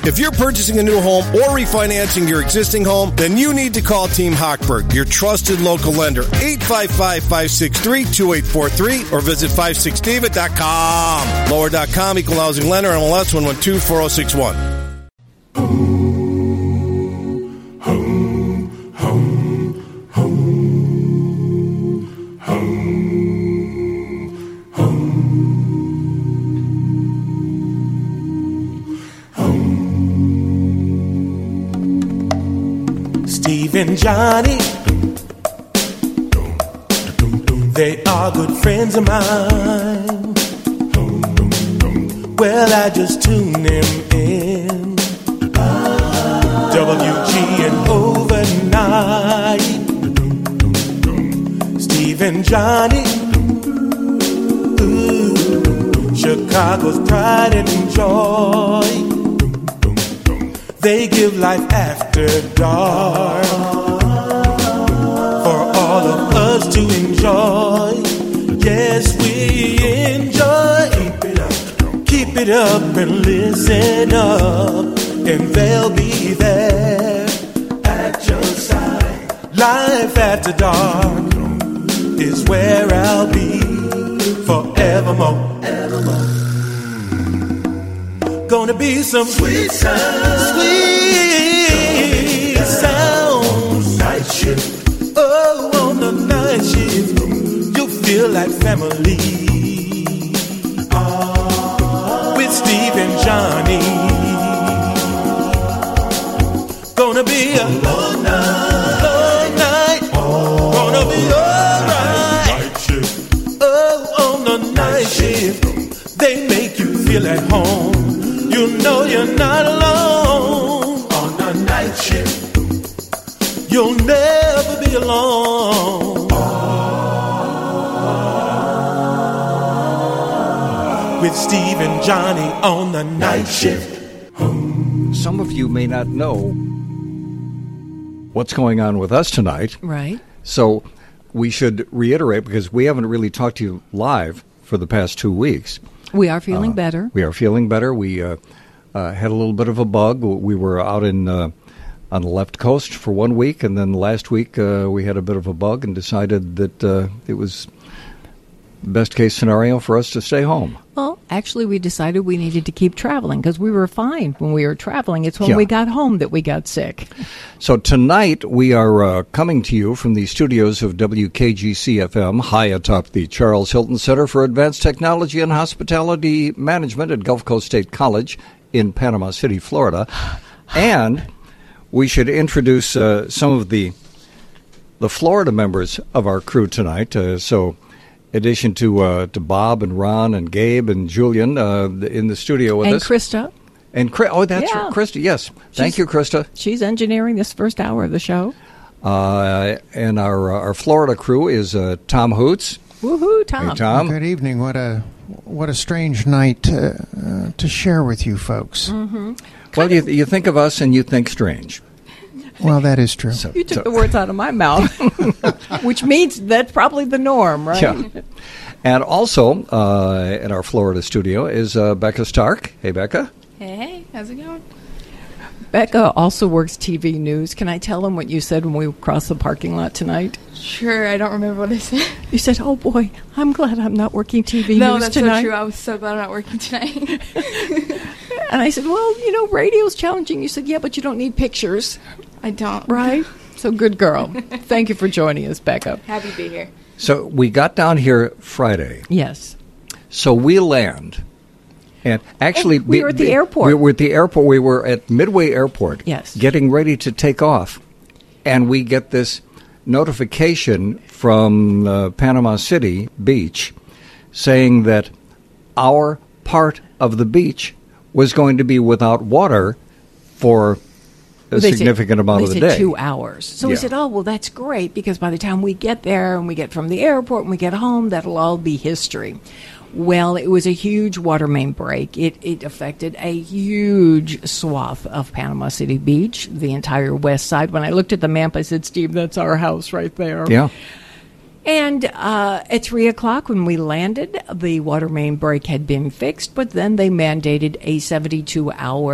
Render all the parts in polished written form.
If you're purchasing a new home or refinancing your existing home, then you need to call Team Hochberg, your trusted local lender. 855-563-2843 or visit 56david.com. Lower.com, equal housing lender, MLS 1124061. Steve and Johnny, they are good friends of mine. Well, I just tune them in. WGN overnight. Steve and Johnny, Chicago's pride and joy. They give life after dark for all of us to enjoy. Yes, we enjoy. Keep it up and listen up, and they'll be there at your side. Life after dark is where I'll be forevermore. Gonna be some sweet sounds, sweet sounds. Night shift, oh, on the night shift, you'll feel like family. With Steve and Johnny, gonna be a long night, gonna be alright. Oh, on the night shift, they make you feel at home. You know you're not alone on the night shift. You'll never be alone with Steve and Johnny on the night shift. Some of you may not know what's going on with us tonight. Right. So we should reiterate, because we haven't really talked to you live for the past 2 weeks. We are feeling better. We are feeling better. We had a little bit of a bug. We were out on the left coast for 1 week, and then last week we had a bit of a bug and decided that it was best case scenario for us to stay home. Well, actually, we decided we needed to keep traveling because we were fine when we were traveling. It's when we got home that we got sick. So tonight we are coming to you from the studios of WKGC-FM high atop the Charles Hilton Center for Advanced Technology and Hospitality Management at Gulf Coast State College in Panama City, Florida. And we should introduce some of the Florida members of our crew tonight. So in addition to Bob and Ron and Gabe and Julian in the studio with us. And Krista. And that's right, Krista, yes. Thank you, Krista. She's engineering this first hour of the show. And our Florida crew is Tom Hoots. Woohoo, Tom. Hey, Tom. Good evening. What a strange night to share with you folks. Mm-hmm. Well, you think of us and you think strange. Well, that is true. You took the words out of my mouth, which means that's probably the norm, right? Yeah. And also in our Florida studio is Becca Stark. Hey, Becca. Hey, how's it going? Becca also works TV news. Can I tell them what you said when we crossed the parking lot tonight? Sure, I don't remember what I said. You said, oh boy, I'm glad I'm not working TV news tonight. No, that's so true. I was so glad I'm not working tonight. And I said, well, radio's challenging. You said, yeah, but you don't need pictures. I don't. Right? So good girl. Thank you for joining us, Becca. Happy to be here. So we got down here Friday. Yes. So we land. And actually, we were at the airport. We were at the airport. We were at Midway Airport. Yes. Getting ready to take off. And we get this notification from Panama City Beach saying that our part of the beach was going to be without water for a significant amount of the day. They said 2 hours. So we said, oh, well, that's great, because by the time we get there and we get from the airport and we get home, that'll all be history. Well, it was a huge water main break. It affected a huge swath of Panama City Beach, the entire west side. When I looked at the map, I said, Steve, that's our house right there. Yeah. And at 3 o'clock when we landed, the water main break had been fixed, but then they mandated a 72-hour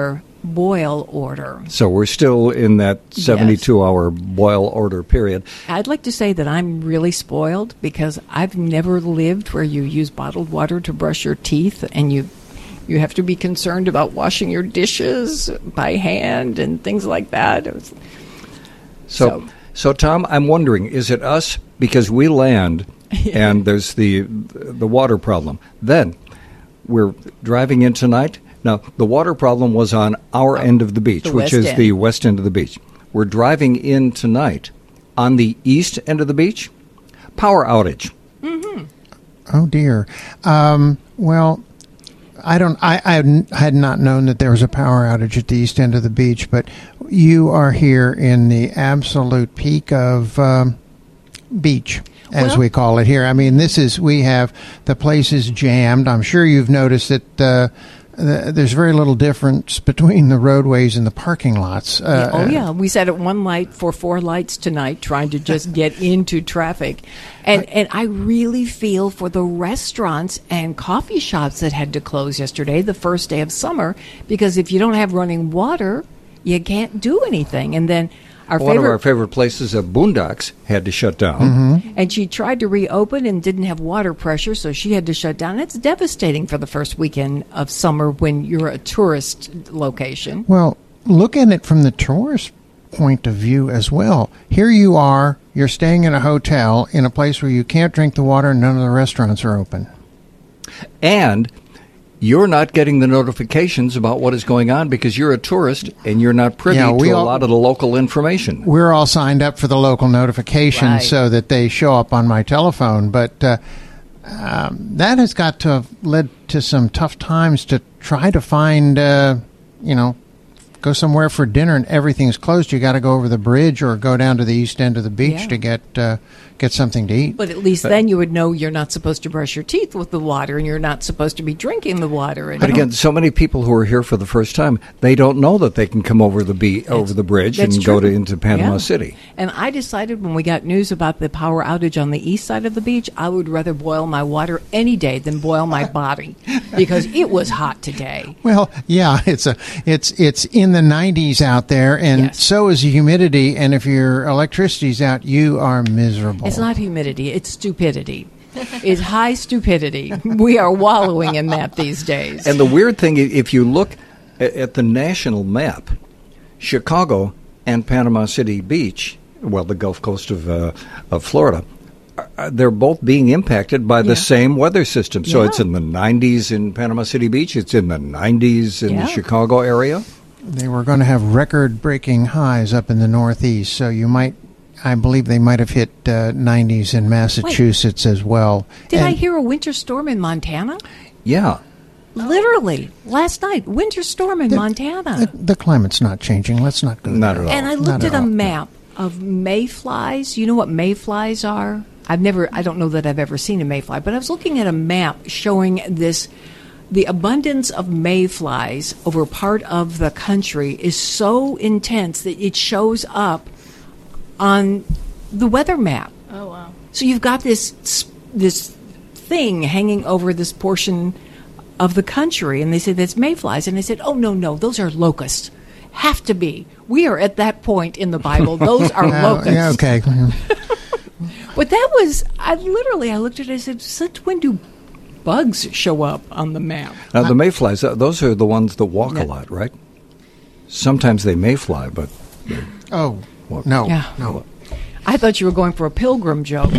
boil order. So we're still in that 72-hour boil order period. I'd like to say that I'm really spoiled because I've never lived where you use bottled water to brush your teeth, and you have to be concerned about washing your dishes by hand and things like that. So Tom, I'm wondering, is it us because we land and there's the water problem? Then we're driving in tonight. Now, the water problem was on our end of the beach, which is the west end of the beach. We're driving in tonight on the east end of the beach. Power outage. Mm-hmm. Oh, dear. Well, I had not known that there was a power outage at the east end of the beach, but you are here in the absolute peak of beach, as we call it here. I mean, we have the place is jammed. I'm sure you've noticed that there's very little difference between the roadways and the parking lots. We sat at one light for 4 lights tonight trying to just get into traffic. And I really feel for the restaurants and coffee shops that had to close yesterday, the first day of summer, because if you don't have running water, you can't do anything. And then one of our favorite places, Boondocks, had to shut down. Mm-hmm. And she tried to reopen and didn't have water pressure, so she had to shut down. It's devastating for the first weekend of summer when you're a tourist location. Well, look at it from the tourist point of view as well. Here you are, you're staying in a hotel in a place where you can't drink the water and none of the restaurants are open. And you're not getting the notifications about what is going on because you're a tourist and you're not privy to a lot of the local information. We're all signed up for the local notifications so that they show up on my telephone. But that has got to have led to some tough times to try to find, go somewhere for dinner and everything's closed. You got to go over the bridge or go down to the east end of the beach to get something to eat. But at least then you would know you're not supposed to brush your teeth with the water and you're not supposed to be drinking the water. But again, so many people who are here for the first time, they don't know that they can come over the bridge and go into Panama City. And I decided when we got news about the power outage on the east side of the beach, I would rather boil my water any day than boil my body because it was hot today. Well, yeah, it's in the 90s out there, and so is the humidity. And if your electricity's out, you are miserable. It's not humidity; it's stupidity. It's high stupidity. We are wallowing in that these days. And the weird thing, if you look at the national map, Chicago and Panama City Beach, well, the Gulf Coast of Florida, they're both being impacted by the same weather system. So it's in the 90s in Panama City Beach. It's in the 90s in the Chicago area. They were going to have record-breaking highs up in the Northeast, so I believe they might have hit 90s in Massachusetts as well. Did I hear a winter storm in Montana? Yeah. Literally, last night, winter storm in Montana. The climate's not changing. Let's not go there. Not at all. And I looked at a map of mayflies. You know what mayflies are? I don't know that I've ever seen a mayfly, but I was looking at a map showing the abundance of mayflies over part of the country is so intense that it shows up on the weather map. Oh, wow. So you've got this thing hanging over this portion of the country, and they said that's mayflies. And I said, oh, no, those are locusts. Have to be. We are at that point in the Bible. Those are locusts. Yeah, okay. But that was, I looked at it and I said, since when do bugs show up on the map? Now, the mayflies, those are the ones that walk a lot, right? Sometimes they may fly, but... Oh, no. Yeah. No. I thought you were going for a pilgrim joke.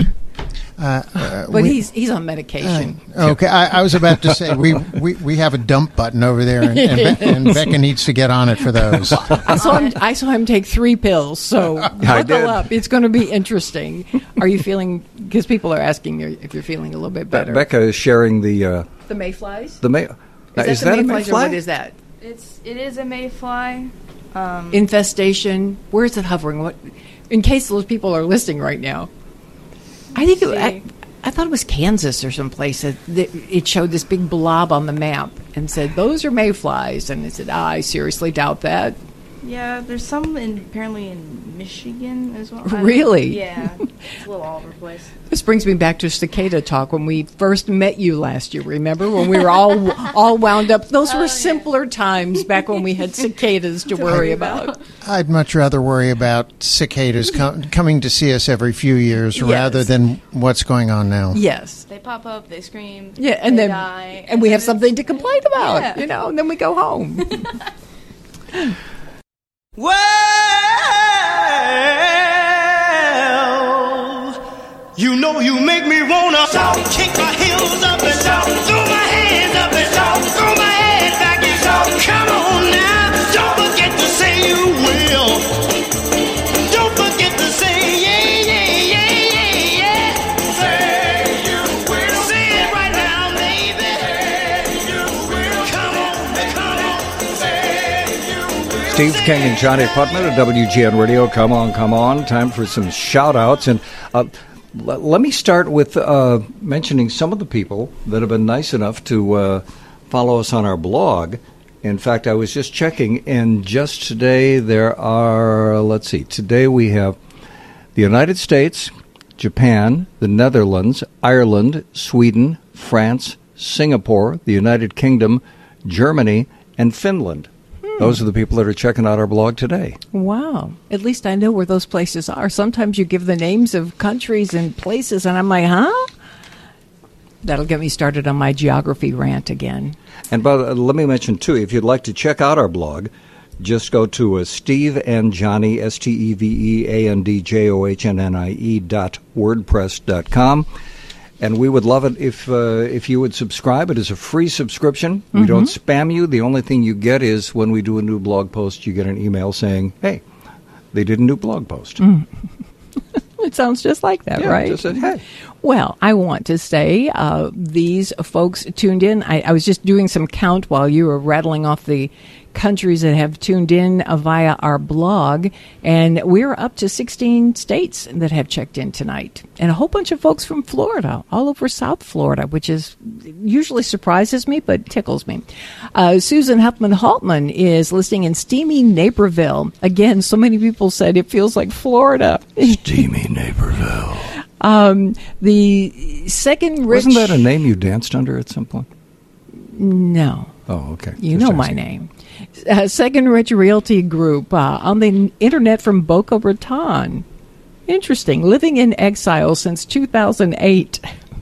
But he's on medication. Okay, I was about to say we have a dump button over there, and Becca needs to get on it for those. I saw him take 3 pills, so buckle up. It's going to be interesting. Are you feeling? Because people are asking you if you're feeling a little bit better. Becca is sharing the mayflies. Is that a mayfly? Or what is that? It is a mayfly. Infestation. Where is it hovering? What? In case those people are listening right now. I think I thought it was Kansas or someplace. It showed this big blob on the map and said, those are mayflies. And I said, I seriously doubt that. Yeah, there's some apparently in Michigan as well. Really? Yeah, it's a little all over the place. This brings me back to cicada talk when we first met you last year. Remember when we were all wound up? Those were simpler times back when we had cicadas to worry about. I'd much rather worry about cicadas coming to see us every few years rather than what's going on now. Yes. They pop up, they scream, Yeah, and they then die, and we have something to complain about, Yeah. and then we go home. Well, you know you make me wanna shout, kick my heels up and shout, throw my hands up and shout, throw my head back and shout. Come on now, don't forget to say you will. Don't forget to say yeah, yeah, yeah, yeah, yeah. Say you will. Say it right now, baby. Say you will. Come on, say you will. Steve King and Johnny Putman at WGN Radio. Come on. Time for some shout-outs. And let me start with mentioning some of the people that have been nice enough to follow us on our blog. In fact, I was just checking, and just today there are, today we have the United States, Japan, the Netherlands, Ireland, Sweden, France, Singapore, the United Kingdom, Germany, and Finland. Those are the people that are checking out our blog today. Wow. At least I know where those places are. Sometimes you give the names of countries and places, and I'm like, huh? That'll get me started on my geography rant again. And let me mention, too, if you'd like to check out our blog, just go to Steve and Johnny, SteveandJohnnie.wordpress.com. And we would love it if you would subscribe. It is a free subscription. Mm-hmm. We don't spam you. The only thing you get is when we do a new blog post, you get an email saying, hey, they did a new blog post. Mm. It sounds just like that, right? Just said, hey. Well, I want to say these folks tuned in. I was just doing some count while you were rattling off the countries that have tuned in via our blog, and we're up to 16 states that have checked in tonight, and a whole bunch of folks from Florida, all over South Florida, which is usually surprises me but tickles me. Susan Huffman-Haltman is listening in steamy Naperville. Again, so many people said it feels like Florida. Steamy Naperville. The second rich... Wasn't that a name you danced under at some point? No. Oh, okay. You know my name. Second Rich Realty Group on the internet from Boca Raton. Interesting. Living in exile since 2008.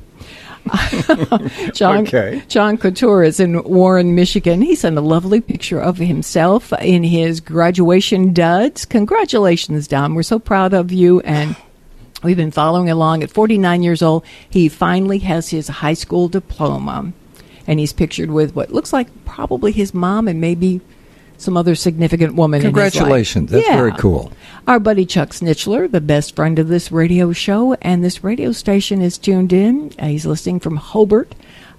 John Couture is in Warren, Michigan. He sent a lovely picture of himself in his graduation duds. Congratulations, Don. We're so proud of you, and we've been following along. At 49 years old, he finally has his high school diploma. And he's pictured with what looks like probably his mom and maybe some other significant woman in his life. Congratulations. That's very cool. Our buddy Chuck Snitchler, the best friend of this radio show, and this radio station is tuned in. He's listening from Hobart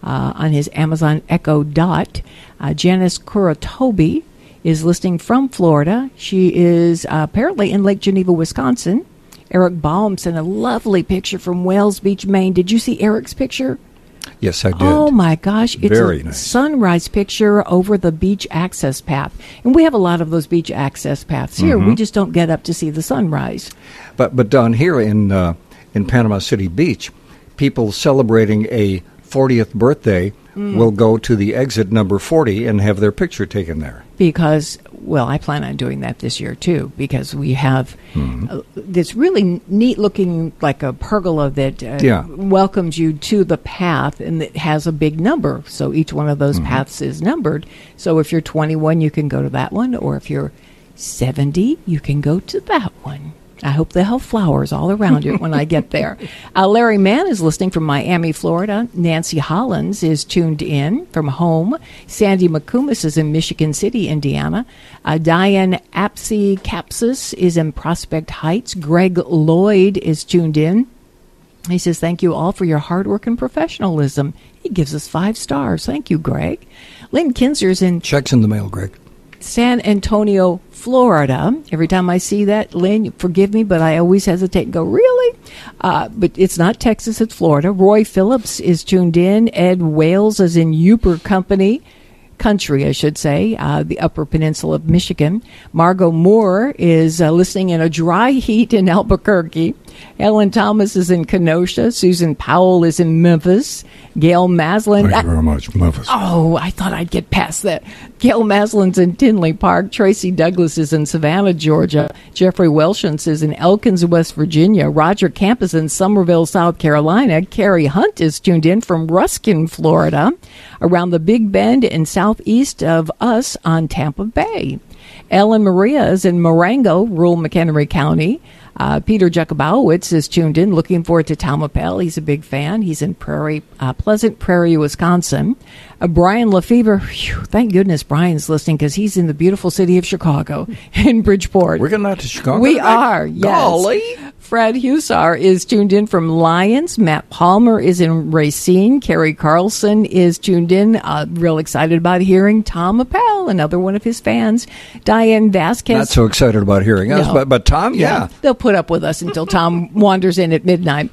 on his Amazon Echo Dot. Janice Kuratobi is listening from Florida. She is apparently in Lake Geneva, Wisconsin. Eric Baum sent a lovely picture from Wales Beach, Maine. Did you see Eric's picture? Yes, I did. Oh, my gosh. It's very nice. Sunrise picture over the beach access path. And we have a lot of those beach access paths here. We just don't get up to see the sunrise. But down here in Panama City Beach, people celebrating a 40th birthday will go to the exit number 40 and have their picture taken there. Because, well, I plan on doing that this year, too, because we have this really neat-looking, like a pergola that welcomes you to the path, and it has a big number. So each one of those paths is numbered. So if you're 21, you can go to that one, or if you're 70, you can go to that one. I hope they have flowers all around it when I get there. Larry Mann is listening from Miami, Florida. Nancy Hollins is tuned in from home. Sandy McComas is in Michigan City, Indiana. Diane Apsey-Capsis is in Prospect Heights. Greg Lloyd is tuned in. He says, thank you all for your hard work and professionalism. He gives us 5 stars. Thank you, Greg. Lynn Kinzer's in... Checks in the mail, Greg. San Antonio, Florida. Every time I see that, Lynn, forgive me, but I always hesitate and go, really? But it's not Texas, it's Florida. Roy Phillips is tuned in. Ed Wales is in Uper country, I should say, the Upper Peninsula of Michigan. Margot Moore is listening in a dry heat in Albuquerque. Ellen Thomas is in Kenosha. Susan Powell is in Memphis. Gail Maslin. Thank you very much, Memphis. Oh, I thought I'd get past that. Gail Maslin's in Tinley Park. Tracy Douglas is in Savannah, Georgia. Jeffrey Welshans is in Elkins, West Virginia. Roger Camp is in Somerville, South Carolina. Carrie Hunt is tuned in from Ruskin, Florida, around the Big Bend and southeast of us on Tampa Bay. Ellen Maria is in Marengo, rural McHenry County. Peter Jakubowicz is tuned in, looking forward to Taumapel. He's a big fan. He's in Pleasant Prairie, Wisconsin. Brian Lefevre, thank goodness Brian's listening because he's in the beautiful city of Chicago in Bridgeport. We're going out to Chicago We tonight? are, yes. Golly. Fred Hussar is tuned in from Lyons. Matt Palmer is in Racine. Carrie Carlson is tuned in, real excited about hearing Tom Appel, another one of his fans. Diane Vasquez. Not so excited about hearing us, No. but Tom, yeah. They'll put up with us until Tom wanders in at midnight.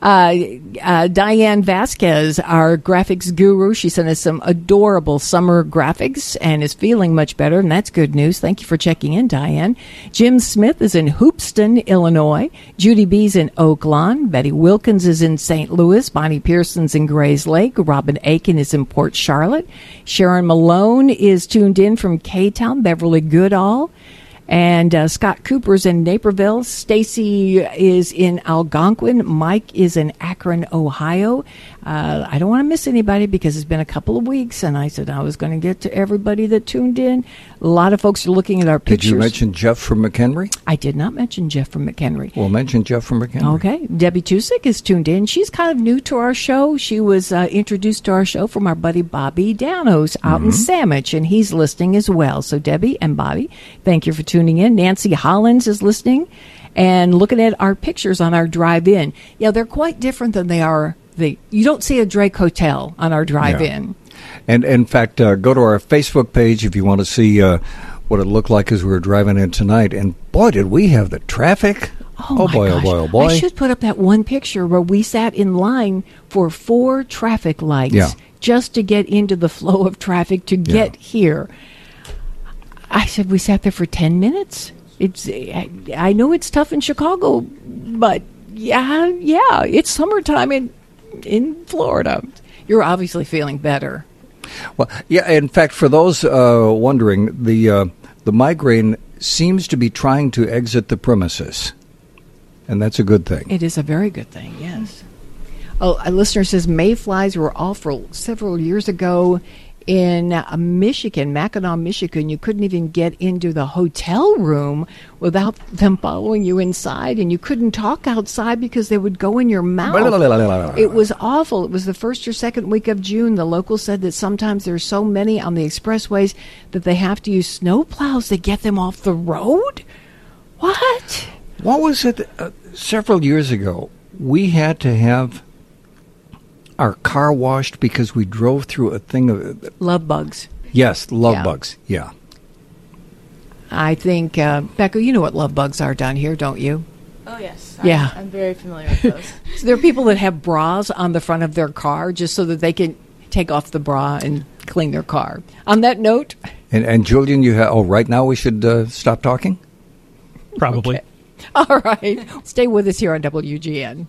Diane Vasquez, our graphics guru, she sent us some adorable summer graphics and is feeling much better, and that's good news. Thank you for checking in, Diane. Jim Smith is in Hoopeston, Illinois. Judy B's in Oak Lawn. Betty Wilkins is in St. Louis. Bonnie Pearson's in Grays Lake. Robin Aiken is in Port Charlotte. Sharon Malone is tuned in from K-Town, Beverly Goodall. And Scott Cooper's in Naperville. Stacy is in Algonquin. Mike is in Akron, Ohio. I don't want to miss anybody because it's been a couple of weeks, and I said I was going to get to everybody that tuned in. A lot of folks are looking at our pictures. Did you mention Jeff from McHenry? I did not mention Jeff from McHenry. We'll mention Jeff from McHenry. Okay. Debbie Tusick is tuned in. She's kind of new to our show. She was introduced to our show from our buddy Bobby Danos out in Sandwich, and he's listening as well. So Debbie and Bobby, thank you for tuning in. Nancy Hollins is listening and looking at our pictures on our drive-in. Yeah, they're quite different than they are. You don't see a Drake Hotel on our drive-in. Yeah. And in fact, go to our Facebook page if you want to see what it looked like as we were driving in tonight. And boy, did we have the traffic. Oh, my boy, gosh. oh boy, oh boy. I should put up that one picture where we sat in line for 4 traffic lights just to get into the flow of traffic to get here. I said we sat there for 10 minutes. I know it's tough in Chicago, but yeah, it's summertime in Florida. You're obviously feeling better. Well, yeah. In fact, for those wondering, the migraine seems to be trying to exit the premises, and that's a good thing. It is a very good thing. Yes. Oh, a listener says mayflies were awful several years ago. In Michigan, Mackinac, Michigan, you couldn't even get into the hotel room without them following you inside, and you couldn't talk outside because they would go in your mouth. It was awful. It was the first or second week of June. The locals said that sometimes there's so many on the expressways that they have to use snow plows to get them off the road. What? What was it? Several years ago, we had to have our car washed because we drove through a thing of Love bugs. Yes, love bugs. Yeah. I think, Becca, you know what love bugs are down here, don't you? Oh, yes. Yeah. I'm very familiar with those. So there are people that have bras on the front of their car just so that they can take off the bra and clean their car. On that note. And Julian, you have. Oh, right now we should stop talking? Probably. Okay. All right. Stay with us here on WGN.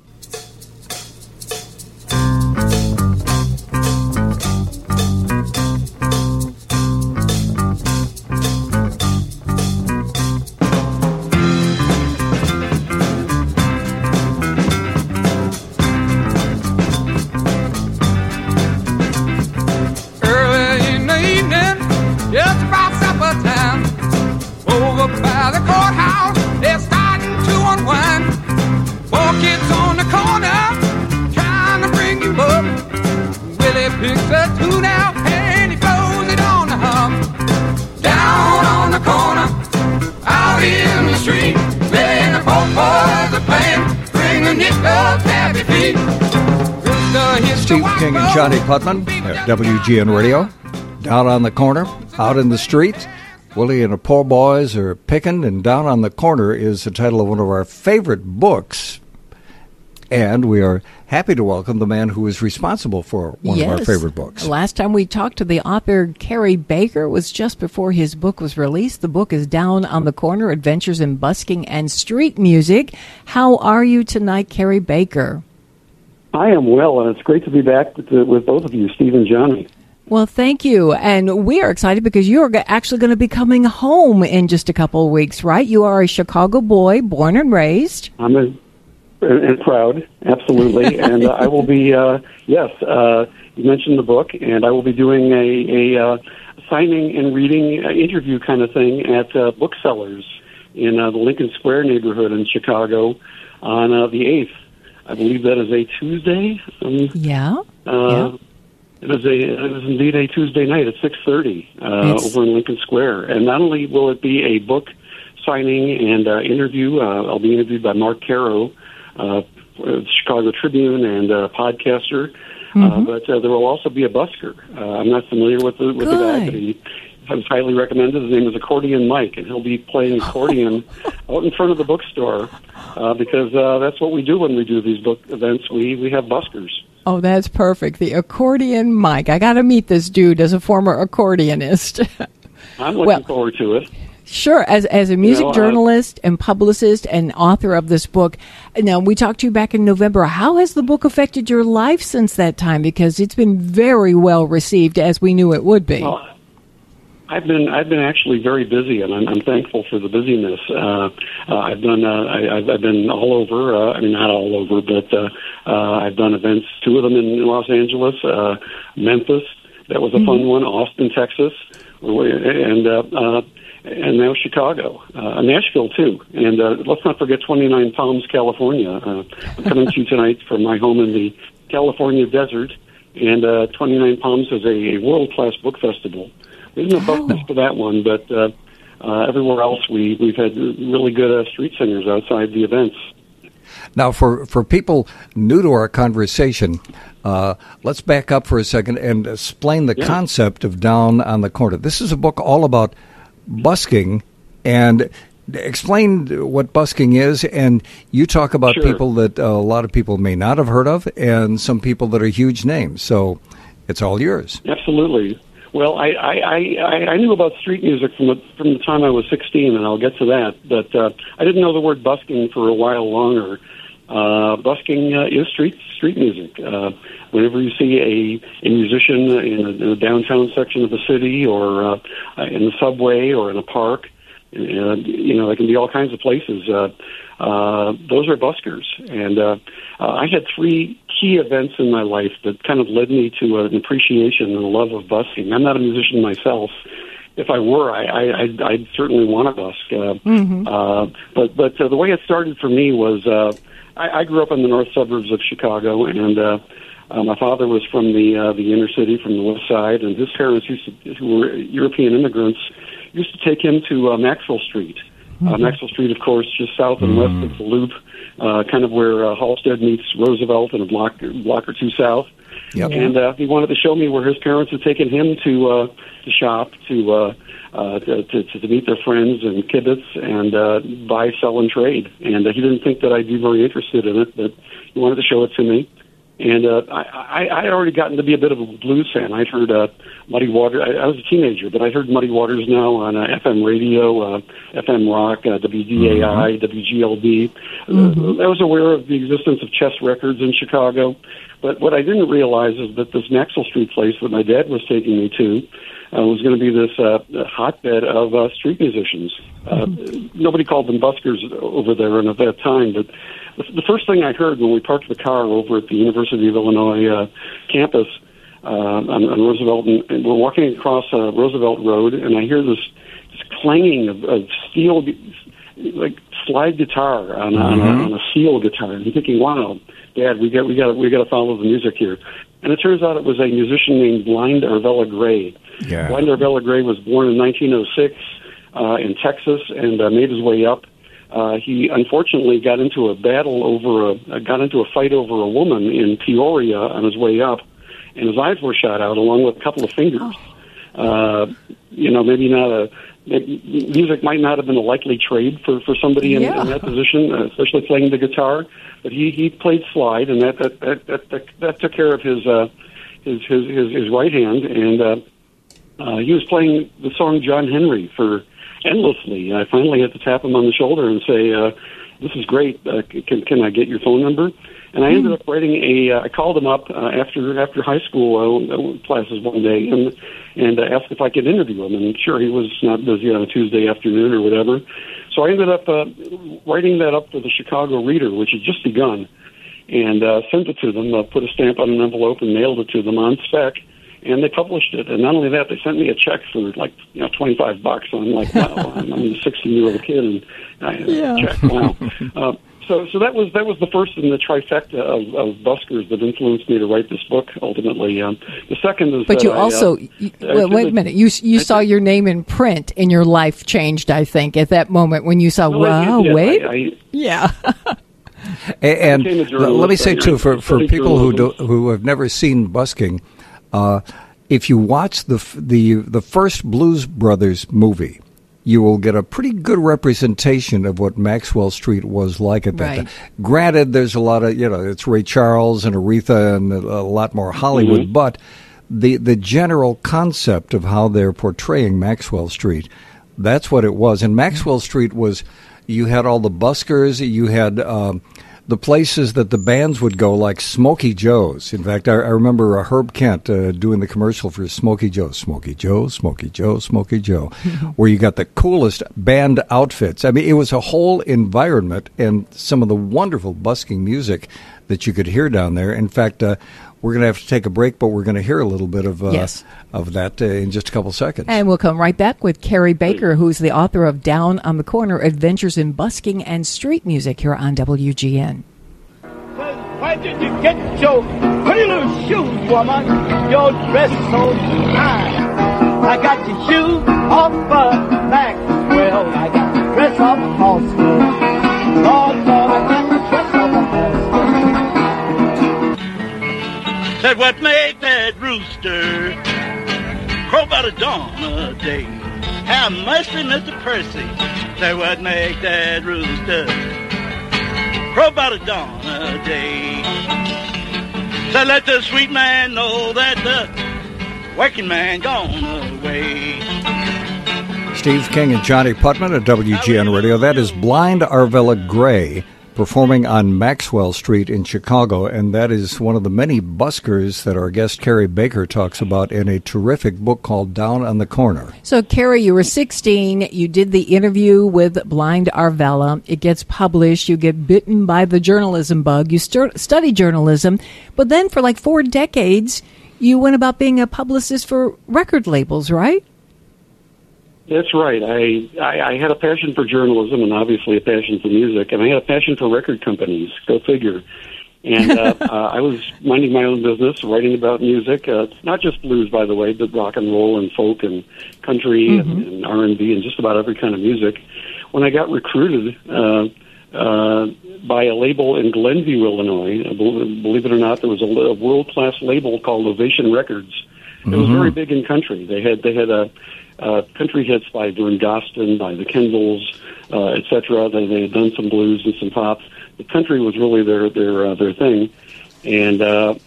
Just about supper time, over by the courthouse, they're starting to unwind. 4 kids on the corner, trying to bring you up. Willie picks a tune out and he blows it on the hum. Down on the corner, out in the street, Willie and the poor boys are playing, bring a nickel happy feet. Steve King and Johnny Putman at WGN Radio. Down on the corner, out in the street, Willie and the poor boys are picking, and Down on the Corner is the title of one of our favorite books. And we are happy to welcome the man who is responsible for one of our favorite books. Last time we talked to the author, Cary Baker, was just before his book was released. The book is Down on the Corner, Adventures in Busking and Street Music. How are you tonight, Cary Baker? I am well, and it's great to be back with both of you, Steve and Johnny. Well, thank you. And we are excited because you are actually going to be coming home in just a couple of weeks, right? You are a Chicago boy, born and raised. And proud, absolutely. And I will be, you mentioned the book, and I will be doing a signing and reading interview kind of thing at booksellers in the Lincoln Square neighborhood in Chicago on the 8th. I believe that is a Tuesday. It is indeed a Tuesday night at 6:30 over in Lincoln Square. And not only will it be a book signing and interview, I'll be interviewed by Mark Caro, Chicago Tribune and podcaster, but there will also be a busker. I'm not familiar with the guy, but he was highly recommended. His name is Accordion Mike, and he'll be playing accordion out in front of the bookstore because that's what we do when we do these book events. We have buskers. Oh, that's perfect. The Accordion Mike. I got to meet this dude as a former accordionist. I'm looking forward to it. Sure. As a music journalist and publicist and author of this book, now we talked to you back in November. How has the book affected your life since that time? Because it's been very well received, as we knew it would be. Well, I've been actually very busy, and I'm thankful for the busyness. I've been all over. Not all over, but I've done events. 2 of them in Los Angeles, Memphis. That was a fun one. Austin, Texas, and now Chicago, Nashville too, and let's not forget 29 Palms, California. I'm coming to you tonight from my home in the California desert, and 29 Palms is a world-class book festival. There's no business for that one, but everywhere else we've had really good street singers outside the events. Now, for people new to our conversation, let's back up for a second and explain the concept of Down on the Corner. This is a book all about busking, and explain what busking is. And you talk about people that a lot of people may not have heard of, and some people that are huge names. So it's all yours. Absolutely. Well, I knew about street music from the time I was 16, and I'll get to that. But I didn't know the word busking for a while longer. Busking is street music. Whenever you see a musician in the downtown section of the city, or in the subway, or in a park, they can be all kinds of places. Those are buskers. And I had 3 key events in my life that kind of led me to an appreciation and a love of busking. I'm not a musician myself. If I were, I'd certainly want to busk. But the way it started for me was I grew up in the north suburbs of Chicago, and my father was from the inner city, from the west side, and his parents, who were European immigrants, used to take him to Maxwell Street. Maxwell Street, of course, just south and west of the Loop, kind of where Halsted meets Roosevelt and a block or 2 south. Yep. And he wanted to show me where his parents had taken him to shop, to meet their friends and kibitz and buy, sell, and trade. And he didn't think that I'd be very interested in it, but he wanted to show it to me. And I had already gotten to be a bit of a blues fan. I'd heard Muddy Waters. I was a teenager, but I'd heard Muddy Waters now on FM radio, FM rock, WDAI, WGLB. I was aware of the existence of Chess Records in Chicago. But what I didn't realize is that this Maxwell Street place that my dad was taking me to was going to be this hotbed of street musicians. Nobody called them buskers over there and at that time, but the first thing I heard when we parked the car over at the University of Illinois campus on Roosevelt, and we're walking across Roosevelt Road, and I hear this clanging of steel, like slide guitar on a steel guitar. And I'm thinking, wow, Dad, we got to follow the music here. And it turns out it was a musician named Blind Arvella Gray. Yeah. Blind Arvella Gray was born in 1906 in Texas and made his way up. He unfortunately got into a fight over a woman in Peoria on his way up, and his eyes were shot out along with a couple of fingers. maybe not music might not have been a likely trade for somebody in that position, especially playing the guitar. But he played slide, and that took care of his right hand, and he was playing the song John Henry for endlessly. I finally had to tap him on the shoulder and say, "This is great. Can I get your phone number?" And I ended up writing I called him up after high school classes one day and asked if I could interview him. And sure, he was not busy on a Tuesday afternoon or whatever. So I ended up writing that up for the Chicago Reader, which had just begun, and sent it to them, put a stamp on an envelope and mailed it to them on spec. And they published it. And not only that, they sent me a check for $25. I'm like, wow, I'm a 16-year-old kid, and check, wow. So that was the first in the trifecta of buskers that influenced me to write this book. Ultimately, the second is. But you also wait a minute. You saw your name in print, and your life changed. I think at that moment when you saw, yeah. And let me say too, for people who have never seen busking, if you watch the first Blues Brothers movie, you will get a pretty good representation of what Maxwell Street was like at that time. Granted, there's a lot of, it's Ray Charles and Aretha and a lot more Hollywood, but the general concept of how they're portraying Maxwell Street, that's what it was. And Maxwell Street was, you had all the buskers, you had the places that the bands would go, like Smokey Joe's. In fact, I remember Herb Kent doing the commercial for Smokey Joe, Smokey Joe, Smokey Joe, Smokey Joe, where you got the coolest band outfits. I mean, it was a whole environment and some of the wonderful busking music that you could hear down there. In fact, we're going to have to take a break, but we're going to hear a little bit of that in just a couple seconds. And we'll come right back with Carrie Baker, who's the author of Down on the Corner, Adventures in Busking and Street Music, here on WGN. Why did you get your pretty little shoes, woman? Your dress so fine. I got your shoes off Maxwell. I got your dress off Halston. Lord, I got your dress off Halston. Said what made that rooster crow by the dawn of day? Have mercy, Mr. Percy. Say what make that rooster crow by the dawn of day? So let the sweet man know that the working man gone away. Steve King and Johnny Putman at WGN Radio. That is Blind Arvella Gray performing on Maxwell Street in Chicago, and that is one of the many buskers that our guest Carrie Baker talks about in a terrific book called Down on the Corner. So, Carrie, you were 16. You did the interview with Blind Arvella. It gets published. You get bitten by the journalism bug. You study journalism, but then for like 4 decades, you went about being a publicist for record labels, right? That's right. I had a passion for journalism and obviously a passion for music, and I had a passion for record companies. Go figure. And I was minding my own business, writing about music, not just blues, by the way, but rock and roll and folk and country and R&B and just about every kind of music. When I got recruited by a label in Glenview, Illinois, believe it or not, there was a world-class label called Ovation Records. It was very big in country. They had a country hits by Vern Gostin, by the Kendalls, etc. They had done some blues and some pop. The country was really their thing, and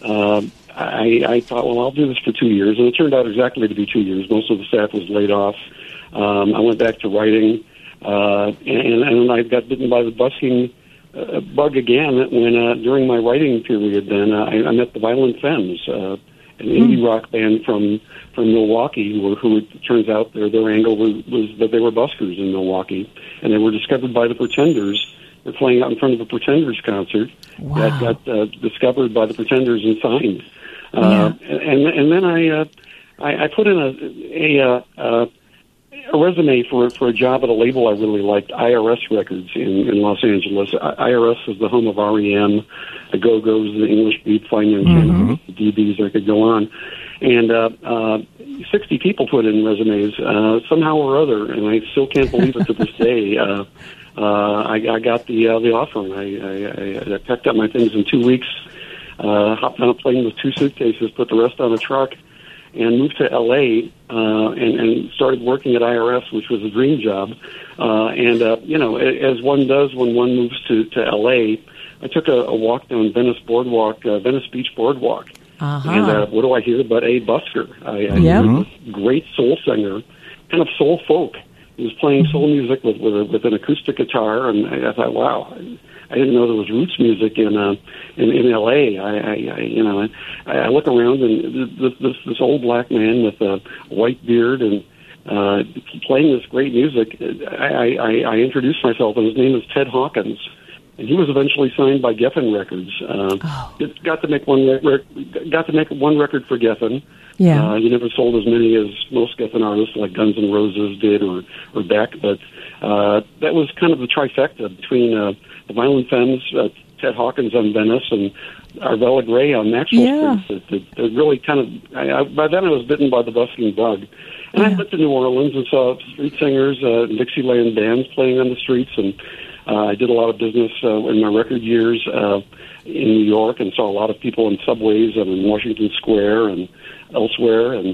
I thought, well, I'll do this for 2 years, and it turned out exactly to be 2 years. Most of the staff was laid off. I went back to writing, and I got bitten by the busking bug again when during my writing period. Then I met the Violent Femmes, an indie rock band from Milwaukee, who it turns out their angle was that they were buskers in Milwaukee, and they were discovered by the Pretenders. They're playing out in front of a Pretenders concert that got discovered by the Pretenders and signed. And then I put in a resume for a job at a label I really liked, IRS Records in Los Angeles. IRS is the home of R.E.M., the Go-Go's, the English Beat, Fine Young Cannibals, the DBs, I could go on. And 60 people put in resumes somehow or other, and I still can't believe it to this day. I got the offer, and I packed up my things in 2 weeks, hopped on a plane with 2 suitcases, put the rest on a truck, and moved to L.A. And started working at IRS, which was a dream job. As one does when one moves to L.A., I took a walk down Venice Beach Boardwalk. Uh-huh. And what do I hear but a busker? I heard this great soul singer, kind of soul folk. He was playing soul music with an acoustic guitar, and I thought, wow, I didn't know there was roots music in L.A. I look around, and this old black man with a white beard and playing this great music. I introduced myself, and his name is Ted Hawkins. And he was eventually signed by Geffen Records. Got to make one record for Geffen. Yeah. He never sold as many as most Geffen artists, like Guns N' Roses did, or Beck. But that was kind of the trifecta between the Violent Femmes, Ted Hawkins on Venice, and Arvella Gray on Maxwell Street. That really kind of. By then, I was bitten by the busking bug. And I went to New Orleans and saw street singers, Dixieland bands playing on the streets, and I did a lot of business in my record years in New York, and saw a lot of people in subways and in Washington Square and elsewhere. And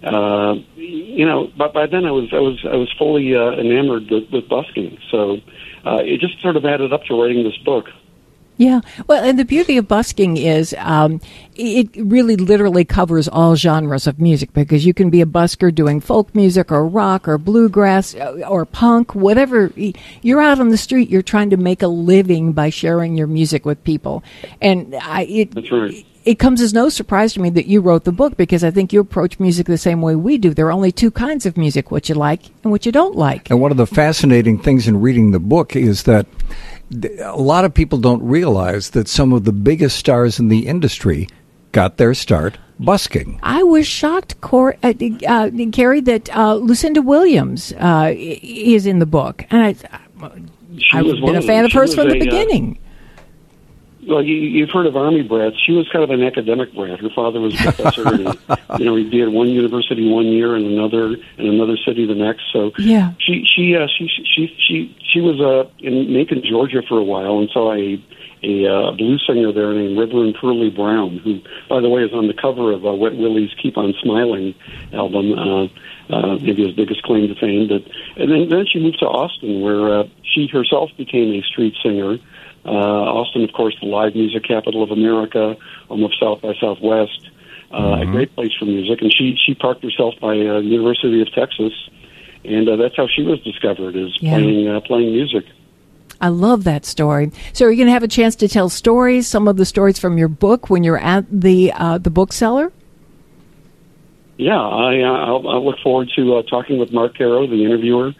but by then I was fully enamored with busking. So it just sort of added up to writing this book. Yeah. Well, and the beauty of busking is it really literally covers all genres of music, because you can be a busker doing folk music or rock or bluegrass or punk, whatever. You're out on the street. You're trying to make a living by sharing your music with people. And That's right. It comes as no surprise to me that you wrote the book, because I think you approach music the same way we do. There are only two kinds of music, what you like and what you don't like. And one of the fascinating things in reading the book is that a lot of people don't realize that some of the biggest stars in the industry got their start busking. I was shocked, Carrie, that Lucinda Williams is in the book. And I've been a fan of hers from the beginning. Well, you've heard of Army brats. She was kind of an academic brat. Her father was a professor, and he'd be at one university one year and another city the next. So yeah, she was in Macon, Georgia for a while, and saw a blues singer there named Reverend Curly Brown, who, by the way, is on the cover of Wet Willie's "Keep on Smiling" album. Maybe his biggest claim to fame. And then she moved to Austin, where she herself became a street singer. Austin, of course, the live music capital of America, home of South by Southwest, a great place for music. And she parked herself by University of Texas, and that's how she was discovered, is playing music. I love that story. So are you going to have a chance to tell stories, some of the stories from your book, when you're at the bookseller? Yeah, I'll look forward to talking with Mark Caro, the interviewer,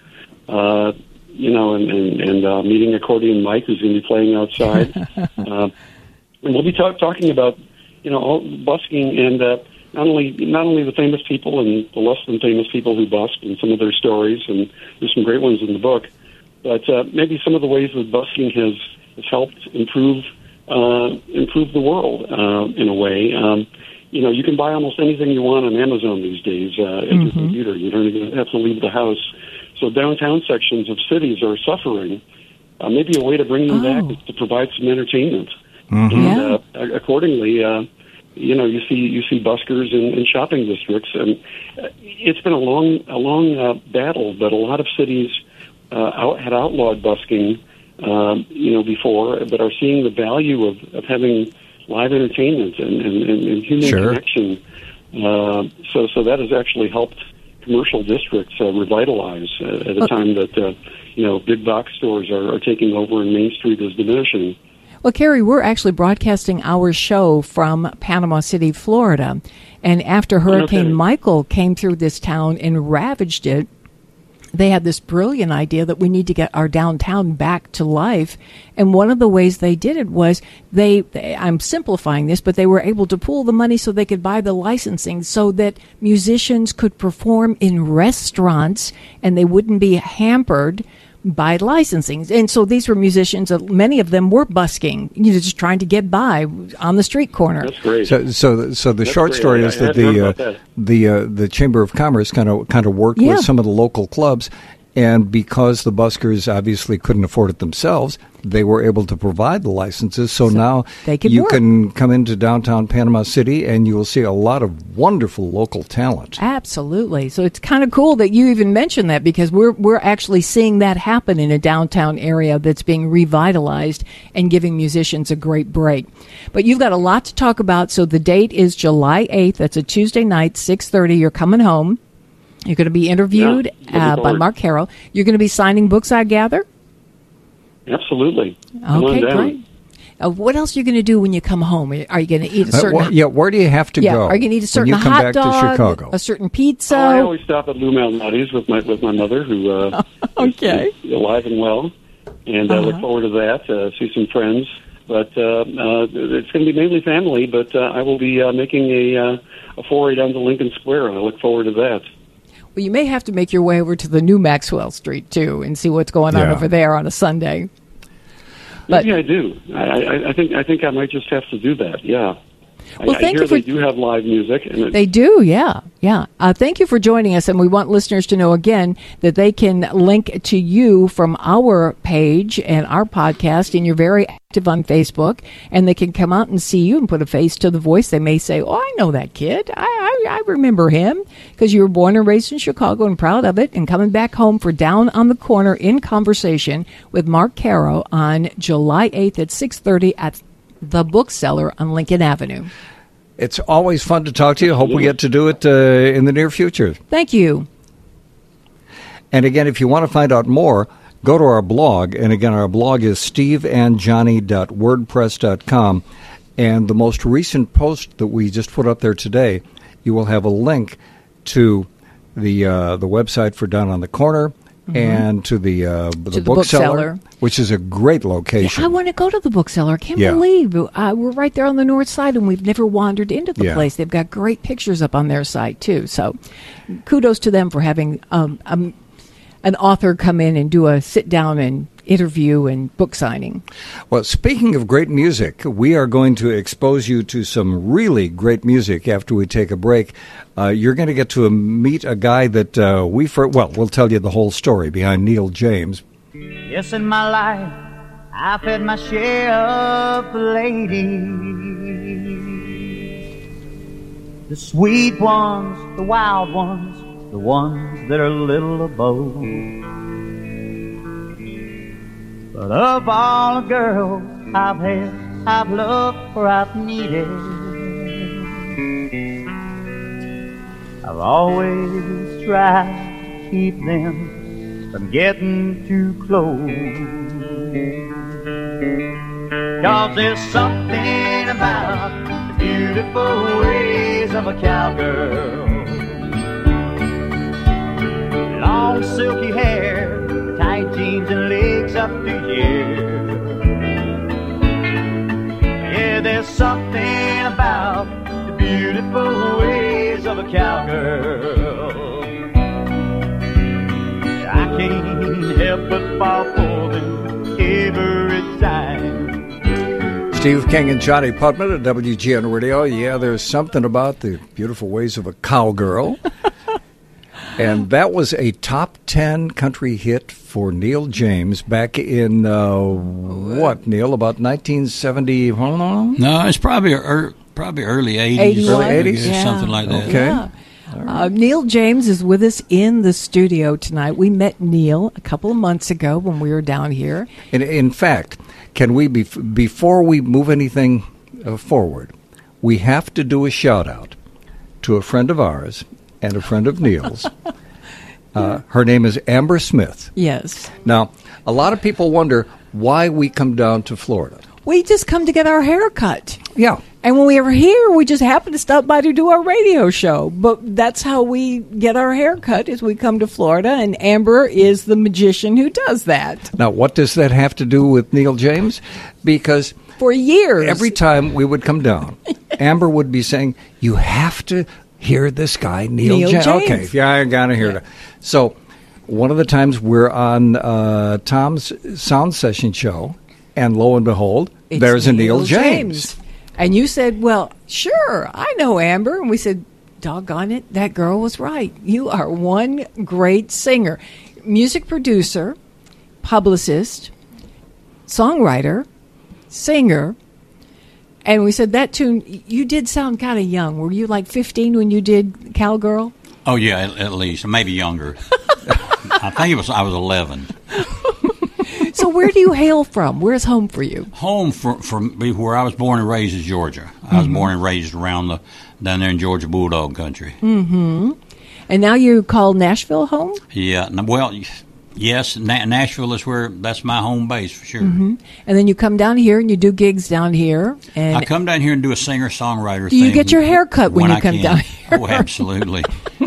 and meeting Accordion Mike, who's going to be playing outside. And we'll be talking about, all busking, and not only the famous people and the less than famous people who busk and some of their stories, and there's some great ones in the book, but maybe some of the ways that busking has helped improve the world in a way. You can buy almost anything you want on Amazon these days at your computer. You don't even have to leave the house. So downtown sections of cities are suffering. Maybe a way to bring them back is to provide some entertainment. And accordingly, you see buskers in shopping districts, and it's been a long battle. But a lot of cities had outlawed busking, before, but are seeing the value of having live entertainment and human connection. So that has actually helped commercial districts revitalize at a time that big box stores are taking over and Main Street is diminishing. Well, Carrie, we're actually broadcasting our show from Panama City, Florida, and after Hurricane Michael came through this town and ravaged it, they had this brilliant idea that we need to get our downtown back to life. And one of the ways they did it was I'm simplifying this, but they were able to pool the money so they could buy the licensing so that musicians could perform in restaurants and they wouldn't be hampered by licensing. And so these were musicians, many of them were busking, just trying to get by on the street corner. That's great. So the short story is that the Chamber of Commerce kind of worked with some of the local clubs, And because the buskers obviously couldn't afford it themselves, they were able to provide the licenses. So now they can you work. can come into downtown Panama City and you will see a lot of wonderful local talent. Absolutely. So it's kind of cool that you even mentioned that, because we're actually seeing that happen in a downtown area that's being revitalized and giving musicians a great break. But you've got a lot to talk about. So the date is July 8th. That's a Tuesday night, 6:30. You're coming home. You're going to be interviewed by Mark Caro. You're going to be signing books, I gather? Absolutely. Okay, great. What else are you going to do when you come home? Are you going to eat a certain... where do you have to go? Are you going to eat a certain when you come hot back dog, to Chicago? a certain pizza? I always stop at Lou Malnati's with my mother, who okay. is alive and well, and I look forward to that, see some friends. But it's going to be mainly family, but I will be making a foray down to Lincoln Square, and I look forward to that. Well, you may have to make your way over to the new Maxwell Street, too, and see what's going on over there on a Sunday. Maybe I do. I think I might just have to do that, yeah. Well, I hear they do have live music. And they do, yeah. Thank you for joining us, and we want listeners to know, again, that they can link to you from our page and our podcast, and you're very active on Facebook, and they can come out and see you and put a face to the voice. They may say, oh, I know that kid. I remember him, because you were born and raised in Chicago and proud of it, and coming back home for Down on the Corner in Conversation with Mark Caro on July 8th at 6:30 at The Bookseller on Lincoln Avenue. It's always fun to talk to you. Hope we get to do it in the near future. Thank you. And again, if you want to find out more, go to our blog. And again, our blog is steveandjohnny.wordpress.com. And the most recent post that we just put up there today, you will have a link to the website for Down on the Corner. And to the bookseller, which is a great location. Yeah, I want to go to the bookseller. I can't believe we're right there on the north side, and we've never wandered into the place. They've got great pictures up on their site, too. So kudos to them for having an author come in and do a sit-down and interview and book signing. Well, speaking of great music, we are going to expose you to some really great music after we take a break. You're going to get to meet a guy that we'll tell you the whole story behind Neil James. Yes, in my life, I've had my share of ladies. The sweet ones, the wild ones, the ones that are a little above. But of all the girls I've had, I've loved or I've needed, I've always tried to keep them from getting too close. 'Cause there's something about the beautiful ways of a cowgirl. Long silky hair, tight jeans and legs up to here. Yeah, there's something about the beautiful ways of a cowgirl. I can't help but fall for them every time. Steve King and Johnny Putman at WGN Radio. Yeah, there's something about the beautiful ways of a cowgirl. And that was a top 10 country hit for Neil James back in, Neil, about 1970? No, it's probably early 80s. Early 80s? Yeah. Something like that. Okay. Yeah. Neil James is with us in the studio tonight. We met Neil a couple of months ago when we were down here. And in fact, can we, before we move anything forward, we have to do a shout-out to a friend of ours and a friend of Neil's. Her name is Amber Smith. Yes. Now, a lot of people wonder why we come down to Florida. We just come to get our hair cut. Yeah. And when we are here, we just happen to stop by to do our radio show. But that's how we get our hair cut, is we come to Florida, and Amber is the magician who does that. Now, what does that have to do with Neil James? Because for years, every time we would come down, Amber would be saying, you have to hear this guy, Neil James. Okay, yeah, I got to hear it. So one of the times we're on Tom's sound session show, and lo and behold, there's a Neil James. And you said, well, sure, I know Amber. And we said, doggone it, that girl was right. You are one great singer. music producer, publicist, songwriter, singer. And we said that tune, you did sound kind of young. Were you like 15 when you did Cowgirl? Oh, yeah, at least. Maybe younger. I think I was 11. So where do you hail from? Where's home for you? Home from where I was born and raised is Georgia. I was born and raised down there in Georgia Bulldog country. Mm-hmm. And now you call Nashville home? Yeah. Well, yes, Nashville is that's my home base for sure. Mm-hmm. And then you come down here and you do gigs down here. And I come down here and do a singer-songwriter thing. Do you get your hair cut when you come down here? Oh, absolutely.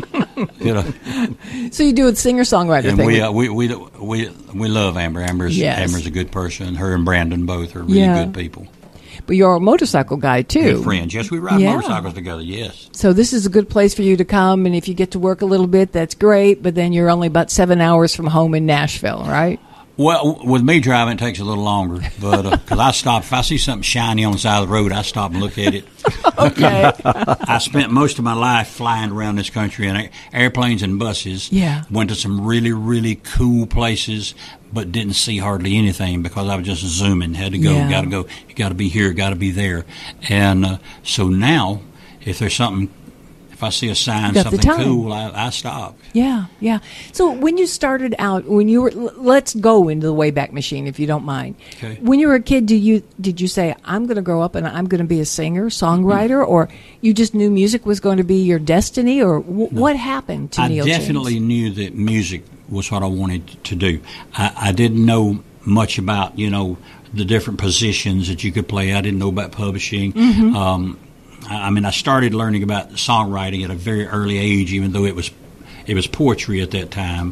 So you do a singer-songwriter thing. And we love Amber. Amber's a good person. Her and Brandon both are really good people. But you're a motorcycle guy, too. Good friends. Yes, we ride motorcycles together, yes. So this is a good place for you to come, and if you get to work a little bit, that's great, but then you're only about 7 hours from home in Nashville, right? Well, with me driving, it takes a little longer, but because I stop. If I see something shiny on the side of the road, I stop and look at it. Okay. I spent most of my life flying around this country in airplanes and buses. Yeah. Went to some really, really cool places, but didn't see hardly anything because I was just zooming. Had to go, got to go. You got to be here, got to be there. And so now, if there's something, if I see a sign, something cool, I stop. Yeah, yeah. So when you started out, when you were, let's go into the Wayback Machine, if you don't mind. Okay. When you were a kid, did you say, I'm going to grow up and I'm going to be a singer, songwriter, or you just knew music was going to be your destiny, or what happened to Neil James? I definitely knew that music was what I wanted to do. I didn't know much about, the different positions that you could play. I didn't know about publishing. Mm-hmm. I started learning about songwriting at a very early age, even though it was poetry at that time,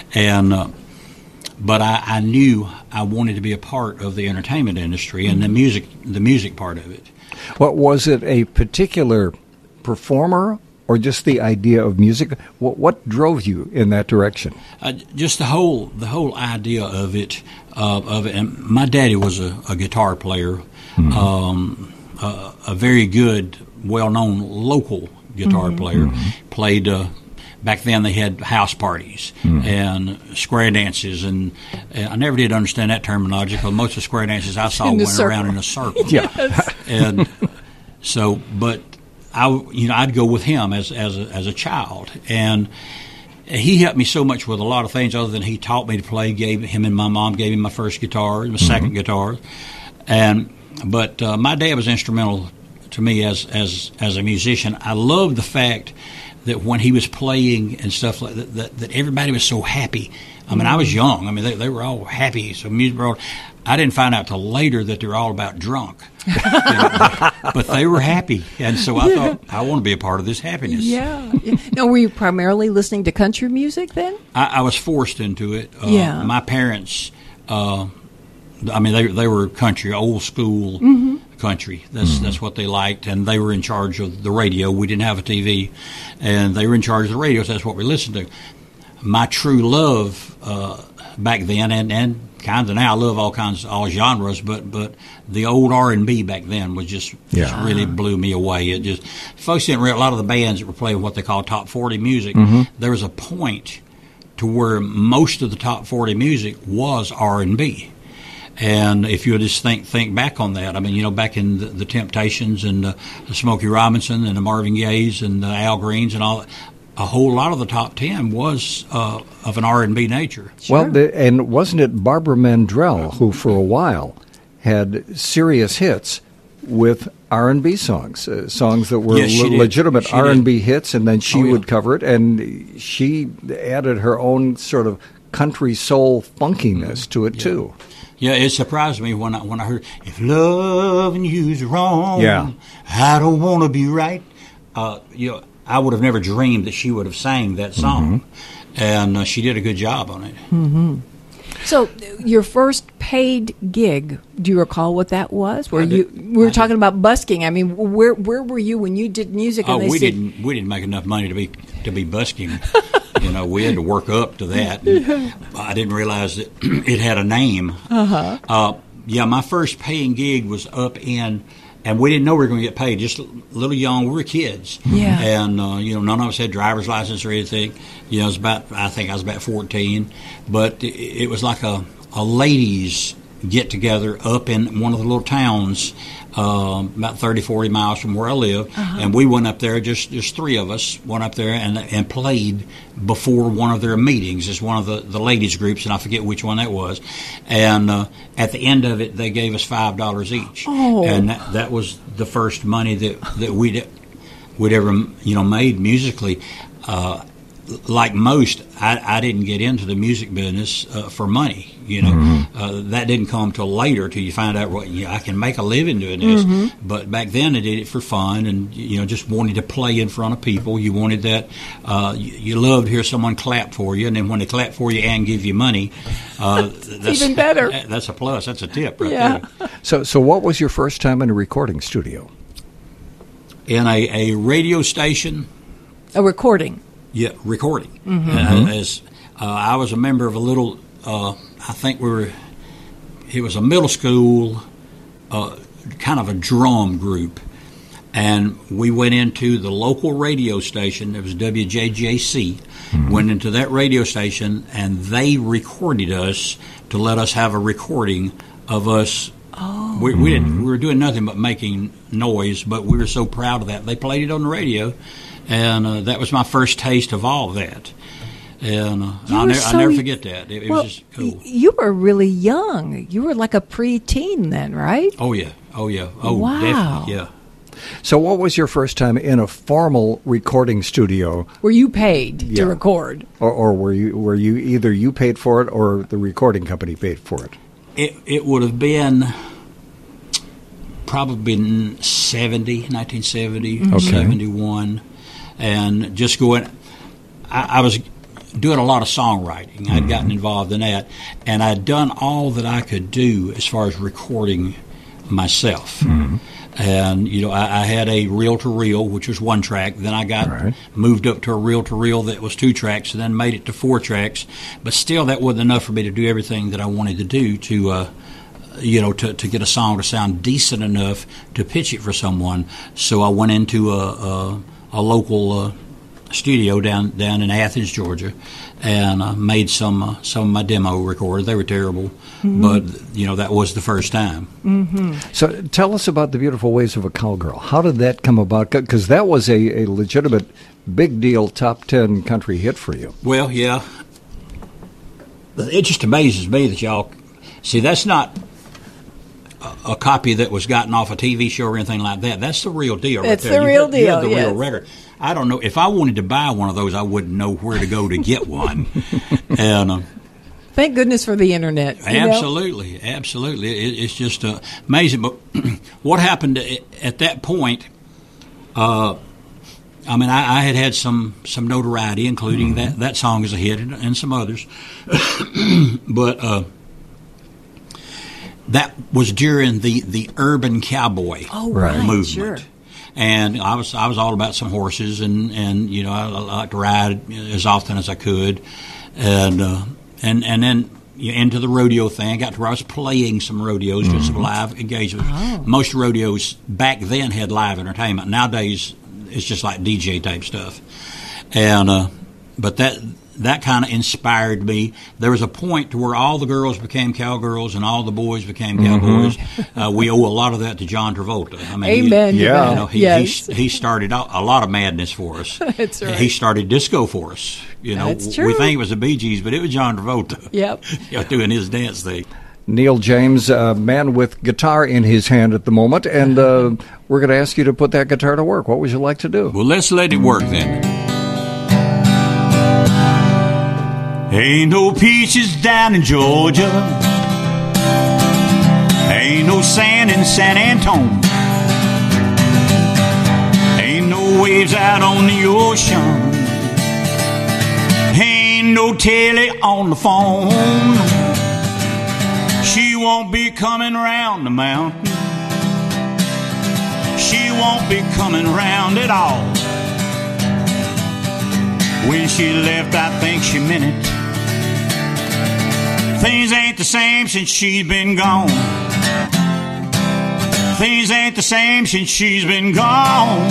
but I knew I wanted to be a part of the entertainment industry and the music part of it. What was it? A particular performer, or just the idea of music? What drove you in that direction? Just the whole idea of it. And my daddy was a guitar player. Mm-hmm. A very good, well-known local guitar player. Mm-hmm. Played, back then they had house parties and square dances, and I never did understand that terminology because most of the square dances I saw went around in a circle. Yes. And so, but I'd go with him as a child, and he helped me so much with a lot of things other than he taught me to play. Him and my mom gave me my first guitar, my second guitar, But my dad was instrumental to me as a musician. I loved the fact that when he was playing and stuff like that everybody was so happy. I mean, I was young. I mean, they were all happy. So music world, I didn't find out till later that they're all about drunk. But they were happy, and so I thought I want to be a part of this happiness. Yeah. Now, were you primarily listening to country music then? I was forced into it. My parents. They were country, old school country. That's what they liked, and they were in charge of the radio. We didn't have a TV, and they were in charge of the radio, so that's what we listened to. My true love back then, and kind of now, I love all genres, but the old R&B back then was just really blew me away. It just folks didn't realize a lot of the bands that were playing what they call top 40 music. There was a point to where most of the top 40 music was R&B. And if you just think back on that, I mean, back in the Temptations and the Smokey Robinson and the Marvin Gayes and the Al Greens and all that, a whole lot of the top 10 was of an R&B nature. Sure. Well, and wasn't it Barbara Mandrell who, for a while, had serious hits with R&B songs, songs that were legitimate R&B hits, and then she would cover it, and she added her own sort of country soul funkiness to it too. Yeah, it surprised me when I heard, if loving you's wrong, I don't want to be right. I would have never dreamed that she would have sang that song, and she did a good job on it. Mm-hmm. So, your first paid gig, do you recall what that was? We were talking about busking. I mean, where were you when you did music? And we didn't make enough money to be busking. We had to work up to that. I didn't realize that it had a name. My first paying gig was up in And we didn't know we were going to get paid. Just a little young, we were kids. Yeah. And none of us had driver's license or anything. I think I was about 14, but it was like a ladies get together up in one of the little towns about 30, 40 miles from where I live. And we went up there, just three of us went up there and played before one of their meetings. It's one of the ladies groups, and I forget which one that was. And at the end of it, they gave us $5 each. Oh. And that was the first money that we'd ever made musically. Like most, I didn't get into the music business for money. That didn't come till later, till you find out I can make a living doing this. But back then, I did it for fun, and just wanted to play in front of people. You wanted that. You loved to hear someone clap for you, and then when they clap for you and give you money, that's even better. That's a plus. That's a tip right there. So what was your first time in a recording studio? In a radio station. A recording. Yeah, recording. I was a member of a little, I think it was a middle school, kind of a drum group. And we went into the local radio station. It was WJJC. Went into that radio station, and they recorded us to let us have a recording of us. Oh. We were doing nothing but making noise, but we were so proud of that. They played it on the radio. And that was my first taste of all of that. And I'll never forget that. It was just cool. You were really young. You were like a preteen then, right? Oh, yeah. Oh, wow. Definitely, yeah. So what was your first time in a formal recording studio? Were you paid to record? Or were you either you paid for it or the recording company paid for it? It would have been probably 1970, 71. And just going, I was doing a lot of songwriting. I'd gotten involved in that, and I'd done all that I could do as far as recording myself. And I had a reel-to-reel, which was 1 track. Then I moved up to a reel-to-reel that was 2 tracks, and then made it to 4 tracks. But still, that wasn't enough for me to do everything that I wanted to do to get a song to sound decent enough to pitch it for someone. So I went into a local studio down in Athens, Georgia, and made some of my demo recordings. They were terrible, but that was the first time. So tell us about The Beautiful Ways of a Cowgirl. How did that come about? Because that was a legitimate big deal top 10 country hit for you. Well, yeah. It just amazes me that y'all see. That's not a copy that was gotten off a TV show or anything like that. That's the real deal right there. It's the real deal, you have the real record. I don't know. If I wanted to buy one of those, I wouldn't know where to go to get one. And thank goodness for the Internet. Absolutely. It's just amazing. But what happened at that point, I had some notoriety, including that song is a hit and some others. But that was during the urban cowboy movement. Sure. And I was all about some horses, and I liked to ride as often as I could, and then into the rodeo thing. Got to where I was playing some rodeos, doing some live engagements. Most rodeos back then had live entertainment. Nowadays, it's just like DJ type stuff, and but that kind of inspired me. There was a point to where all the girls became cowgirls and all the boys became cowboys. We owe a lot of that to John Travolta. Amen. He started a lot of madness for us. That's right. He started disco for us. That's true. We think it was the Bee Gees, but it was John Travolta. Yep. Doing his dance thing. Neil James, a man with guitar in his hand at the moment, and we're going to ask you to put that guitar to work. What would you like to do? Well, let's let it work then. Ain't no peaches down in Georgia. Ain't no sand in San Antone. Ain't no waves out on the ocean. Ain't no telly on the phone. She won't be coming round the mountain. She won't be coming round at all. When she left, I think she meant it. Things ain't the same since she's been gone. Things ain't the same since she's been gone.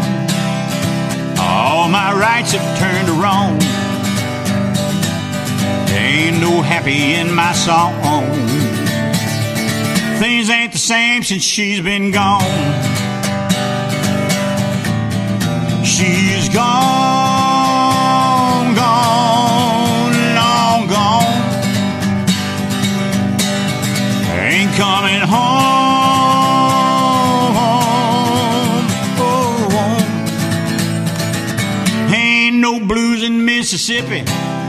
All my rights have turned to wrong. Ain't no happy in my song. Things ain't the same since she's been gone. She's gone, gone, long gone. Ain't coming home. Oh, ain't no blues in Mississippi.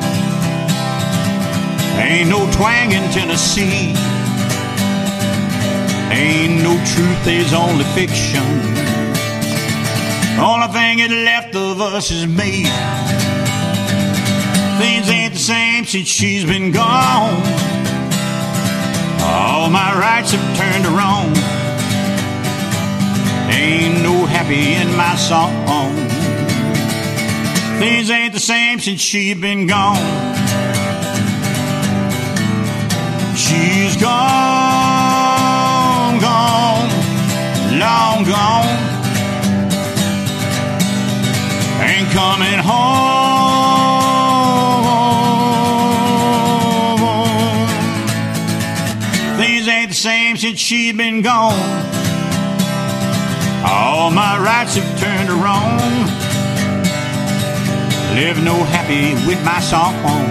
Ain't no twang in Tennessee. Ain't no truth, there's only fiction. Only thing that's left of us is me. Things ain't the same since she's been gone. All my rights have turned to wrong. Ain't no happy in my song. Things ain't the same since she's been gone. She's gone, gone, long gone. Ain't coming home. Things ain't the same since she's been gone. All my rights have turned to wrong. Live no happy with my song.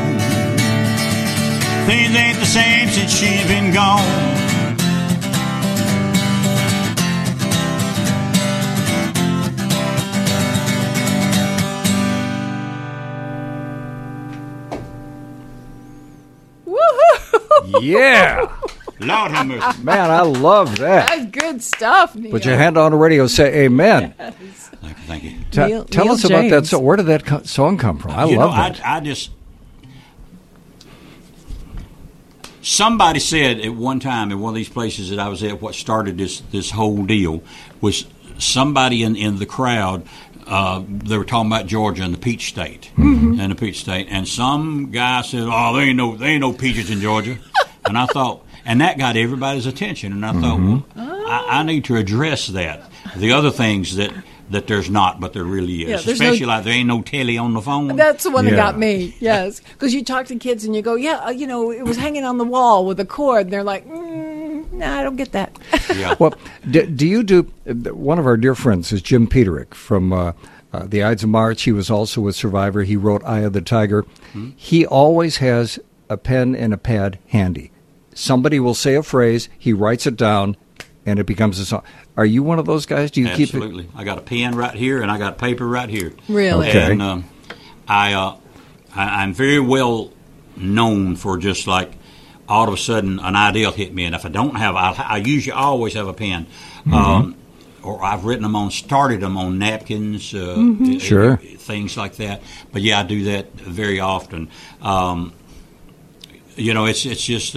Things ain't the same since she's been gone. Yeah. Lord have mercy. Man, I love that. That's good stuff, Neil. Put your hand on the radio, say amen. Yes. Thank you. Tell us about that song. Where did that song come from? I love that. I just... Somebody said at one time in one of these places that I was at, what started this whole deal was somebody in the crowd. They were talking about Georgia and the peach state, and the peach state, and some guy said, "Oh, there ain't no peaches in Georgia," and I thought, and that got everybody's attention, and I thought, well, I need to address that. The other things that there's not, but there really is. Yeah, especially like there ain't no telly on the phone. That's the one that got me, yes. Because you talk to kids and you go, yeah, it was hanging on the wall with a cord. And they're like, no, I don't get that. Yeah. Well, do you do, one of our dear friends is Jim Peterick from the Ides of March. He was also a survivor. He wrote Eye of the Tiger. Mm-hmm. He always has a pen and a pad handy. Somebody will say a phrase, he writes it down, and it becomes a song. Are you one of those guys? Do you keep it? Absolutely. I got a pen right here, and I got paper right here. Really? Okay. And I'm very well known for just like all of a sudden an idea will hit me, and if I don't have, I usually always have a pen. Or I've started them on napkins, Sure. Things like that. But yeah, I do that very often. It's just.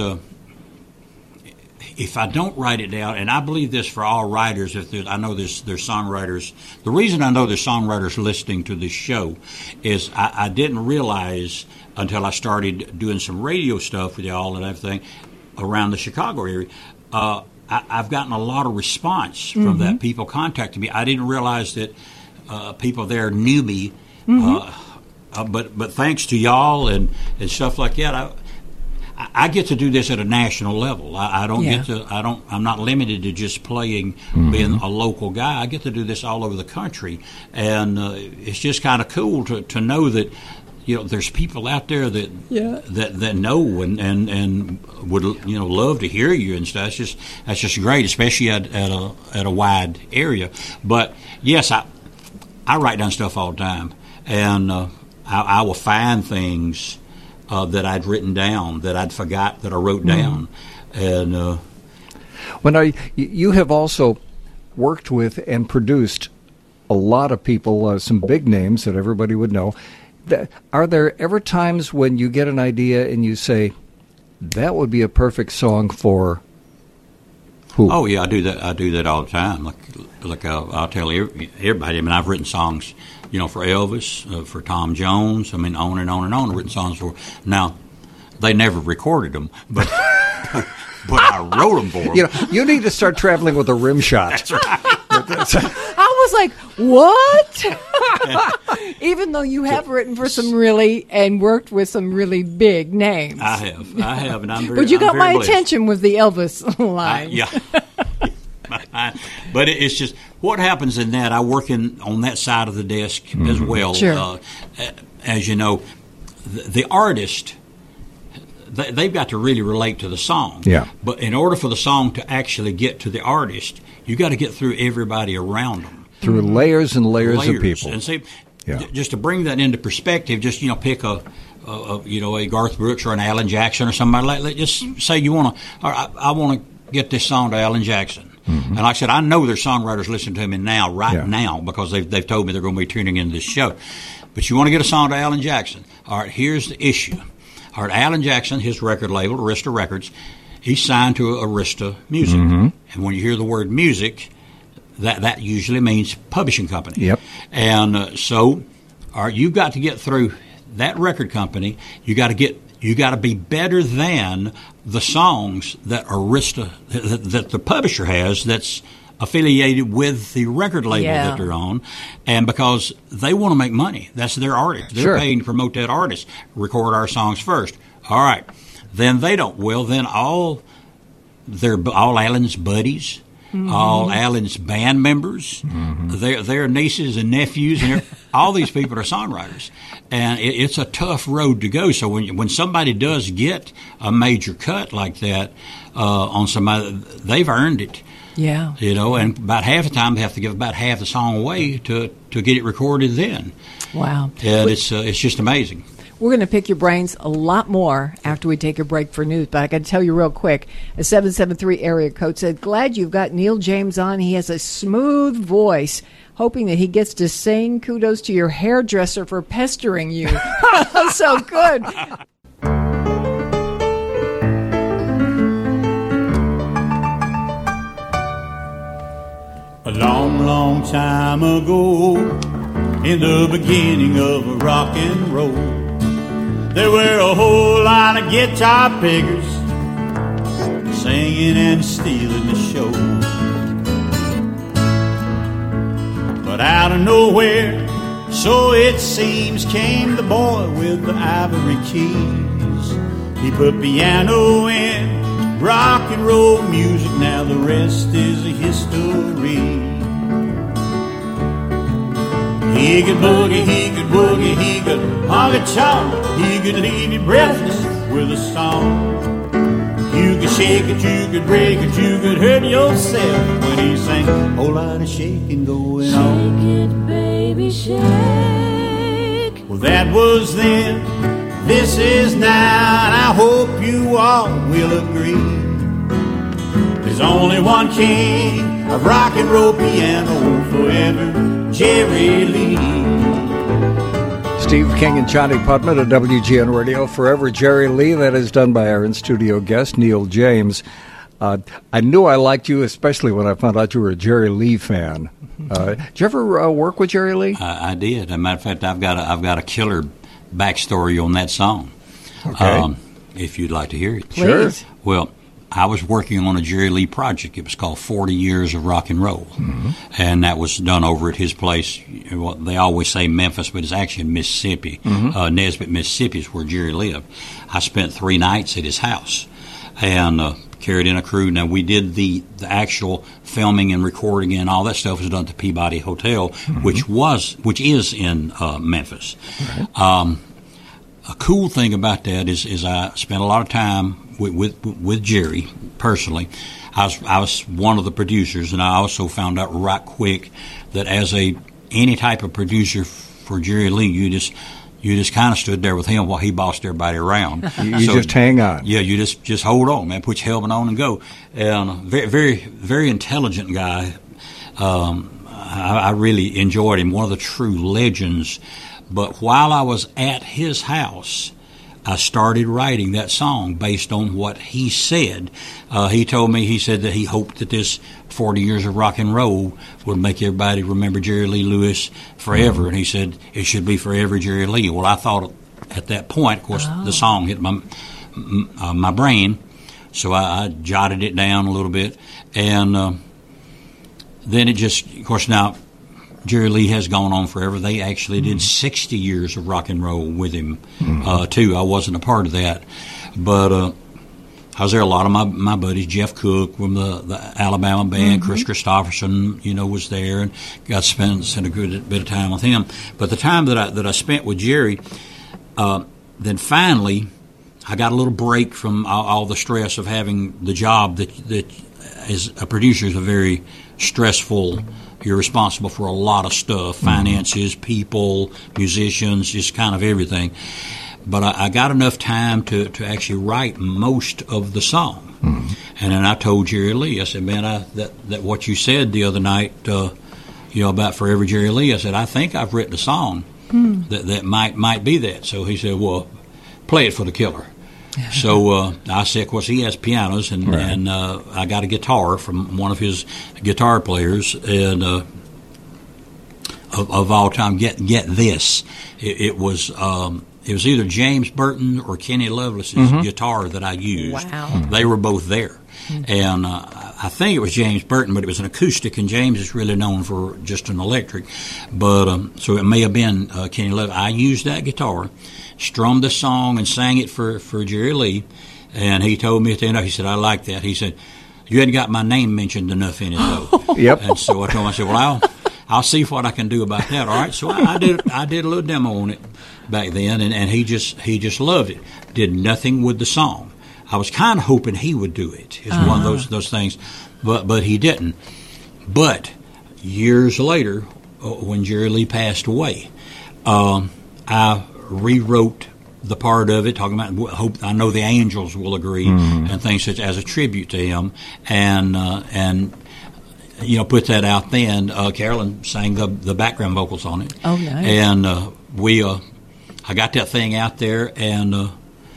If I don't write it down, and I believe this for all writers, I know there's songwriters. The reason I know there's songwriters listening to this show is I didn't realize until I started doing some radio stuff with y'all and everything around the Chicago area. I've gotten a lot of response from that. People contacting me. I didn't realize that people there knew me, but thanks to y'all and stuff like that, I get to do this at a national level. I don't get to. I'm not limited to just playing, being a local guy. I get to do this all over the country, and it's just kind of cool to know that there's people out there that know and would love to hear you and stuff. That's just great, especially at a wide area. But yes, I write down stuff all the time, and I will find things that I'd written down, that I'd forgot, that I wrote down. And you have also worked with and produced a lot of people, some big names that everybody would know. Are there ever times when you get an idea and you say, that would be a perfect song for who? Oh, yeah, I do that. I do that all the time. Like I'll tell everybody. I mean, I've written songs, for Elvis, for Tom Jones. I mean, on and on and on. I've written songs for. Now, they never recorded them, but but I wrote them for him. You know, you need to start traveling with a rim shot. That's right. I was like, what? Even though you have written for some really and worked with some really big names. I have, and I'm very. But you got my blessed. attention with the Elvis line. Yeah. But it's just what happens in that. I work on that side of the desk as well. Sure. As you know, the artist, they've got to really relate to the song. Yeah. But in order for the song to actually get to the artist, you got to get through everybody around them. Through layers and layers of people. And see, just to bring that into perspective, just pick a Garth Brooks or an Alan Jackson or somebody like that. Just say you want to. I want to get this song to Alan Jackson. And like I said, I know there's songwriters listening to him now because they've told me they're going to be tuning into this show. But you want to get a song to Alan Jackson. All right, here's the issue. All right, Alan Jackson, his record label, Arista Records, he's signed to Arista Music. And when you hear the word music, that usually means publishing company. Yep. And so, all right, you've got to get through that record company. You got to be better than the songs that Arista, that the publisher has, that's affiliated with the record label that they're on, and because they want to make money. That's their artist. They're paying to promote that artist. Record our songs first. All right. Then they don't. Well, then all Alan's buddies, all Alan's band members, their nieces and nephews, and all these people are songwriters. And it's a tough road to go. So when somebody does get a major cut like that on somebody, they've earned it. Yeah. And about half the time they have to give about half the song away to get it recorded then. Wow. And it's just amazing. We're going to pick your brains a lot more after we take a break for news. But I got to tell you real quick, a 773 area code said, glad you've got Neil James on. He has a smooth voice. Hoping that he gets to sing. Kudos to your hairdresser for pestering you. So good. A long, long time ago, in the beginning of rock and roll, there were a whole lot of guitar pickers singing and stealing the show. But out of nowhere, so it seems, came the boy with the ivory keys. He put piano in rock and roll music, now the rest is a history. He could boogie, he could woogie, he could honky tonk, he could leave you breathless with a song. You could shake it, you could break it, you could hurt yourself when he sang a whole lot of shaking going on. Shake it, baby, shake. Well, that was then, this is now, and I hope you all will agree. There's only one king of rock and roll piano forever, Jerry Lee. Steve King and Johnny Putman at WGN Radio. Forever Jerry Lee. That is done by our in-studio guest, Neil James. I knew I liked you, especially when I found out you were a Jerry Lee fan. Did you ever work with Jerry Lee? I did. As a matter of fact, I've got a killer backstory on that song. Okay. If you'd like to hear it. Sure. Well, I was working on a Jerry Lee project. It was called 40 Years of Rock and Roll. And that was done over at his place. Well, they always say Memphis, but it's actually in Mississippi. Nesbitt, Mississippi is where Jerry lived. I spent 3 nights at his house and carried in a crew. Now, we did the actual filming and recording and all that stuff was done at the Peabody Hotel, which is in Memphis. Right. A cool thing about that is I spent a lot of time with Jerry personally. I was one of the producers, and I also found out right quick that as any type of producer for Jerry Lee, you just kind of stood there with him while he bossed everybody around. You just hang on. Yeah, you just hold on, man. Put your helmet on and go. And very, very, very intelligent guy. I really enjoyed him. One of the true legends. But while I was at his house, I started writing that song based on what he said. He told me, he said that he hoped that this 40 Years of Rock and Roll would make everybody remember Jerry Lee Lewis forever. And he said, it should be Forever Jerry Lee. Well, I thought at that point, of course, the song hit my brain. So I jotted it down a little bit, and then it just, of course, now Jerry Lee has gone on forever. They actually did 60 years of rock and roll with him, too. I wasn't a part of that, but I was there. A lot of my buddies, Jeff Cook from the Alabama band, Chris Christopherson, was there, and got to spend a good bit of time with him. But the time that I spent with Jerry, then finally I got a little break from all the stress of having the job that as a producer is a very stressful. You're responsible for a lot of stuff, finances, people, musicians, just kind of everything. But I got enough time to actually write most of the song. And then I told Jerry Lee, I said, man, that what you said the other night, about Forever Jerry Lee, I said, I think I've written a song that might be that. So he said, well, play it for the killer. So I said, of course, he has pianos, and I got a guitar from one of his guitar players, and of all time, get this, it was either James Burton or Kenny Lovelace's guitar that I used. Wow. They were both there. And I think it was James Burton, but it was an acoustic, and James is really known for just an electric. But so it may have been Kenny Lovelace. I used that guitar, strummed the song, and sang it for Jerry Lee. And he told me at the end, he said, I like that. He said, you hadn't got my name mentioned enough in it, though. Yep. And so I told him, I said, well, I'll see what I can do about that. All right. So I did a little demo on it back then, and he just loved it. Did nothing with the song. I was kind of hoping he would do it. It's one of those things, but he didn't. But years later, when Jerry Lee passed away, I rewrote the part of it, talking about hope. I know the angels will agree, and things such as a tribute to him, and put that out. Then Carolyn sang the background vocals on it. Oh, nice. And I got that thing out there, and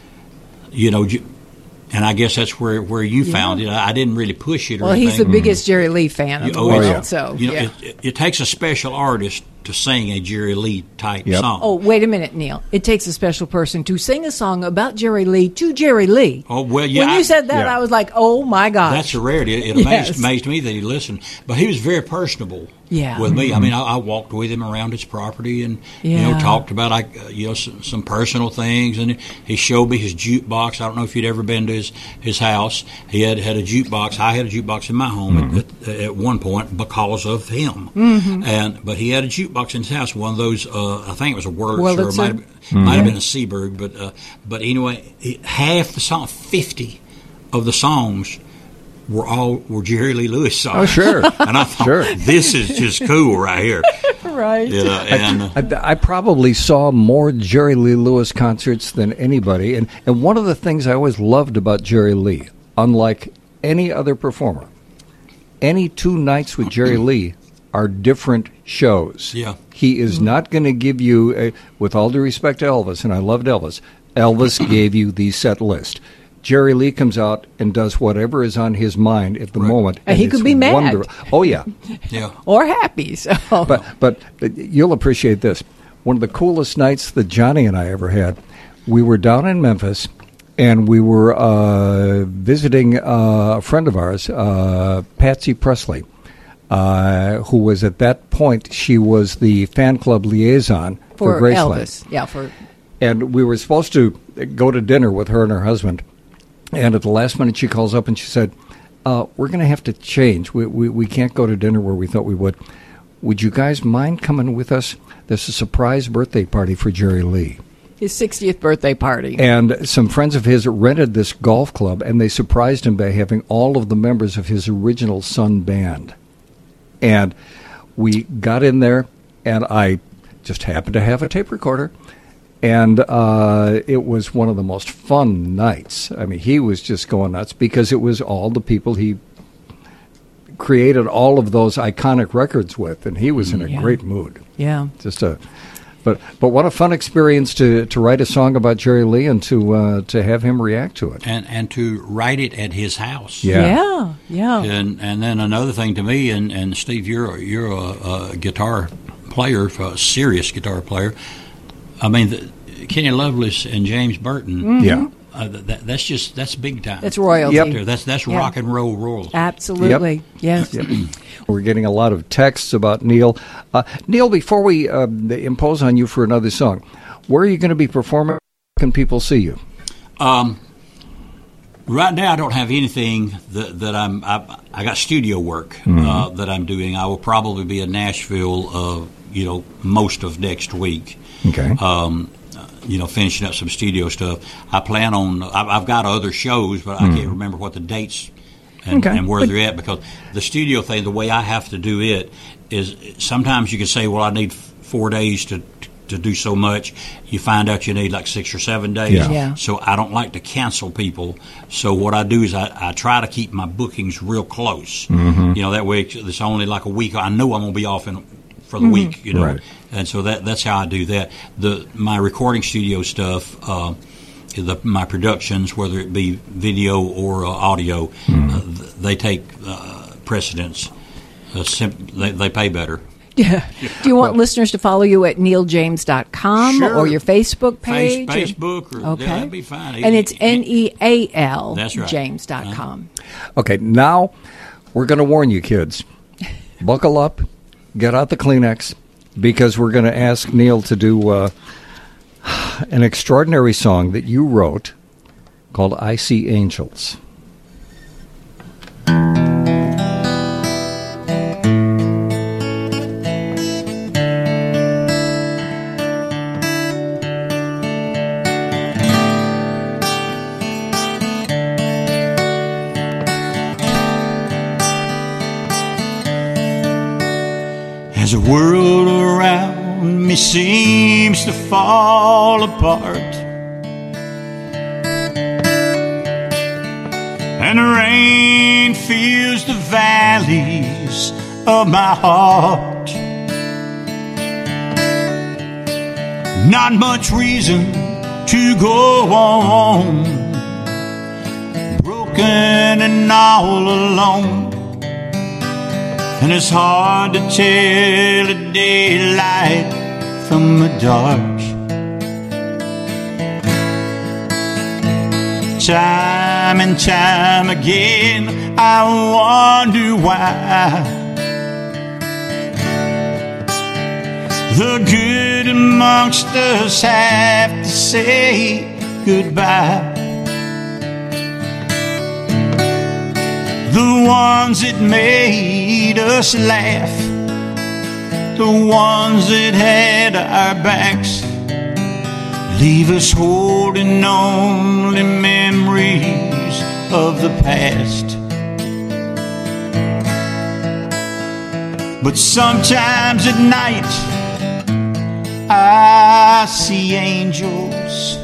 and I guess that's where you found it. I didn't really push it or anything. Well, he's the biggest Jerry Lee fan of the world. So it takes a special artist to sing a Jerry Lee type song. Oh, wait a minute, Neil. It takes a special person to sing a song about Jerry Lee to Jerry Lee. Oh, well, yeah. When you said that, I was like, oh, my gosh. That's a rarity. It amazed me that he listened. But he was very personable with me. I mean, I walked with him around his property and, talked about, some personal things. And he showed me his jukebox. I don't know if you'd ever been to his house. He had a jukebox. I had a jukebox in my home at one point because of him. But he had a jukebox in his house, one of those, I think it was a Wurlitzer, or it might have been a Seaberg, but anyway, half the song, 50 of the songs were Jerry Lee Lewis songs. Oh, sure. And I thought, this is just cool right here. Right. I probably saw more Jerry Lee Lewis concerts than anybody, and one of the things I always loved about Jerry Lee, unlike any other performer, any two nights with Jerry Lee are different shows. Yeah. He is not going to give you, with all due respect to Elvis, and I loved Elvis, Elvis gave you the set list. Jerry Lee comes out and does whatever is on his mind at the moment. And he could be mad. Wonderful. Oh, yeah. Or happy. So. But you'll appreciate this. One of the coolest nights that Johnny and I ever had, we were down in Memphis, and we were visiting a friend of ours, Patsy Presley. Who was at that point, she was the fan club liaison for Graceland. Elvis. Yeah, and we were supposed to go to dinner with her and her husband. And at the last minute, she calls up and she said, we're going to have to change. We can't go to dinner where we thought we would. Would you guys mind coming with us? There's a surprise birthday party for Jerry Lee. His 60th birthday party. And some friends of his rented this golf club, and they surprised him by having all of the members of his original Sun band. And we got in there, and I just happened to have a tape recorder. And it was one of the most fun nights. I mean, he was just going nuts because it was all the people he created all of those iconic records with, and he was in a great mood. Yeah. But what a fun experience to write a song about Jerry Lee and to have him react to it. And to write it at his house. Yeah. And then another thing to me, and Steve, you're a guitar player, a serious guitar player. I mean, Kenny Lovelace and James Burton That's big time. That's royalty. Yep. That's rock and roll royalty. Absolutely. Yes. Yep. We're getting a lot of texts about Neil. Neil, before we impose on you for another song, where are you going to be performing? Where can people see you? Right now, I don't have anything that I got studio work that I'm doing. I will probably be in Nashville, most of next week. Okay. Finishing up some studio stuff. I plan on. I've got other shows, but I can't remember what the dates and where they're at, because the studio thing, the way I have to do it is sometimes you can say, well, I need 4 days to do so much. You find out you need like 6 or 7 days. Yeah. So I don't like to cancel people. So what I do is I try to keep my bookings real close. That way it's only like a week. I know I'm going to be off for the week, Right. And so that's how I do that. My recording studio stuff, my productions, whether it be video or audio, they take precedence. They pay better. Yeah. Do you want listeners to follow you at neiljames.com Sure. or your Facebook page? Facebook, okay. That'd be fine. And it's NEAL That's right. James.com. Okay, now we're going to warn you, kids. Buckle up, get out the Kleenex, because we're going to ask Neil to do an extraordinary song that you wrote called I See Angels. As the world around me seems to fall apart, and the rain fills the valleys of my heart, not much reason to go on, broken and all alone. And it's hard to tell the daylight from the dark. Time and time again, I wonder why the good amongst us have to say goodbye. The ones that made us laugh, the ones that had our backs, leave us holding only memories of the past. But sometimes at night I see angels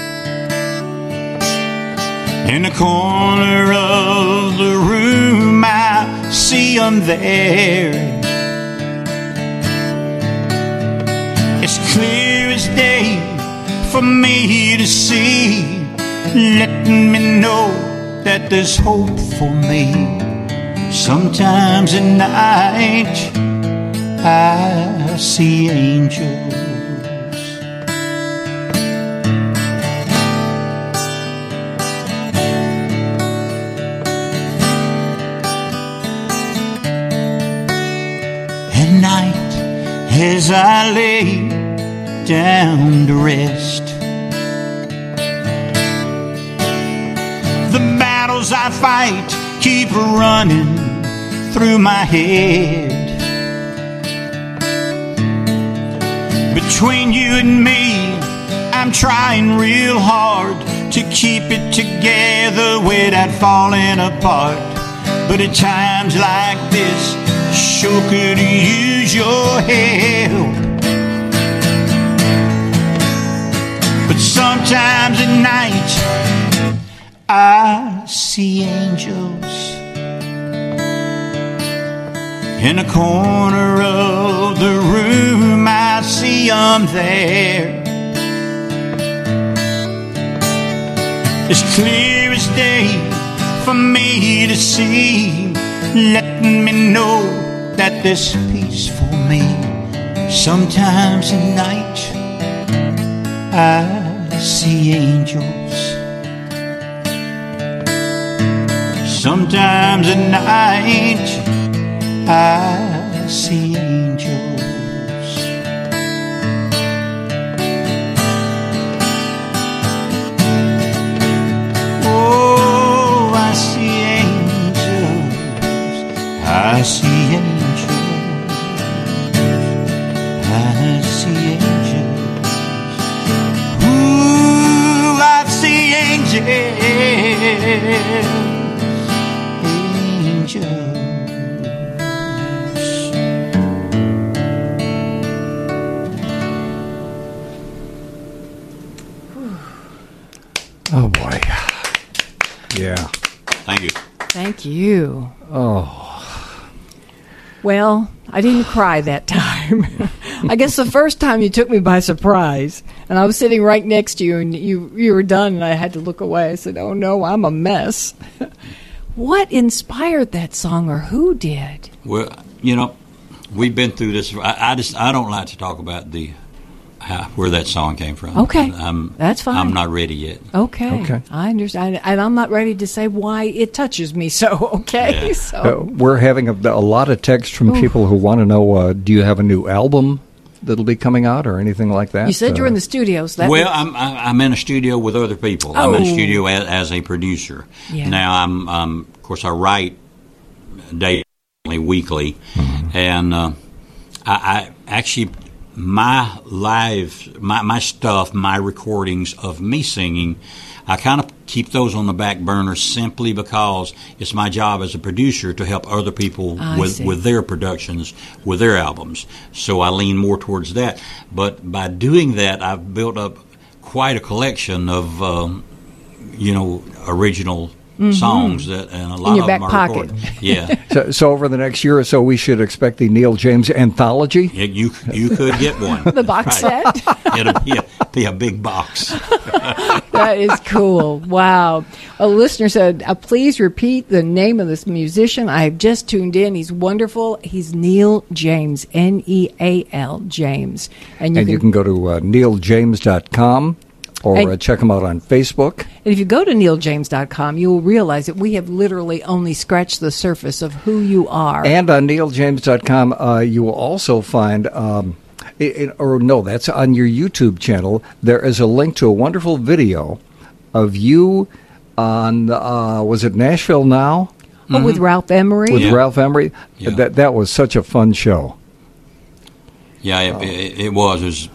in the corner of the room. I see them there. It's clear as day for me to see, letting me know that there's hope for me. Sometimes at night I see angels. At night, as I lay down to rest, the battles I fight keep running through my head. Between you and me, I'm trying real hard to keep it together without falling apart. But at times like this, sure could use your help. But sometimes at night I see angels in a corner of the room. I see them there. It's clear as day for me to see, letting me know that there's peace for me. Sometimes at night I see angels. Sometimes at night I see angels. Oh, I see angels. I see angels. I see angels. Ooh, I see angels. Oh, boy. Yeah. Thank you. Thank you. Oh. Well, I didn't cry that time. I guess the first time you took me by surprise, and I was sitting right next to you, and you were done, and I had to look away. I said, "Oh no, I'm a mess." What inspired that song, or who did? Well, you know, we've been through this. I don't like to talk about where that song came from. Okay, that's fine. I'm not ready yet. Okay, I understand, and I'm not ready to say why it touches me so. Okay, Yeah. so We're having a lot of text from people who want to know, do you have a new album that'll be coming out or anything like that? you said you're in the studios. That Well, was- I'm in a studio with other people. I'm in a studio as a producer. Yeah. Now of course I write daily, weekly, and I actually my stuff, my recordings of me singing, I kind of keep those on the back burner simply because it's my job as a producer to help other people with their productions, with their albums. So I lean more towards that. But by doing that, I've built up quite a collection of, original songs that, and a lot in your of back them are pocket. recorded. Yeah. So over the next year or so, we should expect the Neil James anthology? Yeah, you could get one. The box set? It'll be a big box. That is cool. Wow. A listener said, please repeat the name of this musician. I have just tuned in. He's wonderful. He's Neil James, Neal James. And you can go to neiljames.com or check him out on Facebook. And if you go to neiljames.com, you will realize that we have literally only scratched the surface of who you are. And on neiljames.com, you will also find, that's on your YouTube channel. There is a link to a wonderful video of you on, was it Nashville Now? Oh, with Ralph Emery? With Ralph Emery. Yeah. That was such a fun show. Yeah, it was.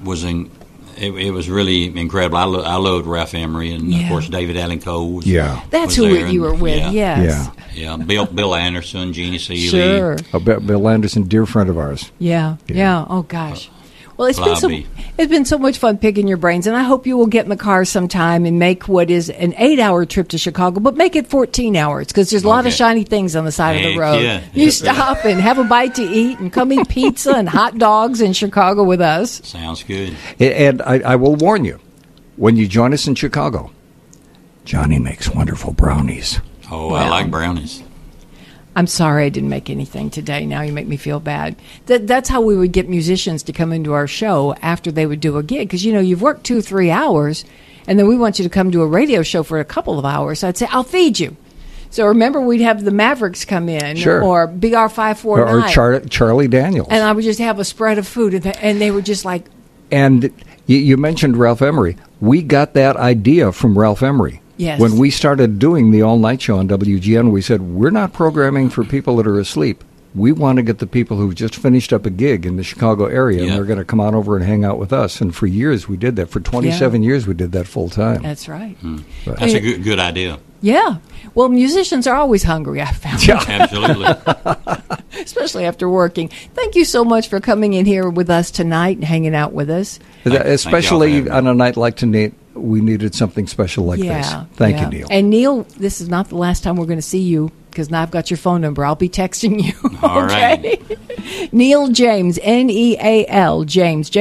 It was really incredible. I loved Ralph Emery and, of course, David Allen Coe. That's who you were with, yes. Yeah, Bill Anderson, Jeannie Seeley. Sure. Bill Anderson, dear friend of ours. Yeah. Oh, gosh. Well, it's been so much fun picking your brains, and I hope you will get in the car sometime and make what is an 8-hour trip to Chicago, but make it 14 hours because there's a lot of shiny things on the side of the road. Yeah. You stop and have a bite to eat and come eat pizza and hot dogs in Chicago with us. Sounds good. And I will warn you, when you join us in Chicago, Johnny makes wonderful brownies. Oh, I like brownies. I'm sorry I didn't make anything today. Now you make me feel bad. That's how we would get musicians to come into our show after they would do a gig. Because, you've worked 2-3 hours, and then we want you to come to a radio show for a couple of hours. So I'd say, I'll feed you. So remember, we'd have the Mavericks come in, or BR549. Or Charlie Daniels. And I would just have a spread of food, and they were just like... And you mentioned Ralph Emery. We got that idea from Ralph Emery. Yes. When we started doing the all-night show on WGN, we said, we're not programming for people that are asleep. We want to get the people who've just finished up a gig in the Chicago area, and they're going to come on over and hang out with us. And for years, we did that. For 27 years, we did that full time. That's right. That's a good idea. Yeah. Well, musicians are always hungry, I've found. Yeah. Absolutely. Especially after working. Thank you so much for coming in here with us tonight and hanging out with us. Especially on a night like tonight, we needed something special like this. Thank you, Neil. And Neil, this is not the last time we're going to see you because now I've got your phone number. I'll be texting you. All right. Neil James, Neal James,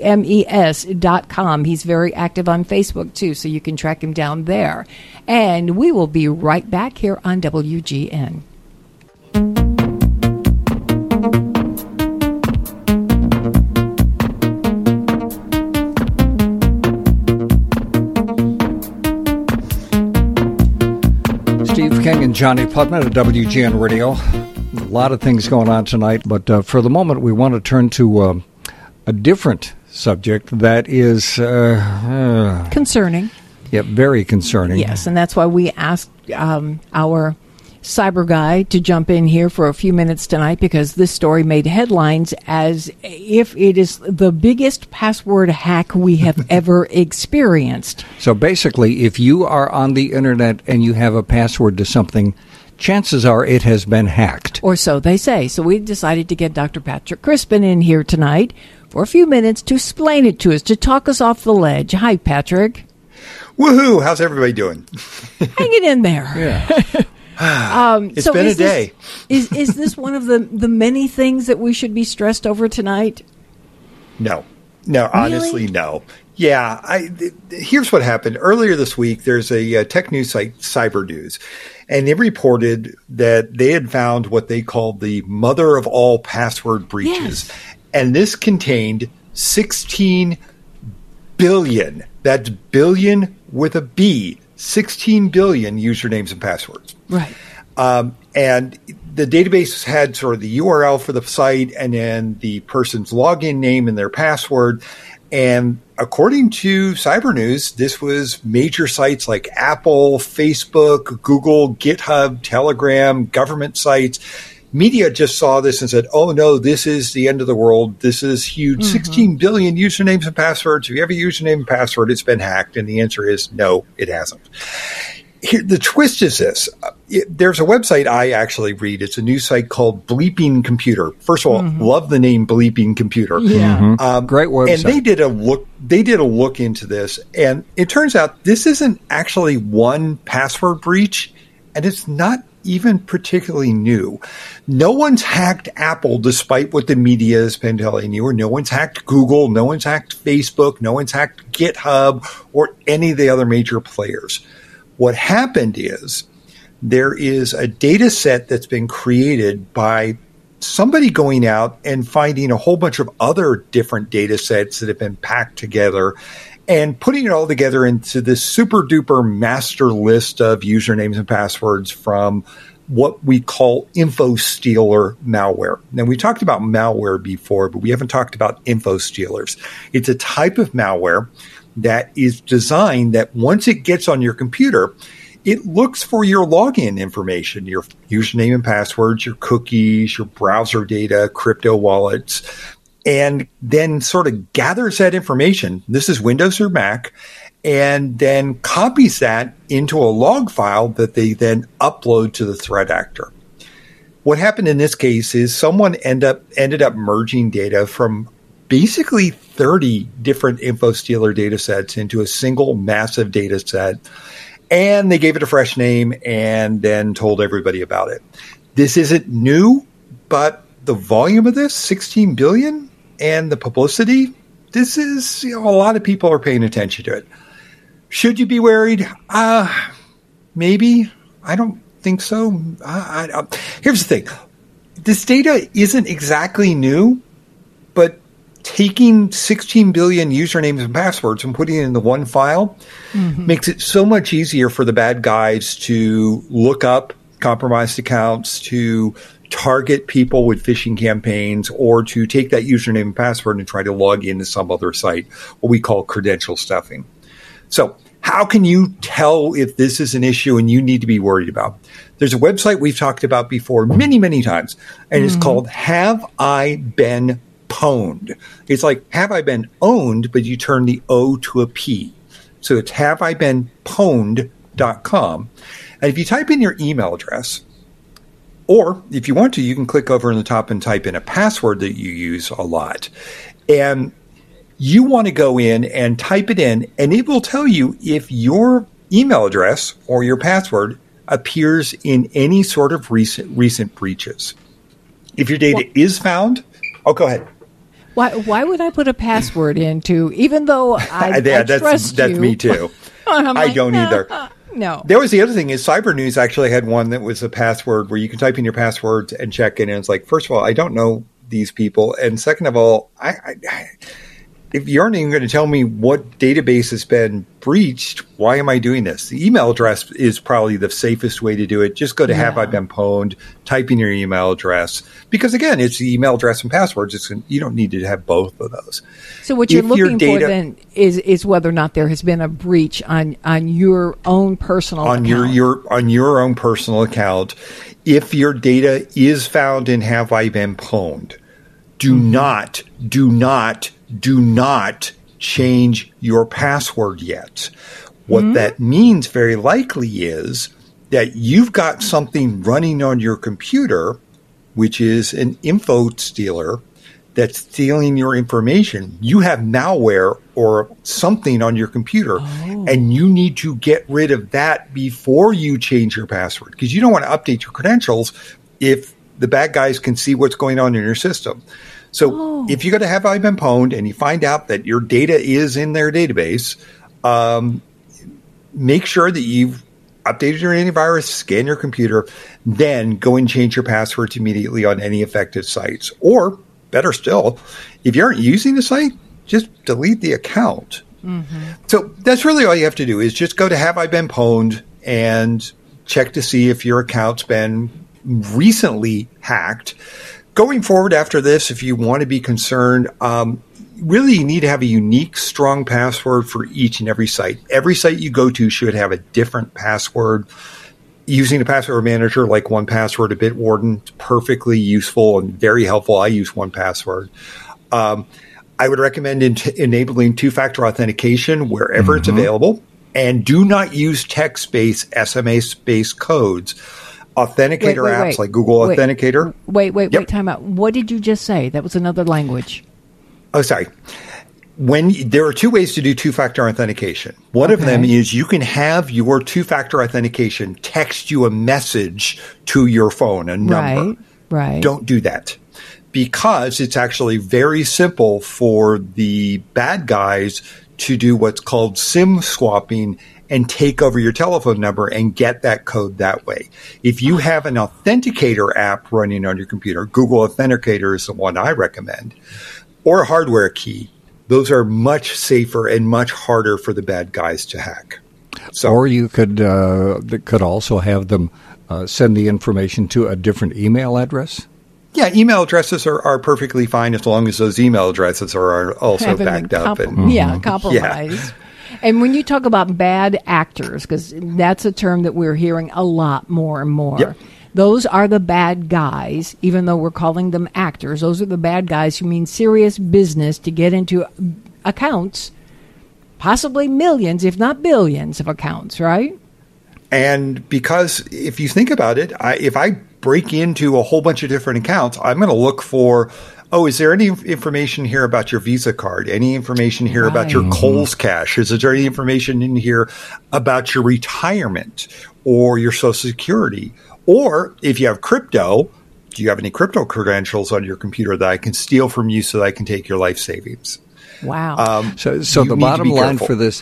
JAMES.com. He's very active on Facebook, too, so you can track him down there. And we will be right back here on WGN. Steve King and Johnny Putman at WGN Radio. A lot of things going on tonight, but for the moment we want to turn to a different subject that is concerning. Yeah, very concerning. Yes, and that's why we asked our cyber guy to jump in here for a few minutes tonight, because this story made headlines as if it is the biggest password hack we have ever experienced. So basically, if you are on the internet and you have a password to something, chances are it has been hacked. Or so they say. So we decided to get Dr. Patrick Crispin in here tonight for a few minutes to explain it to us, to talk us off the ledge. Hi, Patrick. Woohoo! How's everybody doing? Hanging in there. Yeah. It's been a day. Is this one of the many things that we should be stressed over tonight? No, really? Honestly, no. Yeah, here's what happened. Earlier this week, there's a tech news site, Cyber News, and they reported that they had found what they called the mother of all password breaches. Yes. And this contained 16 billion, that's billion with a B, 16 billion usernames and passwords. Right. And the database had sort of the URL for the site and then the person's login name and their password. And according to Cyber News, this was major sites like Apple, Facebook, Google, GitHub, Telegram, government sites. Media just saw this and said, oh, no, this is the end of the world. This is huge. 16 billion usernames and passwords. If you have a username and password, it's been hacked. And the answer is no, it hasn't. Here, the twist is this. There's a website I actually read. It's a news site called Bleeping Computer. First of all, love the name Bleeping Computer. Yeah. Great website. And they did a look into this. And it turns out this isn't actually one password breach. And it's not even particularly new. No one's hacked Apple, despite what the media has been telling you, or no one's hacked Google, no one's hacked Facebook, no one's hacked GitHub, or any of the other major players. What happened is there is a data set that's been created by somebody going out and finding a whole bunch of other different data sets that have been packed together and putting it all together into this super duper master list of usernames and passwords from what we call InfoStealer malware. Now, we talked about malware before, but we haven't talked about InfoStealers. It's a type of malware that is designed that once it gets on your computer, it looks for your login information, your username and passwords, your cookies, your browser data, crypto wallets, and then sort of gathers that information. This is Windows or Mac, and then copies that into a log file that they then upload to the threat actor. What happened in this case is someone ended up merging data from basically 30 different InfoStealer data sets into a single massive data set, and they gave it a fresh name and then told everybody about it. This isn't new, but the volume of this, 16 billion, and the publicity, this is, a lot of people are paying attention to it. Should you be worried? Maybe. I don't think so. Here's the thing. This data isn't exactly new, but taking 16 billion usernames and passwords and putting it into one file makes it so much easier for the bad guys to look up compromised accounts, to target people with phishing campaigns, or to take that username and password and try to log into some other site, what we call credential stuffing. So how can you tell if this is an issue and you need to be worried about? There's a website we've talked about before many, many times, and it's called Have I Been Pwned? It's like Have I Been Owned, but you turn the O to a P. So it's haveibeenpwned.com. And if you type in your email address, or if you want to, you can click over in the top and type in a password that you use a lot. And you want to go in and type it in, and it will tell you if your email address or your password appears in any sort of recent breaches. If your data is found, go ahead. Why would I put a password into, even though I trust you? That's me too. I don't either. No. There was the other thing is Cyber News actually had one that was a password where you can type in your passwords and check in. And it's like, first of all, I don't know these people. And second of all, if you aren't even going to tell me what database has been breached, why am I doing this? The email address is probably the safest way to do it. Just go to Have I Been Pwned, type in your email address. Because, again, it's the email address and passwords. You don't need to have both of those. So what you're looking for then is whether or not there has been a breach on your own personal account. On your own personal account. If your data is found in Have I Been Pwned, do not change your password yet. What that means very likely is that you've got something running on your computer, which is an info stealer that's stealing your information. You have malware or something on your computer, and you need to get rid of that before you change your password, because you don't want to update your credentials if the bad guys can see what's going on in your system. So if you go to Have I Been Pwned and you find out that your data is in their database, make sure that you've updated your antivirus, scan your computer, then go and change your passwords immediately on any affected sites. Or, better still, if you aren't using the site, just delete the account. So that's really all you have to do is just go to Have I Been Pwned and check to see if your account's been recently hacked. Going forward after this, if you want to be concerned, really you need to have a unique, strong password for each and every site. Every site you go to should have a different password. Using a password manager like 1Password, a Bitwarden, is perfectly useful and very helpful. I use 1Password. I would recommend enabling two-factor authentication wherever it's available, and do not use text-based, SMS-based codes. Authenticator apps like Google Authenticator. Wait, time out. What did you just say? That was another language. Oh, sorry. There are two ways to do two-factor authentication. One of them is you can have your two-factor authentication text you a message to your phone, a number. Right. Don't do that, because it's actually very simple for the bad guys to do what's called SIM swapping and take over your telephone number and get that code that way. If you have an authenticator app running on your computer, Google Authenticator is the one I recommend, or a hardware key, those are much safer and much harder for the bad guys to hack. So, or you could also have them send the information to a different email address. Yeah, email addresses are perfectly fine as long as those email addresses are also backed up. Compromised. Yeah. And when you talk about bad actors, because that's a term that we're hearing a lot more and more, those are the bad guys, even though we're calling them actors. Those are the bad guys who mean serious business to get into accounts, possibly millions, if not billions of accounts, right? And because if you think about it, if I break into a whole bunch of different accounts, I'm going to look for, is there any information here about your Visa card? Any information here about your Kohl's cash? Is there any information in here about your retirement or your Social Security? Or if you have crypto, do you have any crypto credentials on your computer that I can steal from you so that I can take your life savings? Wow. So the bottom line for this,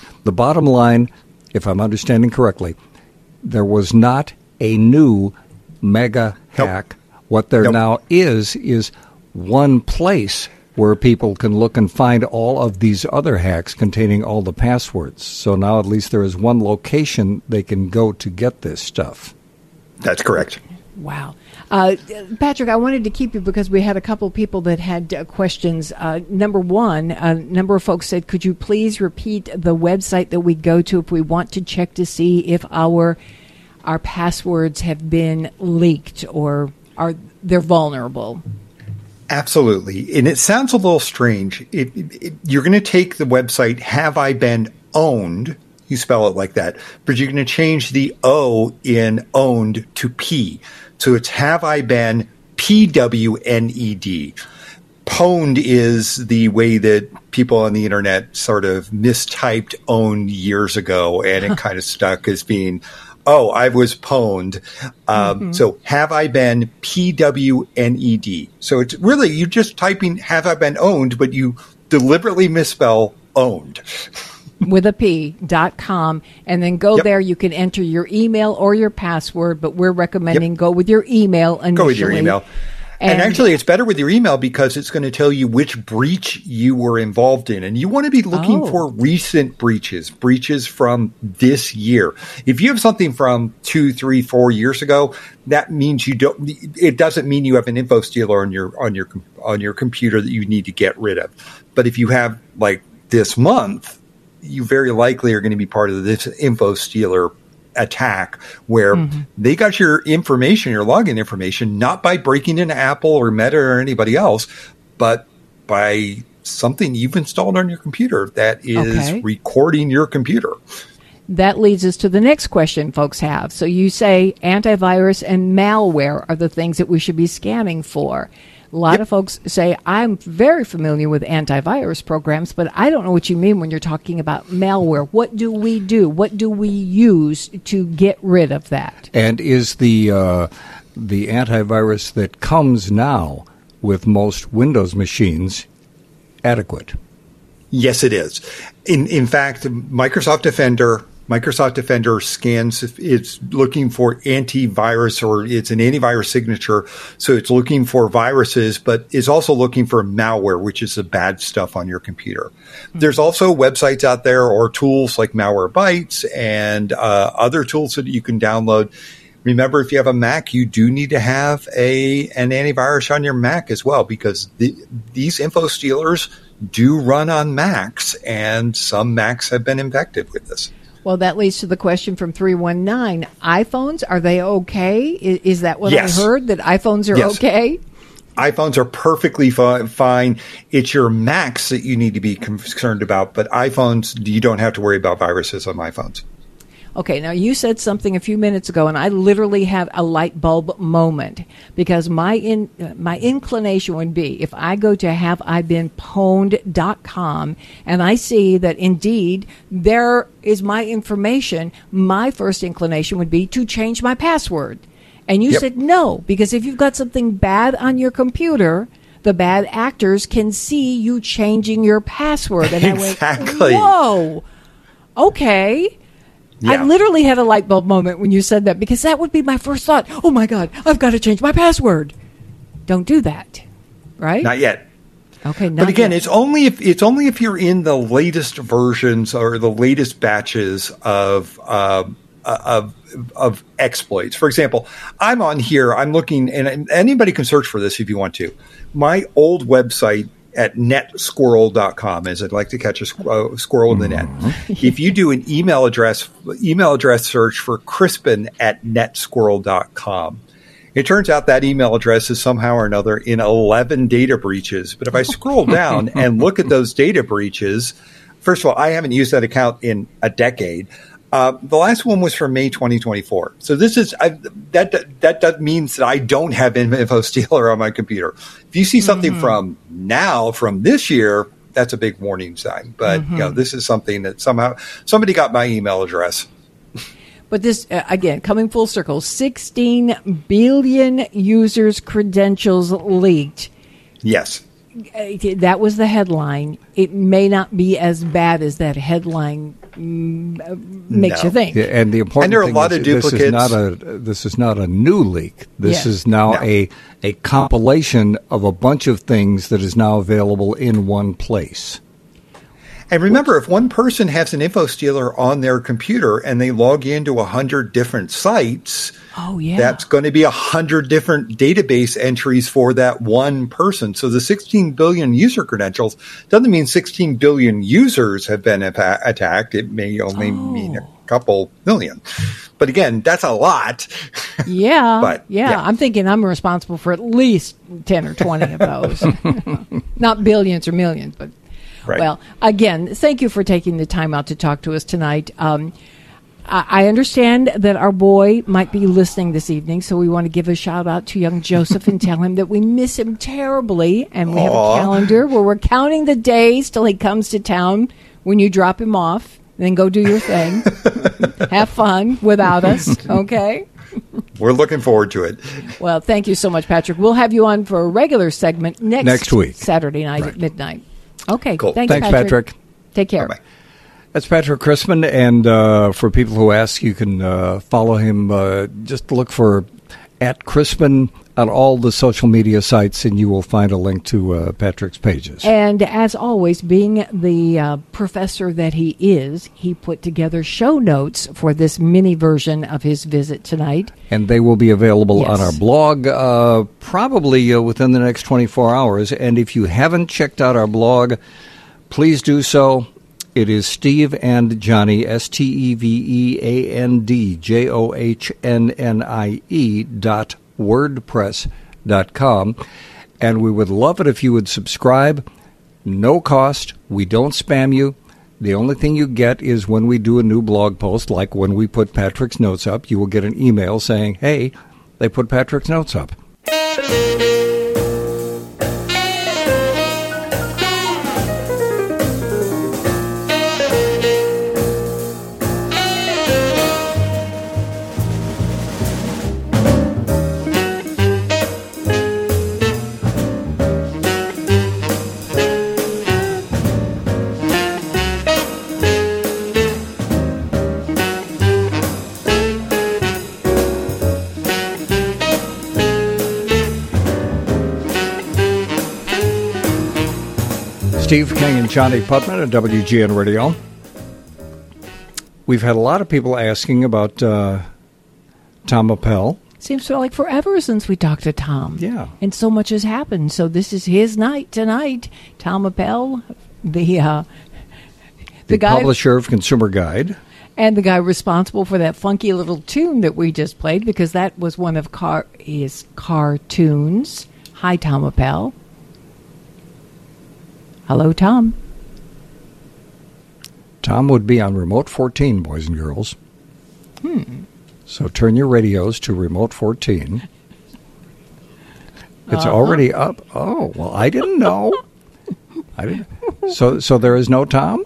if I'm understanding correctly, there was not a new mega hack. What there now is one place where people can look and find all of these other hacks containing all the passwords. So now at least there is one location they can go to get this stuff. That's correct. Wow. Patrick, I wanted to keep you because we had a couple of people that had questions. Number one, a number of folks said, could you please repeat the website that we go to if we want to check to see if our passwords have been leaked or they're vulnerable? Absolutely. And it sounds a little strange. You're going to take the website Have I Been Owned, you spell it like that, but you're going to change the O in owned to P. So it's Have I Been PWNED. Pwned is the way that people on the internet sort of mistyped owned years ago, and it kind of stuck as being, I was pwned. So Have I Been PWNED. So it's really, you're just typing Have I Been Owned, but you deliberately misspell owned. With a P.com, and then go there. You can enter your email or your password, but we're recommending go with your email initially. Go with your email. And actually, it's better with your email because it's going to tell you which breach you were involved in. And you want to be looking for recent breaches from this year. If you have something from 2, 3, 4 years ago, that means it doesn't mean you have an info stealer on your computer that you need to get rid of. But if you have like this month, you very likely are going to be part of this info stealer attack where they got your information, your login information, not by breaking into Apple or Meta or anybody else, but by something you've installed on your computer that is recording your computer. That leads us to the next question folks have. So you say antivirus and malware are the things that we should be scanning for. A lot of folks say, I'm very familiar with antivirus programs, but I don't know what you mean when you're talking about malware. What do we do? What do we use to get rid of that? And is the antivirus that comes now with most Windows machines adequate? Yes, it is. In fact, Microsoft Defender scans, it's looking for antivirus, or it's an antivirus signature. So it's looking for viruses, but is also looking for malware, which is the bad stuff on your computer. There's also websites out there or tools like Malwarebytes and other tools that you can download. Remember, if you have a Mac, you do need to have an antivirus on your Mac as well, because these info stealers do run on Macs, and some Macs have been infected with this. Well, that leads to the question from 319. iPhones, are they okay? Is that what I heard, that iPhones are okay? iPhones are perfectly fine. It's your Macs that you need to be concerned about, but iPhones, you don't have to worry about viruses on iPhones. Okay, now you said something a few minutes ago, and I literally have a light bulb moment, because my inclination would be, if I go to haveibeenpwned.com and I see that indeed there is my information, my first inclination would be to change my password. And you said no, because if you've got something bad on your computer, the bad actors can see you changing your password. And exactly. I went, whoa, okay. Yeah. I literally had a light bulb moment when you said that, because that would be my first thought. Oh, my God, I've got to change my password. Don't do that, right? Not yet. Okay, but again, it's only if you're in the latest versions or the latest batches of exploits. For example, I'm on here. I'm looking, and anybody can search for this if you want to. My old website at netsquirrel.com, as I'd like to catch a squirrel in the net. If you do an email address search for Crispin at netsquirrel.com, it turns out that email address is somehow or another in 11 data breaches. But if I scroll down and look at those data breaches, first of all, I haven't used that account in a decade. The last one was from May 2024. So this is that means that I don't have info stealer on my computer. If you see something from this year, that's a big warning sign. But this is something that somehow somebody got my email address. But this, again, coming full circle, 16 billion users' credentials leaked. Yes. That was the headline. It may not be as bad as that headline makes you think. Yeah, and the important there are thing a lot of duplicates. This is not a new leak. This is now a compilation of a bunch of things that is now available in one place. And remember, if one person has an info stealer on their computer and they log into 100 different sites, that's going to be 100 different database entries for that one person. So the 16 billion user credentials doesn't mean 16 billion users have been attacked. It may only mean a couple million. But again, that's a lot. Yeah. I'm thinking I'm responsible for at least 10 or 20 of those. Not billions or millions, but... Right. Well, again, thank you for taking the time out to talk to us tonight. I understand that our boy might be listening this evening, so we want to give a shout out to young Joseph and tell him that we miss him terribly, and we have a calendar where we're counting the days till he comes to town when you drop him off. Then go do your thing. Have fun without us, okay? We're looking forward to it. Well, thank you so much, Patrick. We'll have you on for a regular segment next week, Saturday night at midnight. Okay, cool. Thanks, Patrick. Take care. Bye-bye. That's Patrick Crispin, and for people who ask, you can follow him. Just look for at Crispin on all the social media sites, and you will find a link to Patrick's pages. And as always, being the professor that he is, he put together show notes for this mini version of his visit tonight. And they will be available Yes. on our blog probably within the next 24 hours. And if you haven't checked out our blog, please do so. It is Steve and Johnny, SteveandJohnnie.wordpress.com. And we would love it if you would subscribe. No cost. We don't spam you. The only thing you get is when we do a new blog post, like when we put Patrick's notes up, you will get an email saying, hey, they put Patrick's notes up. Steve King and Johnny Putman at WGN Radio. We've had a lot of people asking about Tom Appel. Seems like forever since we talked to Tom. Yeah. And so much has happened. So this is his night tonight. Tom Appel, the guy, publisher of Consumer Guide. and the guy responsible for that funky little tune that we just played, because that was one of his cartoons. Hi, Tom Appel. Hello, Tom. Tom would be on Remote 14, boys and girls. So turn your radios to Remote 14. It's already up. Oh, well, I didn't know. I didn't. So there is no Tom?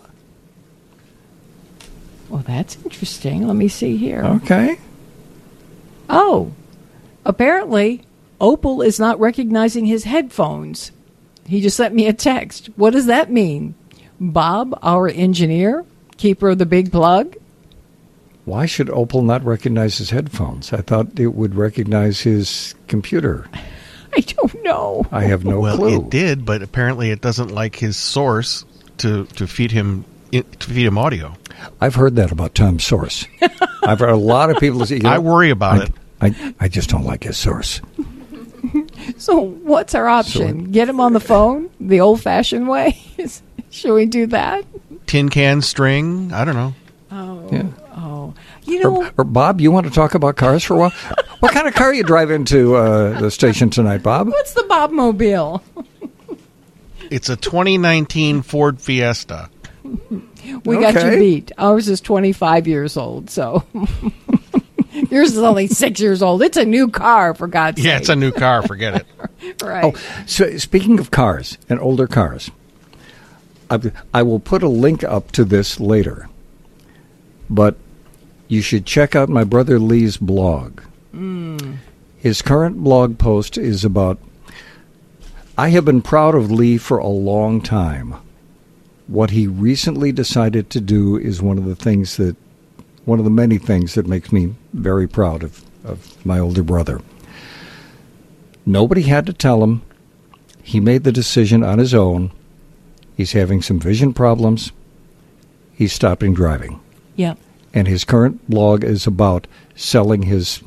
Well, that's interesting. Let me see here. Okay. Oh, apparently Opal is not recognizing his headphones. He just sent me a text. What does that mean? Bob, our engineer, keeper of the big plug? Why should Opal not recognize his headphones? I thought it would recognize his computer. I don't know. I have no clue. Well, it did, but apparently it doesn't like his source to feed him audio. I've heard that about Tom's source. I've heard a lot of people say, I worry about it. I just don't like his source. So what's our option? Get him on the phone the old-fashioned way? Should we do that? Tin can string? I don't know. Oh, yeah. Oh. You know, or Bob, you want to talk about cars for a while? What kind of car you drive into the station tonight, Bob? what's the Bob-mobile? It's a 2019 Ford Fiesta. We got you beat. Ours is 25 years old, so... Yours is only 6 years old. It's a new car, for God's sake. Yeah, it's a new car. Forget it. Right. Oh, so speaking of cars and older cars, I will put a link up to this later. But you should check out my brother Lee's blog. His current blog post is about... I have been proud of Lee for a long time. What he recently decided to do is one of the many things that makes me very proud of my older brother. Nobody had to tell him. He made the decision on his own. He's having some vision problems. He's stopping driving. Yeah. And his current blog is about selling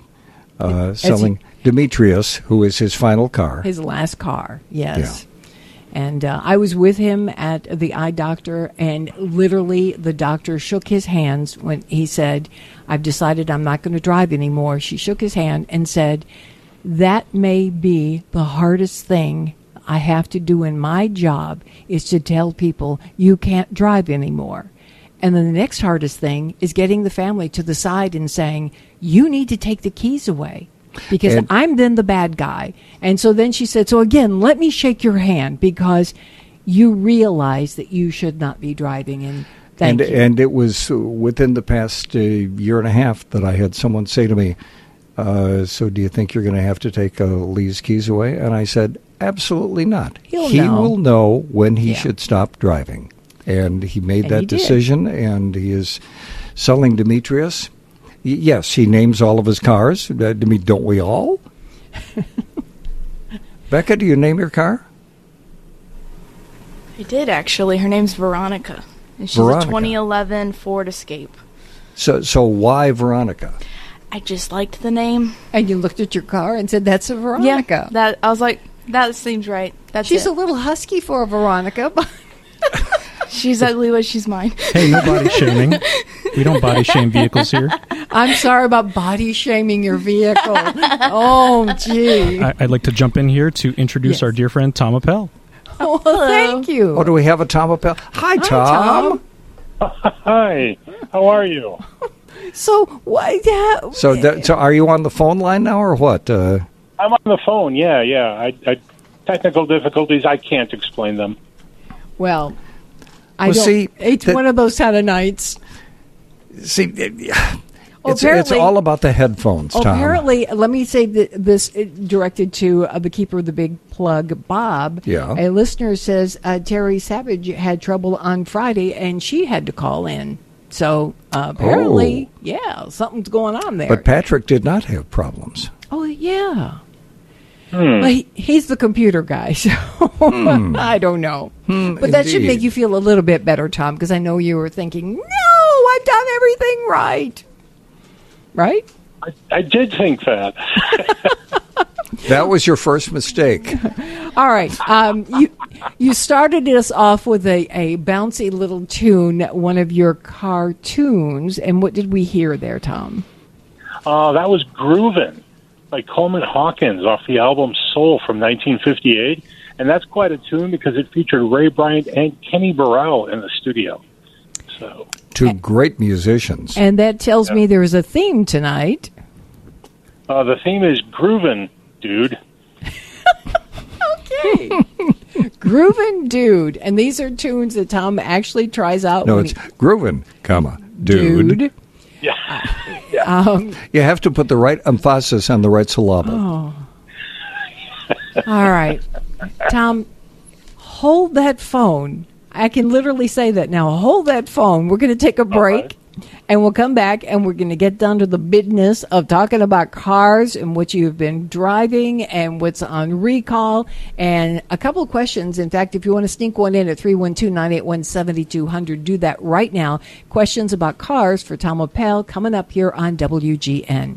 Demetrius, who is his final car. His last car, yes. Yeah. And I was with him at the eye doctor, and literally the doctor shook his hands when he said, I've decided I'm not going to drive anymore. She shook his hand and said, that may be the hardest thing I have to do in my job, is to tell people you can't drive anymore. And then the next hardest thing is getting the family to the side and saying, you need to take the keys away. Because I'm then the bad guy. And so then she said, so again, let me shake your hand, because you realize that you should not be driving. And thank you. And it was within the past year and a half that I had someone say to me, so do you think you're going to have to take Lee's keys away? And I said, absolutely not. He will know when he should stop driving. And he made that decision, and he is selling Demetrius. Yes, he names all of his cars. Don't we all? Becca, do you name your car? I did, actually. Her name's Veronica. And she's Veronica. a 2011 Ford Escape. So why Veronica? I just liked the name. And you looked at your car and said, that's a Veronica. Yeah, I was like, that seems right. She's a little husky for a Veronica, but she's ugly, but she's mine. Hey, no body shaming. We don't body shame vehicles here. I'm sorry about body shaming your vehicle. Oh, gee. I'd like to jump in here to introduce our dear friend Tom Appel. Oh, thank you. Oh, do we have a Tom Appel? Hi, Tom. Hi. How are you? So, why? So are you on the phone line now, or what? I'm on the phone. Yeah. Technical difficulties. I can't explain them. Well, see, it's one of those kind of nights. See, it's all about the headphones, Tom. Apparently, let me say this directed to the keeper of the big plug, Bob. Yeah. A listener says Terry Savage had trouble on Friday, and she had to call in. So apparently, something's going on there. But Patrick did not have problems. Oh, yeah. Well, he's the computer guy, so I don't know. But that should indeed. make you feel a little bit better, Tom, because I know you were thinking, no, I've done everything right. Right? I did think that. That was your first mistake. All right. You started us off with a bouncy little tune, one of your cartoons. And what did we hear there, Tom? That was Groovin' by Coleman Hawkins off the album Soul from 1958. And that's quite a tune because it featured Ray Bryant and Kenny Burrell in the studio. So two great musicians. And that tells me there's a theme tonight. The theme is Groovin', Dude. Okay. Groovin' Dude. And these are tunes that Tom actually tries out. No, it's Groovin', dude. Yeah. You have to put the right emphasis on the right syllable. Oh. All right. Tom, hold that phone. I can literally say that now. Hold that phone. We're going to take a break, and we'll come back, and we're going to get down to the business of talking about cars and what you've been driving and what's on recall, and a couple of questions. In fact, if you want to sneak one in at 312-981-7200, do that right now. Questions about cars for Tom Appel coming up here on WGN.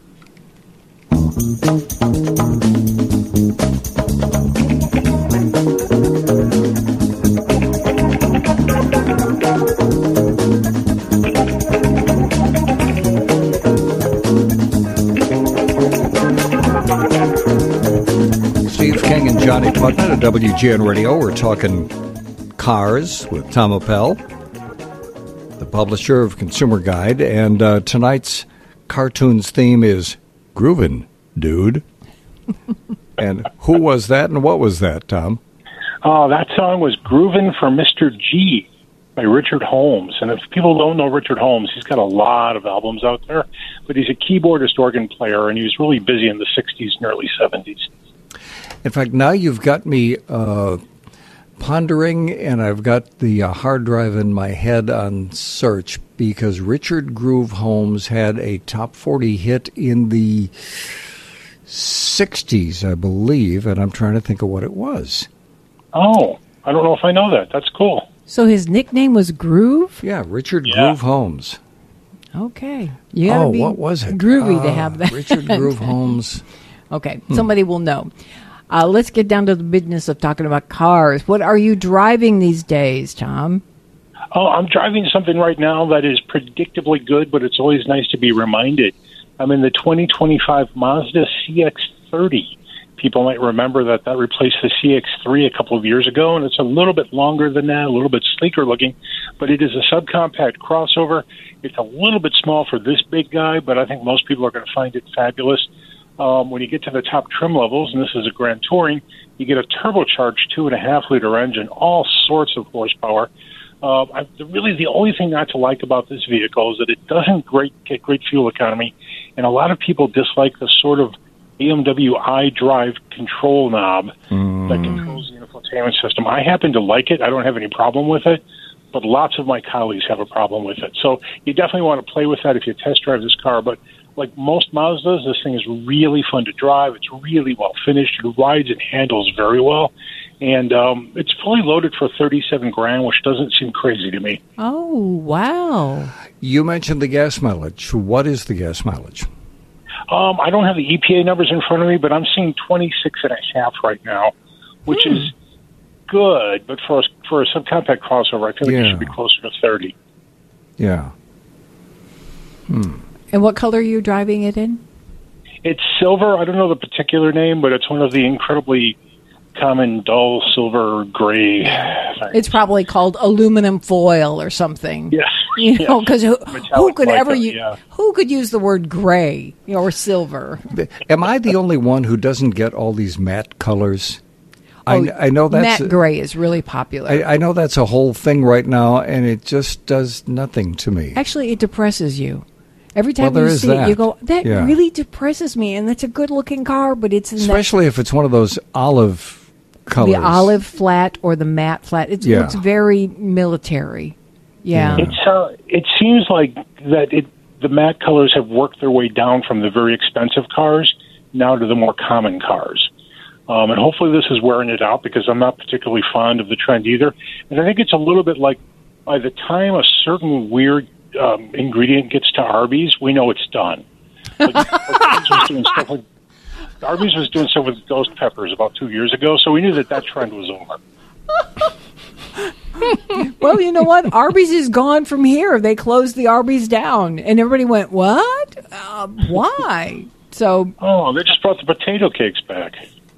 Steve King and Johnny Putnam at WGN Radio. We're talking cars with Tom Appel, the publisher of Consumer Guide, and tonight's cartoons theme is Groovin', Dude. And who was that and what was that, Tom? Oh, that song was Groovin' for Mr. G by Richard Holmes. And if people don't know Richard Holmes, he's got a lot of albums out there, but he's a keyboardist organ player, and he was really busy in the 60s and early 70s. In fact, now you've got me pondering, and I've got the hard drive in my head on search, because Richard Groove Holmes had a top 40 hit in the 60s, I believe, and I'm trying to think of what it was. Oh, I don't know if I know that. That's cool. So his nickname was Groove? Yeah, Richard Groove Holmes. Okay. You gotta be what was it? groovy to have that. Richard Groove Holmes. Okay, somebody will know. Let's get down to the business of talking about cars. What are you driving these days, Tom? Oh, I'm driving something right now that is predictably good, but it's always nice to be reminded. I'm in the 2025 Mazda CX-30. People might remember that replaced the CX-3 a couple of years ago, and it's a little bit longer than that, a little bit sleeker looking, but it is a subcompact crossover. It's a little bit small for this big guy, but I think most people are going to find it fabulous. When you get to the top trim levels, and this is a Grand Touring, you get a turbocharged 2.5-liter engine, all sorts of horsepower. Really, the only thing not to like about this vehicle is that it doesn't get great fuel economy, and a lot of people dislike the sort of BMW iDrive control knob that controls the infotainment system. I happen to like it. I don't have any problem with it, but lots of my colleagues have a problem with it. So you definitely want to play with that if you test drive this car, but like most Mazdas, this thing is really fun to drive. It's really well finished. It rides and handles very well. And it's fully loaded for $37,000, which doesn't seem crazy to me. Oh, wow. You mentioned the gas mileage. What is the gas mileage? I don't have the EPA numbers in front of me, but I'm seeing 26.5 right now, which is good. But for a subcompact crossover, I feel like it should be closer to 30. Yeah. And what color are you driving it in? It's silver. I don't know the particular name, but it's one of the incredibly common dull silver gray things. It's probably called aluminum foil or something. Yes. You know, because who could ever who could use the word gray or silver? Am I the only one who doesn't get all these matte colors? I know that's matte gray is really popular. I know that's a whole thing right now, and it just does nothing to me. Actually, it depresses you. Every time you see it, you go, that really depresses me. And that's a good-looking car, but it's... Especially if it's one of those olive colors. The olive flat or the matte flat. It looks very military. Yeah. It seems like that the matte colors have worked their way down from the very expensive cars now to the more common cars. And hopefully this is wearing it out, because I'm not particularly fond of the trend either. And I think it's a little bit like, by the time a certain weird ingredient gets to Arby's, we know it's done. Arby's was doing stuff with ghost peppers about 2 years ago, so we knew that trend was over. Well, you know what? Arby's is gone from here. They closed the Arby's down, and everybody went, "What? Why?" So, they just brought the potato cakes back.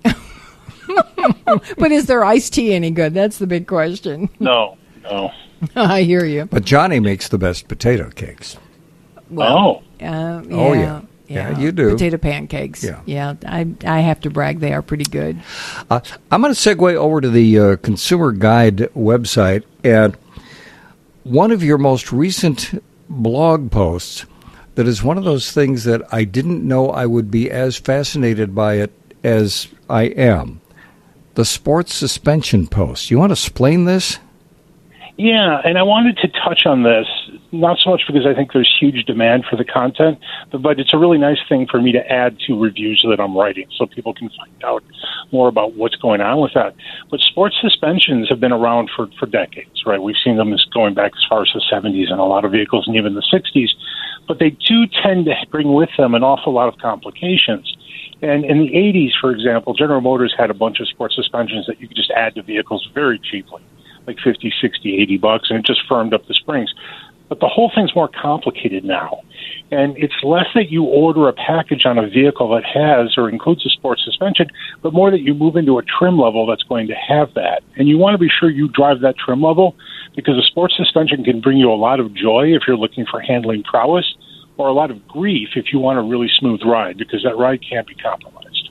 But is their iced tea any good? That's the big question. No. I hear you. But Johnny makes the best potato cakes. Well, yeah, you do. Potato pancakes. Yeah. I have to brag, they are pretty good. I'm going to segue over to the Consumer Guide website, and one of your most recent blog posts that is one of those things that I didn't know I would be as fascinated by it as I am. The sports suspension post. You want to explain this? Yeah, and I wanted to touch on this, not so much because I think there's huge demand for the content, but it's a really nice thing for me to add to reviews that I'm writing so people can find out more about what's going on with that. But sports suspensions have been around for decades, right? We've seen them going back as far as the 70s in a lot of vehicles and even the 60s. But they do tend to bring with them an awful lot of complications. And in the 80s, for example, General Motors had a bunch of sports suspensions that you could just add to vehicles very cheaply, like $50, $60, $80, and it just firmed up the springs. But the whole thing's more complicated now. And it's less that you order a package on a vehicle that has or includes a sports suspension, but more that you move into a trim level that's going to have that. And you want to be sure you drive that trim level, because a sports suspension can bring you a lot of joy if you're looking for handling prowess, or a lot of grief if you want a really smooth ride, because that ride can't be compromised.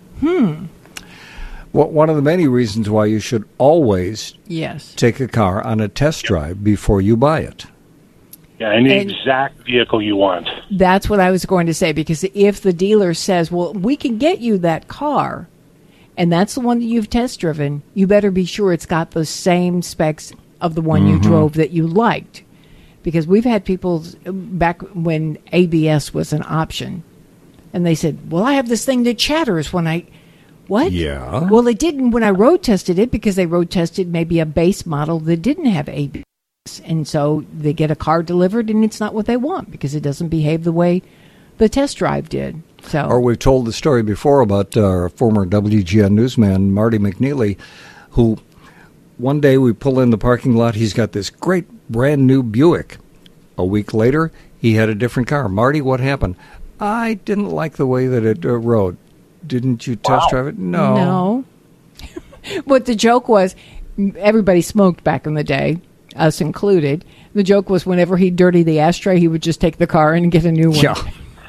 Well, one of the many reasons why you should always take a car on a test drive before you buy it. Yeah, and the exact vehicle you want. That's what I was going to say, because if the dealer says, well, we can get you that car, and that's the one that you've test driven, you better be sure it's got the same specs of the one you drove that you liked. Because we've had people back when ABS was an option, and they said, well, I have this thing that chatters when I... What? Yeah. Well, it didn't when I road tested it, because they road tested maybe a base model that didn't have ABS. And so they get a car delivered, and it's not what they want because it doesn't behave the way the test drive did. So, or we've told the story before about our former WGN newsman, Marty McNeely, who one day we pull in the parking lot. He's got this great brand new Buick. A week later, he had a different car. Marty, what happened? I didn't like the way that it rode. Didn't you test drive it? No. But the joke was, everybody smoked back in the day, us included. The joke was whenever he'd dirty the ashtray, he would just take the car and get a new one. Yeah.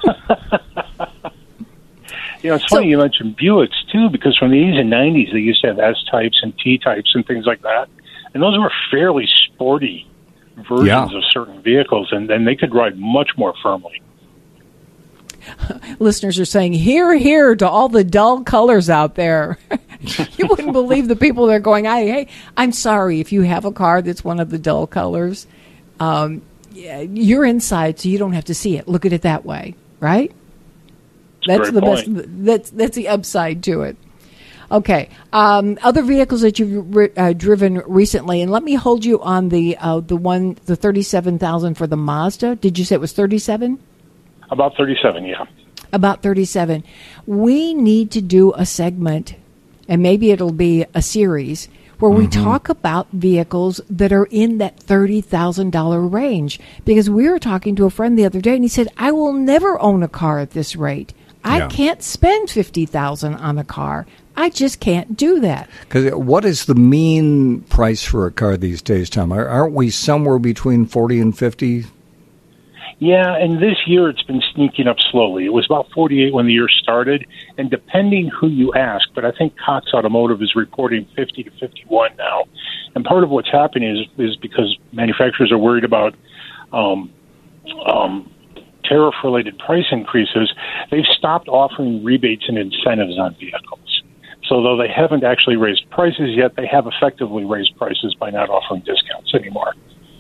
It's funny you mentioned Buicks, too, because from the 80s and 90s, they used to have S-types and T-types and things like that. And those were fairly sporty versions of certain vehicles, and then they could ride much more firmly. Listeners are saying, hear, hear to all the dull colors out there. You wouldn't believe the people that are going, hey, I'm sorry if you have a car that's one of the dull colors. You're inside, so you don't have to see it. Look at it that way, right? That's Great the point. best. That's the upside to it. Okay. Other vehicles that you've driven recently, and let me hold you on the 37,000 for the Mazda. Did you say it was 37? About 37, yeah. About 37. We need to do a segment, and maybe it'll be a series, where we talk about vehicles that are in that $30,000 range. Because we were talking to a friend the other day, and he said, I will never own a car at this rate. I can't spend $50,000 on a car. I just can't do that. Because what is the mean price for a car these days, Tom? Aren't we somewhere between 40 and 50? Yeah, and this year it's been sneaking up slowly. It was about 48 when the year started, and depending who you ask, but I think Cox Automotive is reporting 50 to 51 now. And part of what's happening is because manufacturers are worried about tariff-related price increases, they've stopped offering rebates and incentives on vehicles. So though they haven't actually raised prices yet, they have effectively raised prices by not offering discounts anymore.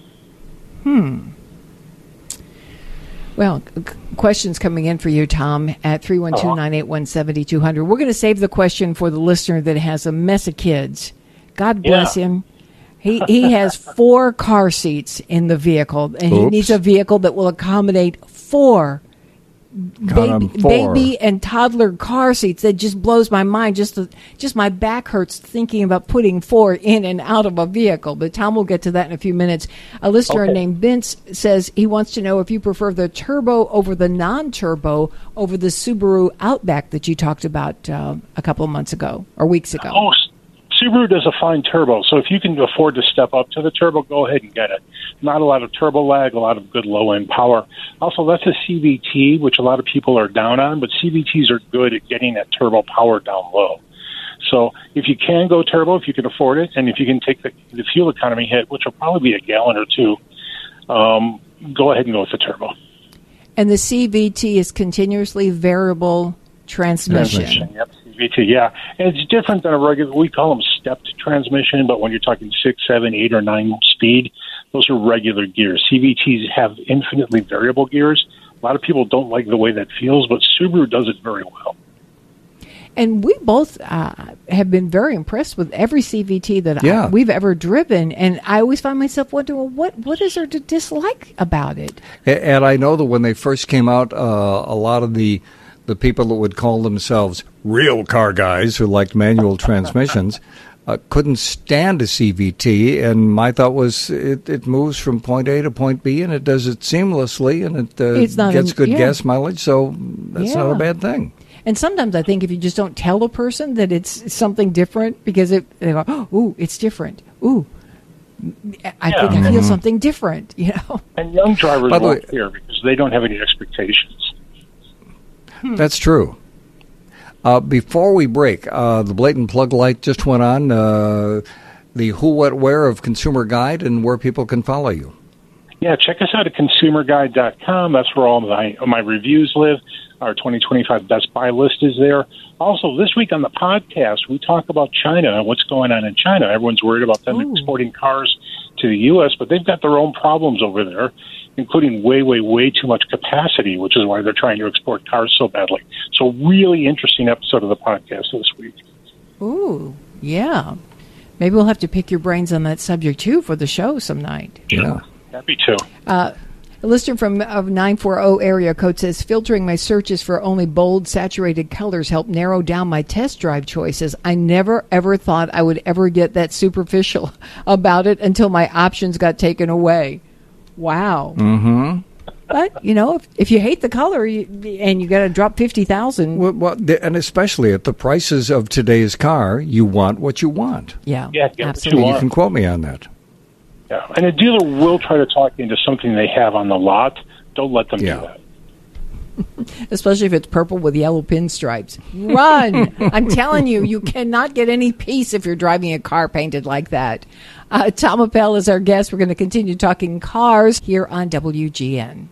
Well, questions coming in for you, Tom, at 312-981-7200. We're going to save the question for the listener that has a mess of kids. God bless him. He has 4 car seats in the vehicle, and he needs a vehicle that will accommodate 4 baby and toddler car seats. That just blows my mind. Just my back hurts thinking about putting 4 in and out of a vehicle. But Tom will get to that in a few minutes. A listener named Vince says he wants to know if you prefer the turbo over the non-turbo over the Subaru Outback that you talked about a couple of months ago or weeks ago. Oh, Subaru does a fine turbo, so if you can afford to step up to the turbo, go ahead and get it. Not a lot of turbo lag, a lot of good low-end power. Also, that's a CVT, which a lot of people are down on, but CVTs are good at getting that turbo power down low. So if you can go turbo, if you can afford it, and if you can take the fuel economy hit, which will probably be a gallon or 2, go ahead and go with the turbo. And the CVT is continuously variable transmission. Yep. CVT, yeah. And it's different than a regular, we call them stepped transmission, but when you're talking 6, 7, 8, or 9 speed, those are regular gears. CVTs have infinitely variable gears. A lot of people don't like the way that feels, but Subaru does it very well. And we both have been very impressed with every CVT that we've ever driven. And I always find myself wondering, well, what is there to dislike about it? And I know that when they first came out, a lot of the people that would call themselves real car guys who liked manual transmissions couldn't stand a CVT, and my thought was it moves from point A to point B, and it does it seamlessly, and it gets good gas mileage, so that's not a bad thing. And sometimes I think if you just don't tell a person that it's something different, because they go, oh, ooh, it's different. Ooh, I think I feel something different, you know. And young drivers won't care because they don't have any expectations. That's true. Before we break, the blatant plug light just went on. The Who, What, Where of Consumer Guide and where people can follow you. Yeah, check us out at consumerguide.com. That's where all my reviews live. Our 2025 Best Buy list is there. Also, this week on the podcast, we talk about China and what's going on in China. Everyone's worried about them exporting cars to the U.S., but they've got their own problems over there, including way, way, way too much capacity, which is why they're trying to export cars so badly. So really interesting episode of the podcast this week. Ooh, yeah. Maybe we'll have to pick your brains on that subject, too, for the show some night. Yeah. Happy to. A listener from 940 area code says, filtering my searches for only bold, saturated colors helped narrow down my test drive choices. I never, ever thought I would ever get that superficial about it until my options got taken away. Wow. Mm-hmm. But, you know, if you hate the color and you got to drop $50,000. Well, and especially at the prices of today's car, you want what you want. Yeah, absolutely. You can quote me on that. Yeah, and a dealer will try to talk you into something they have on the lot. Don't let them do that. Especially if it's purple with yellow pinstripes. Run! I'm telling you, you cannot get any peace if you're driving a car painted like that. Tom Appel is our guest. We're going to continue talking cars here on WGN.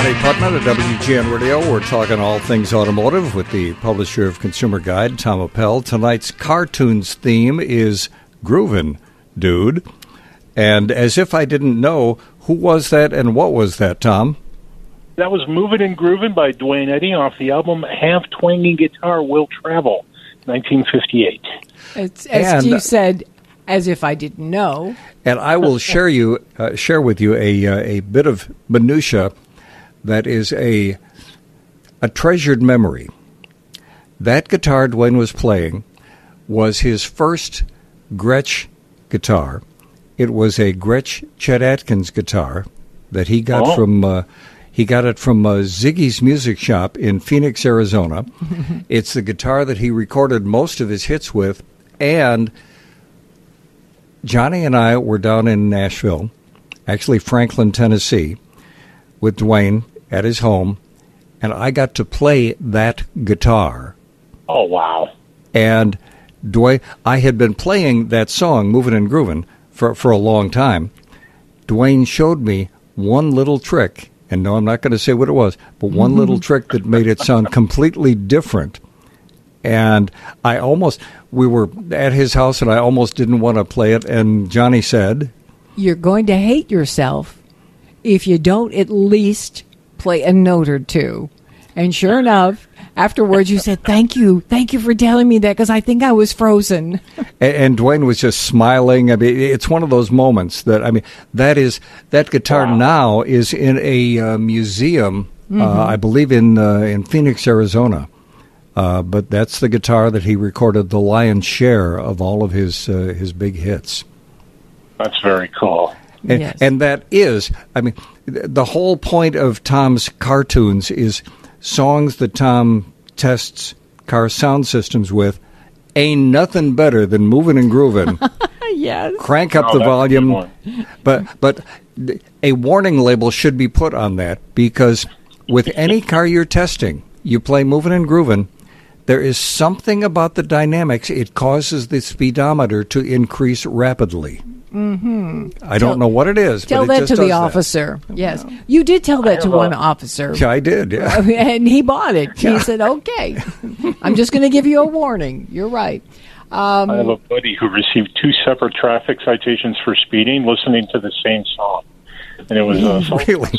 Johnny Putman at WGN Radio. We're talking all things automotive with the publisher of Consumer Guide, Tom Appel. Tonight's cartoons theme is Groovin' Dude. And as if I didn't know, who was that and what was that, Tom? That was Movin' and Groovin' by Duane Eddy off the album Half Twanging Guitar Will Travel, 1958. It's, as Steve said, as if I didn't know. And I will share with you a bit of minutia that is a treasured memory. That guitar Duane was playing was his first Gretsch guitar. It was a Gretsch Chet Atkins guitar that he got from Ziggy's Music Shop in Phoenix, Arizona. It's the guitar that he recorded most of his hits with, and Johnny and I were down in Nashville, actually Franklin, Tennessee, with Duane at his home, and I got to play that guitar. Oh, wow. And Duane, I had been playing that song, Movin' and Groovin', for a long time. Duane showed me one little trick, and no, I'm not going to say what it was, but one little trick that made it sound completely different. And we were at his house, and I almost didn't want to play it, and Johnny said, "You're going to hate yourself if you don't at least play a note or two." And sure enough, afterwards you said, thank you for telling me that, because I think I was frozen. And Duane was just smiling. I mean, it's one of those moments that that guitar now is in a museum, I believe in Phoenix, Arizona. But that's the guitar that he recorded the lion's share of all of his big hits. That's very cool. And, Yes. and that is, the whole point of Tom's cartoons is songs that Tom tests car sound systems with. Ain't nothing better than Movin' and Groovin'. Yes. Crank up the volume. But a warning label should be put on that, because with any car you're testing, you play Movin' and Groovin', there is something about the dynamics. It causes the speedometer to increase rapidly. Mm-hmm. I don't know what it is. Tell but it that just to the does officer. Yes. You did tell that to one officer. Yeah, I did, yeah. And he bought it. He said, okay, I'm just going to give you a warning. You're right. I have a buddy who received 2 separate traffic citations for speeding listening to the same song. And it was really?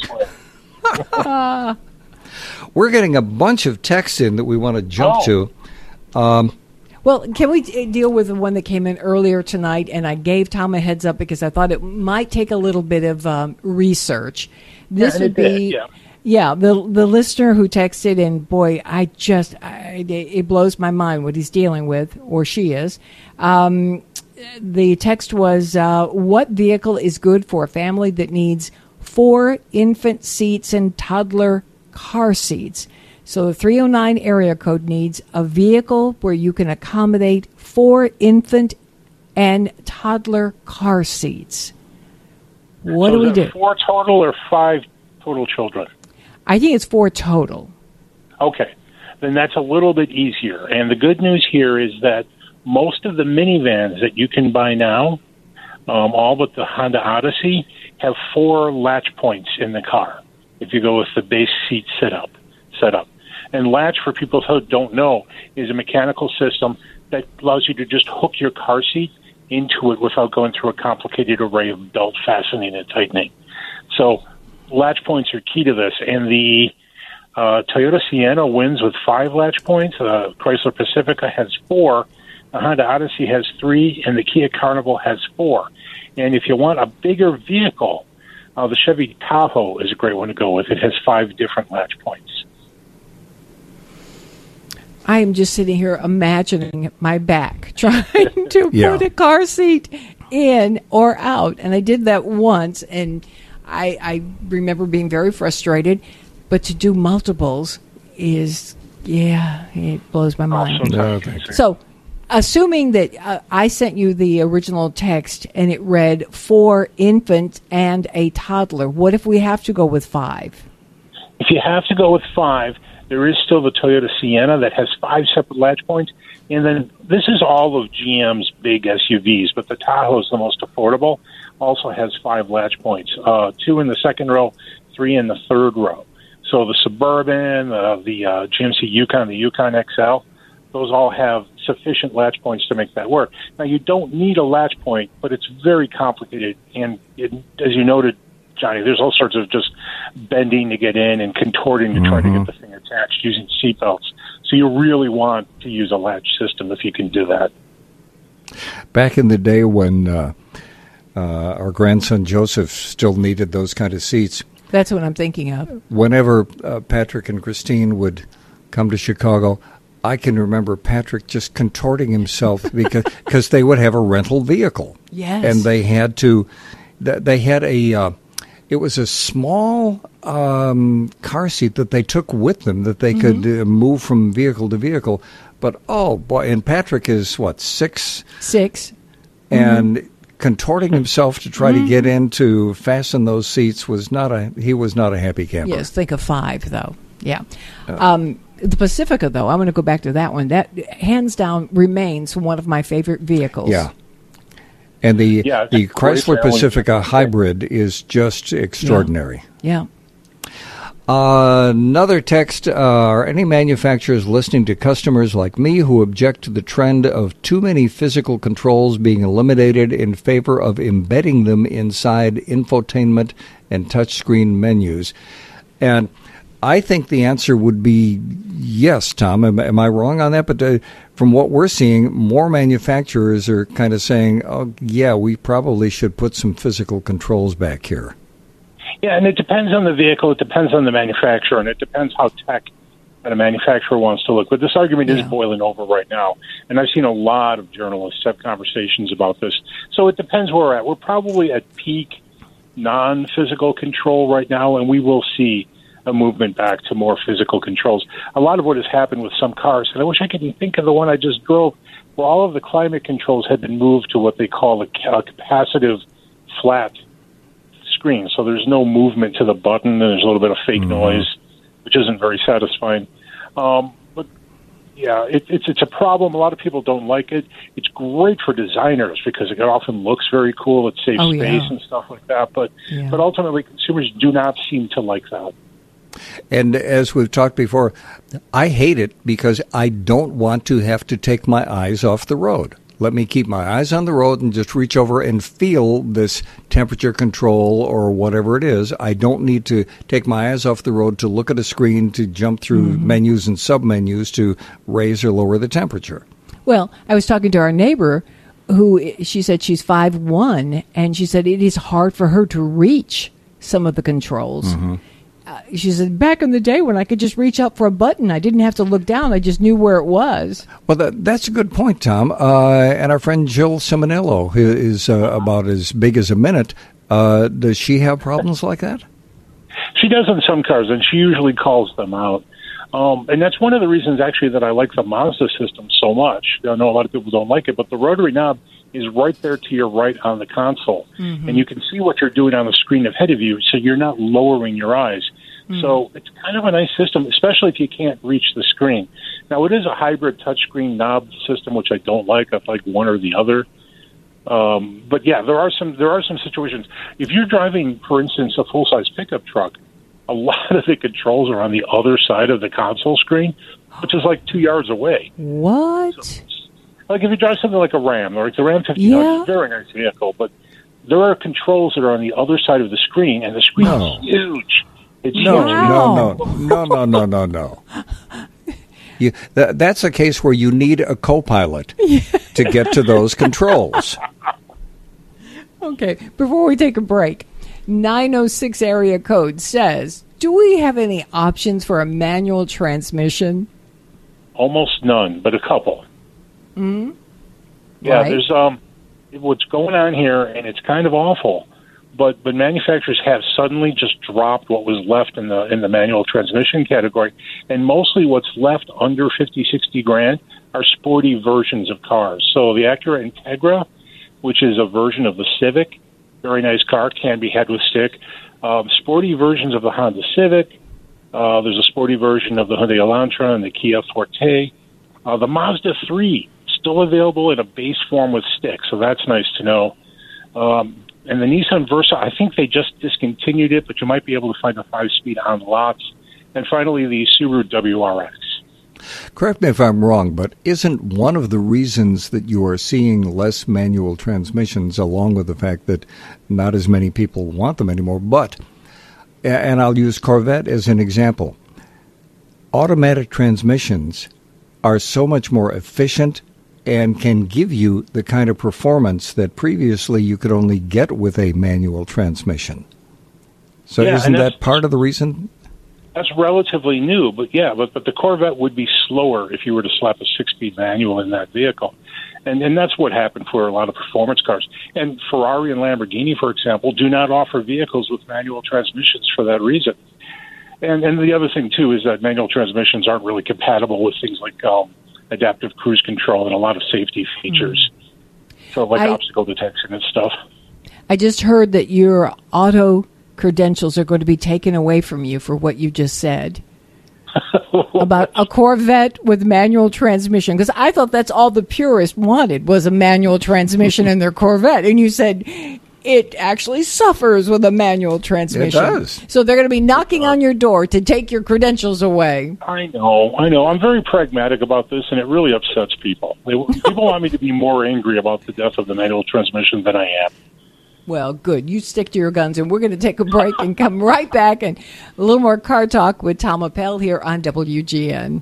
We're getting a bunch of texts in that we want to jump to. Well, can we deal with the one that came in earlier tonight? And I gave Tom a heads up because I thought it might take a little bit of research. This would be, the listener who texted, and boy, it blows my mind what he's dealing with, or she is. The text was, what vehicle is good for a family that needs 4 infant seats and toddler car seats? So the 309 area code needs a vehicle where you can accommodate 4 infant and toddler car seats. What do we do? 4 total or 5 total children? I think it's 4 total. Okay. Then that's a little bit easier. And the good news here is that most of the minivans that you can buy now, all but the Honda Odyssey, have 4 latch points in the car if you go with the base seat setup. And latch, for people who don't know, is a mechanical system that allows you to just hook your car seat into it without going through a complicated array of belt fastening and tightening. So latch points are key to this. And the Toyota Sienna wins with 5 latch points. Chrysler Pacifica has 4. The Honda Odyssey has 3. And the Kia Carnival has 4. And if you want a bigger vehicle, the Chevy Tahoe is a great one to go with. It has 5 different latch points. I am just sitting here imagining my back trying to put a car seat in or out. And I did that once, and I remember being very frustrated. But to do multiples is, it blows my mind. So, assuming that I sent you the original text and it read 4 infant and a toddler, what if we have to go with 5? If you have to go with 5, there is still the Toyota Sienna that has 5 separate latch points. And then this is all of GM's big SUVs, but the Tahoe is the most affordable, also has 5 latch points, 2 in the second row, 3 in the third row. So the Suburban, the GMC Yukon, the Yukon XL, those all have sufficient latch points to make that work. Now, you don't need a latch point, but it's very complicated. And as you noted, Johnny, there's all sorts of just bending to get in and contorting to try to get the thing attached using seatbelts. So you really want to use a latch system if you can do that. Back in the day when our grandson Joseph still needed those kind of seats. That's what I'm thinking of. Whenever Patrick and Christine would come to Chicago, I can remember Patrick just contorting himself because they would have a rental vehicle. Yes. And they had it was a small car seat that they took with them that they could move from vehicle to vehicle. But, oh, boy, and Patrick is, what, 6'? 6. And contorting himself to try to get in to fasten those seats he was not a happy camper. Yes, think of 5, though. Yeah. The Pacifica, though, I'm going to go back to that one. That, hands down, remains one of my favorite vehicles. Yeah. And the Chrysler Pacifica hybrid is just extraordinary. Yeah. Another text, are any manufacturers listening to customers like me who object to the trend of too many physical controls being eliminated in favor of embedding them inside infotainment and touchscreen menus? And I think the answer would be yes, Tom. Am I wrong on that? But from what we're seeing, more manufacturers are kind of saying, oh, yeah, we probably should put some physical controls back here. Yeah, and it depends on the vehicle, it depends on the manufacturer, and it depends how tech that a manufacturer wants to look. But this argument is boiling over right now, and I've seen a lot of journalists have conversations about this. So it depends where we're at. We're probably at peak non-physical control right now, and we will see a movement back to more physical controls. A lot of what has happened with some cars, and I wish I could think of the one I just drove, where all of the climate controls had been moved to what they call a capacitive flat screen. So there's no movement to the button, and there's a little bit of fake noise, which isn't very satisfying. But yeah, it's a problem. A lot of people don't like it. It's great for designers because it often looks very cool. It saves space and stuff like that. But ultimately, consumers do not seem to like that. And as we've talked before, I hate it because I don't want to have to take my eyes off the road. Let me keep my eyes on the road and just reach over and feel this temperature control or whatever it is. I don't need to take my eyes off the road to look at a screen to jump through menus and submenus to raise or lower the temperature. Well, I was talking to our neighbor who, she said she's 5'1", and she said it is hard for her to reach some of the controls. She said, back in the day when I could just reach up for a button, I didn't have to look down. I just knew where it was. Well, that's a good point, Tom. And our friend Jill Simonello is about as big as a minute. Does she have problems like that? She does on some cars, and she usually calls them out. And that's one of the reasons, actually, that I like the Mazda system so much. I know a lot of people don't like it, but the rotary knob is right there to your right on the console. And you can see what you're doing on the screen ahead of you, so you're not lowering your eyes. So it's kind of a nice system, especially if you can't reach the screen. Now, it is a hybrid touchscreen knob system, which I don't like. I like one or the other. But yeah, there are some situations. If you're driving, for instance, a full-size pickup truck, a lot of the controls are on the other side of the console screen, which is like 2 yards away. What? So, like if you drive something like a Ram, or like the Ram 1500, it's a very nice vehicle, but there are controls that are on the other side of the screen, and the screen is huge. It's huge. No. That's a case where you need a co-pilot to get to those controls. Okay, before we take a break, 906 area code says, do we have any options for a manual transmission? Almost none, but a couple. Yeah, Right. there's what's going on here, and it's kind of awful. But manufacturers have suddenly just dropped what was left in the manual transmission category, and mostly what's left under 50, 60 grand are sporty versions of cars. So the Acura Integra, which is a version of the Civic, very nice car, can be had with stick. Sporty versions of the Honda Civic. There's a sporty version of the Hyundai Elantra and the Kia Forte. The Mazda 3, still available in a base form with stick, so that's nice to know. And the Nissan Versa, I think they just discontinued it, but you might be able to find a 5-speed on lots. And finally, the Subaru WRX. Correct me if I'm wrong, but isn't one of the reasons that you are seeing less manual transmissions, along with the fact that not as many people want them anymore, but, and I'll use Corvette as an example, automatic transmissions are so much more efficient and can give you the kind of performance that previously you could only get with a manual transmission. So isn't that part of the reason? That's relatively new, but the Corvette would be slower if you were to slap a 6-speed manual in that vehicle. And that's what happened for a lot of performance cars. And Ferrari and Lamborghini, for example, do not offer vehicles with manual transmissions for that reason. And the other thing, too, is that manual transmissions aren't really compatible with things like adaptive cruise control and a lot of safety features. So like obstacle detection and stuff. I just heard that your auto credentials are going to be taken away from you for what you just said about a Corvette with manual transmission, because I thought that's all the purist wanted was a manual transmission in their Corvette, and you said it actually suffers with a manual transmission. It does. So they're going to be knocking on your door to take your credentials away. I know. I'm very pragmatic about this, and it really upsets people. People want me to be more angry about the death of the manual transmission than I am. Well, good. You stick to your guns, and we're going to take a break and come right back and a little more car talk with Tom Appel here on WGN.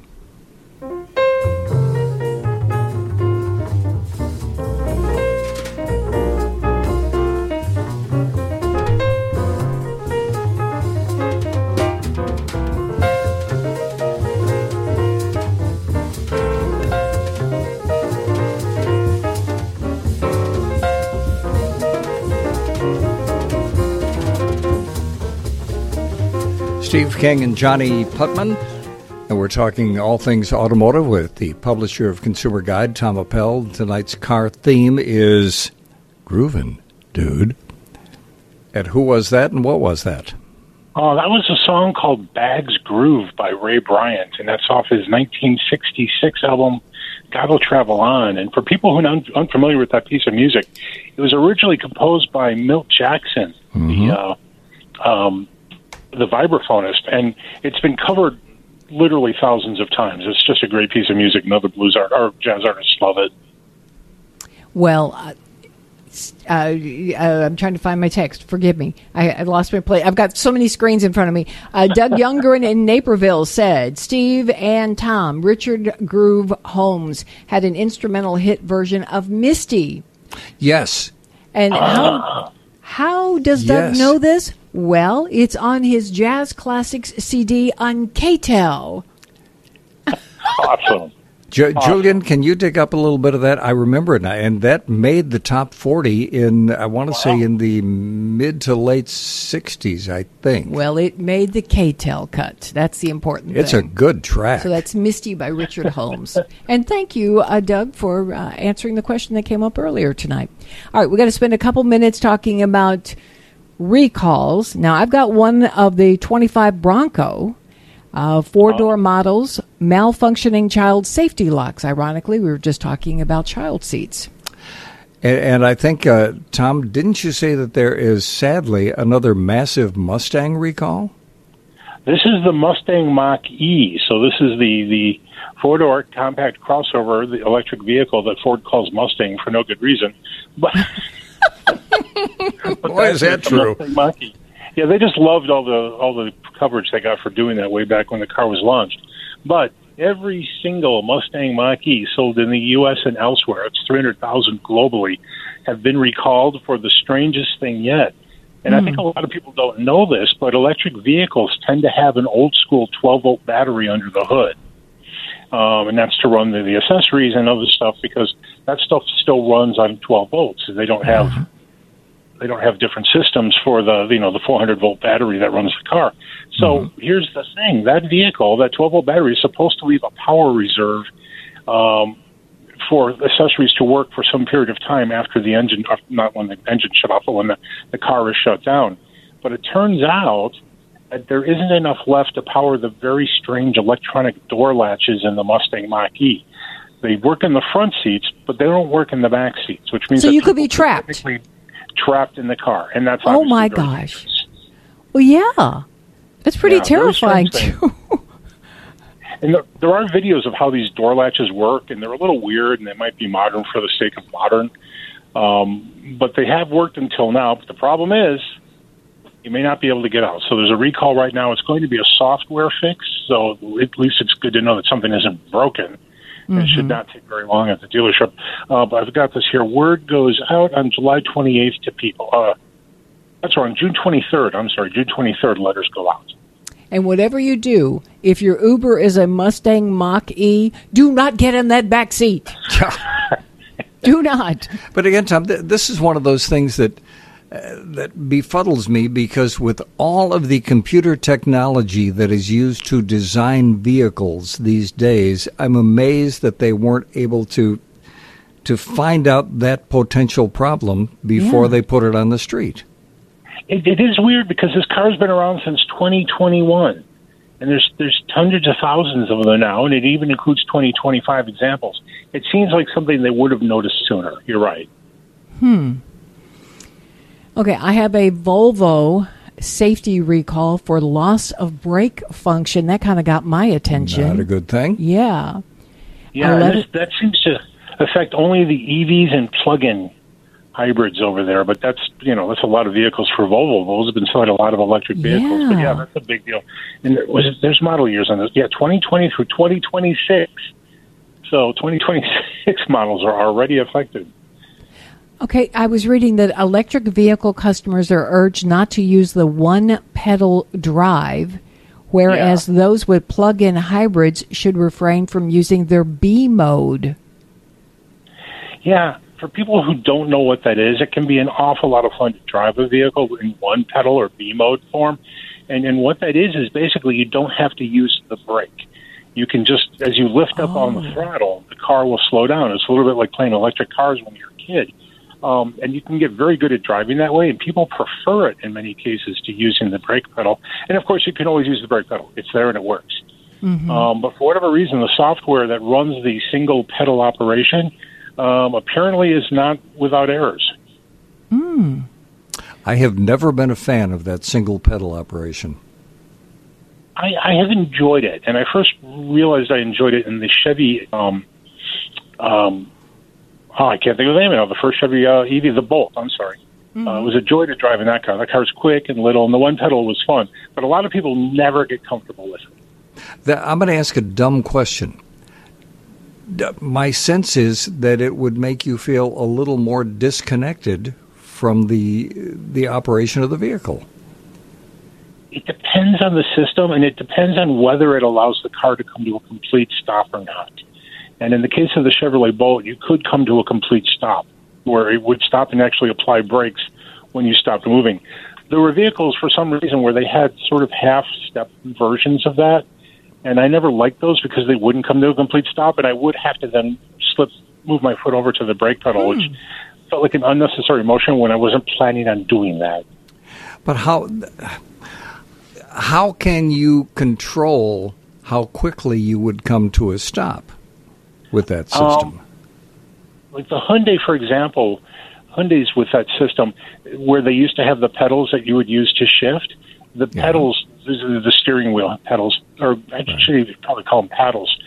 Steve King and Johnny Putman, and we're talking all things automotive with the publisher of Consumer Guide, Tom Appel. Tonight's car theme is Groovin', Dude. And who was that, and what was that? Oh, that was a song called Bag's Groove by Ray Bryant, and that's off his 1966 album, God'll Travel On. And for people who are unfamiliar with that piece of music, it was originally composed by Milt Jackson, the vibraphonist, and it's been covered literally thousands of times. It's just a great piece of music, and other blues or jazz artists love it. Well, I'm trying to find my text. Forgive me. I lost my place. I've got so many screens in front of me. Doug Youngren in Naperville said, Steve and Tom, Richard Groove Holmes had an instrumental hit version of Misty. Yes. And how does Doug know this? Well, it's on his Jazz Classics CD on KTEL. Awesome. Julian, can you dig up a little bit of that? I remember it, and that made the top 40 in, I want to say, in the mid to late 60s, I think. Well, it made the KTEL cut. That's the important thing. It's a good track. So that's Misty by Richard Holmes. And thank you, Doug, for answering the question that came up earlier tonight. All right, we've got to spend a couple minutes talking about recalls. Now, I've got one of the 25 Bronco, four-door models, malfunctioning child safety locks. Ironically, we were just talking about child seats. And I think, Tom, didn't you say that there is, sadly, another massive Mustang recall? This is the Mustang Mach-E. So this is the four-door compact crossover, the electric vehicle that Ford calls Mustang for no good reason. But why is that true? Yeah, they just loved all the coverage they got for doing that way back when the car was launched. But every single Mustang Mach-E sold in the U.S. and elsewhere, it's 300,000 globally, have been recalled for the strangest thing yet. And I think a lot of people don't know this, but electric vehicles tend to have an old-school 12-volt battery under the hood. And that's to run the accessories and other stuff, because that stuff still runs on 12 volts. They don't have different systems for the 400-volt battery that runs the car. So here's the thing: that vehicle, that 12-volt battery, is supposed to leave a power reserve for accessories to work for some period of time after the engine, not when the engine shut off, but when the car is shut down. But it turns out that there isn't enough left to power the very strange electronic door latches in the Mustang Mach-E. They work in the front seats, but they don't work in the back seats, which means so you could be trapped in the car, and that's oh my gosh. Well, yeah. It's pretty Yeah, very terrifying, strange too. And there are videos of how these door latches work, and they're a little weird, and they might be modern for the sake of modern. But they have worked until now. But the problem is, you may not be able to get out. So there's a recall right now. It's going to be a software fix, so at least it's good to know that something isn't broken. Mm-hmm. It should not take very long at the dealership. But I've got this here. Word goes out on July 28th to people. That's right, on June 23rd. I'm sorry, June 23rd, letters go out. And whatever you do, if your Uber is a Mustang Mach-E, do not get in that back seat. Do not. But again, Tom, this is one of those things that befuddles me, because with all of the computer technology that is used to design vehicles these days, I'm amazed that they weren't able to find out that potential problem before they put it on the street. It is weird because this car's been around since 2021, and there's hundreds of thousands of them now, and it even includes 2025 examples. It seems like something they would have noticed sooner. You're right. Okay, I have a Volvo safety recall for loss of brake function. That kind of got my attention. Not a good thing. Yeah. Yeah, that seems to affect only the EVs and plug-in hybrids over there, but that's a lot of vehicles for Volvo. Volvo's been selling a lot of electric vehicles, but that's a big deal. And there's model years on this. Yeah, 2020 through 2026. So 2026 models are already affected. Okay, I was reading that electric vehicle customers are urged not to use the one-pedal drive, whereas those with plug-in hybrids should refrain from using their B mode. Yeah, for people who don't know what that is, it can be an awful lot of fun to drive a vehicle in one pedal or B mode form. And what that is basically you don't have to use the brake. You can just, as you lift up on the throttle, the car will slow down. It's a little bit like playing electric cars when you're a kid. And you can get very good at driving that way, and people prefer it in many cases to using the brake pedal. And, of course, you can always use the brake pedal. It's there and it works. Mm-hmm. But for whatever reason, the software that runs the single pedal operation apparently is not without errors. I have never been a fan of that single pedal operation. I have enjoyed it, and I first realized I enjoyed it in the Chevy. I can't think of the name of it. The first Chevy EV, the Bolt. I'm sorry. Mm-hmm. It was a joy to drive in that car. That car's quick and little, and the one pedal was fun. But a lot of people never get comfortable with it. I'm going to ask a dumb question. My sense is that it would make you feel a little more disconnected from the operation of the vehicle. It depends on the system, and it depends on whether it allows the car to come to a complete stop or not. And in the case of the Chevrolet Bolt, you could come to a complete stop, where it would stop and actually apply brakes when you stopped moving. There were vehicles, for some reason, where they had sort of half-step versions of that, and I never liked those because they wouldn't come to a complete stop, and I would have to then move my foot over to the brake pedal, which felt like an unnecessary motion when I wasn't planning on doing that. But how can you control how quickly you would come to a stop with that system? Like the Hyundai, for example, Hyundai's with that system where they used to have the pedals that you would use to shift. The pedals, the steering wheel pedals, or actually you'd probably call them paddles,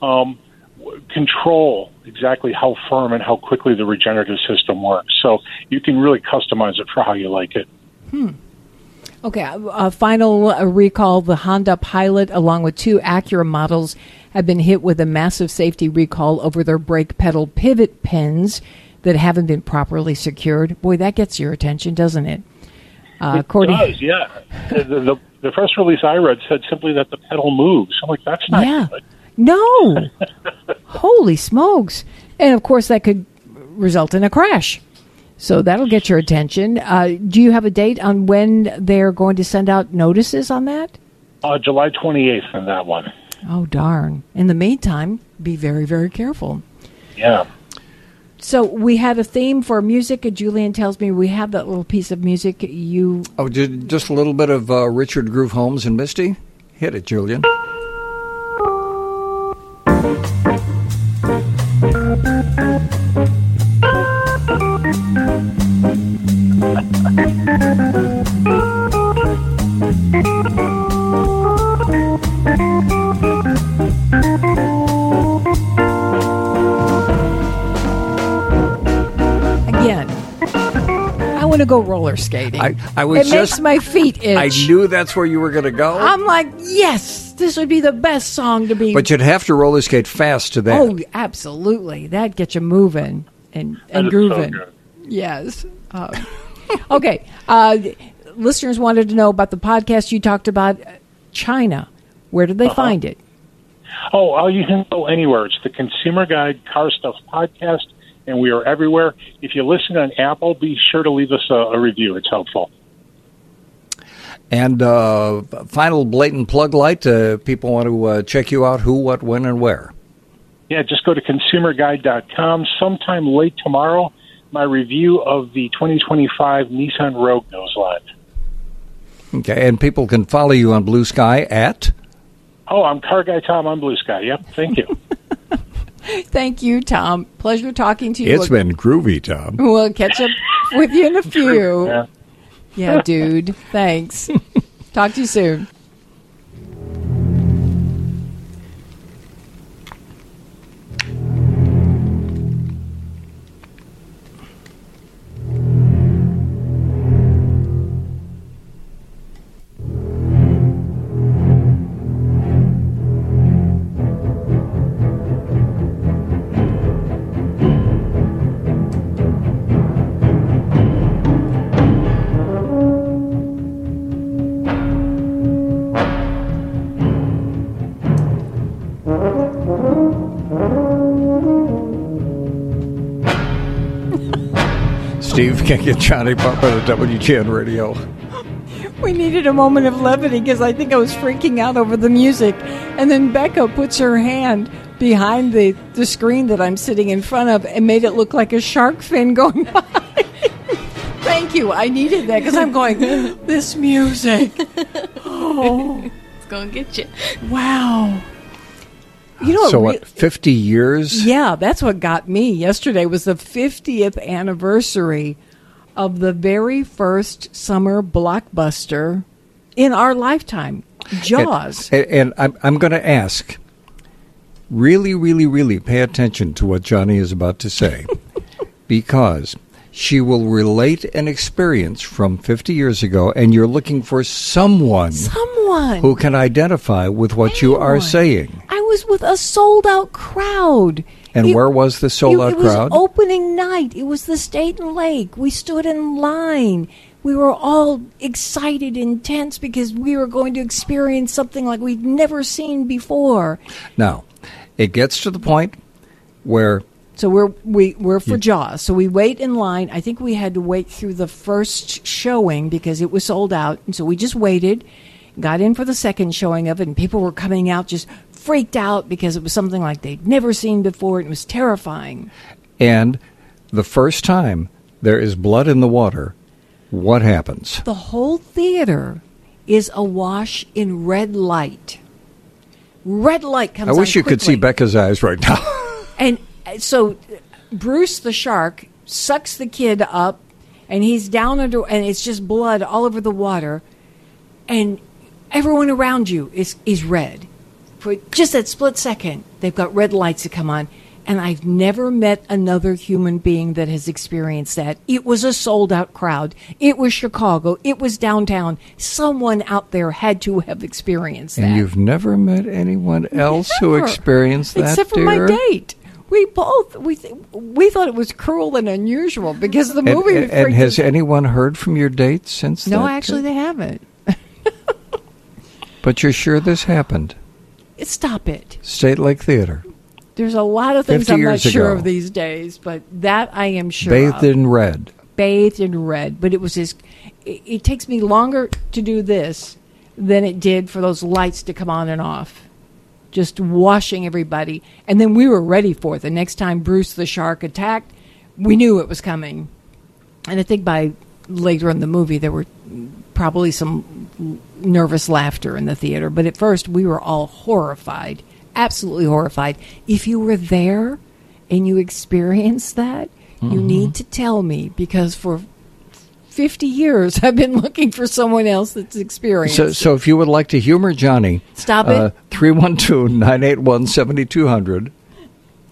control exactly how firm and how quickly the regenerative system works. So you can really customize it for how you like it. Okay, final recall. The Honda Pilot, along with 2 Acura models, have been hit with a massive safety recall over their brake pedal pivot pins that haven't been properly secured. Boy, that gets your attention, doesn't it? It does, yeah. The press release I read said simply that the pedal moves. I'm like, that's not good. No. Holy smokes. And, of course, that could result in a crash. So that'll get your attention. Do you have a date on when they're going to send out notices on that? July 28th on that one. Oh, darn. In the meantime, be very, very careful. Yeah. So we had a theme for music. Julian tells me we have that little piece of music. Just a little bit of Richard Groove Holmes and Misty? Hit it, Julian. want to go roller skating. I was it makes my feet itch. I knew that's where you were going to go. I'm like, yes, this would be the best song to be. But you'd have to roller skate fast to that. Oh, absolutely. That gets you moving and grooving. So yes. Okay. Listeners wanted to know about the podcast you talked about, China. Where did they find it? Oh, you can go anywhere. It's the Consumer Guide Car Stuff Podcast, and we are everywhere. If you listen on Apple, be sure to leave us a review. It's helpful. And final blatant plug light, people want to check you out, who, what, when, and where. Yeah, just go to consumerguide.com. Sometime late tomorrow, my review of the 2025 Nissan Rogue goes live. Okay, and people can follow you on Blue Sky at? Oh, I'm Car Guy Tom on Blue Sky. Yep, thank you. Thank you, Tom. Pleasure talking to you. It's been groovy, Tom. We'll catch up with you in a few. Yeah, dude. Thanks. Talk to you soon. Steve can't get Johnny Papa at WGN Radio. We needed a moment of levity because I think I was freaking out over the music. And then Becca puts her hand behind the screen that I'm sitting in front of and made it look like a shark fin going by. Thank you. I needed that because I'm going, this music. Oh. It's going to get you. Wow. You know, so what, 50 years? Yeah, that's what got me. Yesterday was the 50th anniversary of the very first summer blockbuster in our lifetime, Jaws. And I'm going to ask, really, really, really pay attention to what Johnny is about to say, because she will relate an experience from 50 years ago, and you're looking for someone who can identify with what you are saying. I was with a sold-out crowd. And where was the sold-out crowd? It was opening night. It was the Staten Lake. We stood in line. We were all excited and tense because we were going to experience something like we'd never seen before. Now, it gets to the point where... So we're for Jaws. So we wait in line. I think we had to wait through the first showing because it was sold out. And so we just waited, got in for the second showing of it, and people were coming out just freaked out because it was something like they'd never seen before. And it was terrifying. And the first time there is blood in the water, what happens? The whole theater is awash in red light. Red light comes on I wish you could see Becca's eyes right now. And so Bruce the shark sucks the kid up, and he's down under, and it's just blood all over the water, and everyone around you is red. For just that split second, they've got red lights that come on, and I've never met another human being that has experienced that. It was a sold-out crowd. It was Chicago. It was downtown. Someone out there had to have experienced that. And you've never met anyone else who experienced that, except for my date. We both we thought it was cruel and unusual because the movie. And has anyone heard from your date since? No, actually, they haven't. But you're sure this happened? Stop it. State Lake Theater. There's a lot of things I'm not sure of these days, but that I am sure Bathed in red. Bathed in red. But it was just, it takes me longer to do this than it did for those lights to come on and off. Just washing everybody. And then we were ready for it. The next time Bruce the shark attacked, we knew it was coming. And I think by later in the movie, there were probably some nervous laughter in the theater. But at first, we were all horrified. Absolutely horrified. If you were there and you experienced that, you need to tell me, because for 50 years I've been looking for someone else that's experienced. So if you would like to humor Johnny, stop it. 312-981-7200.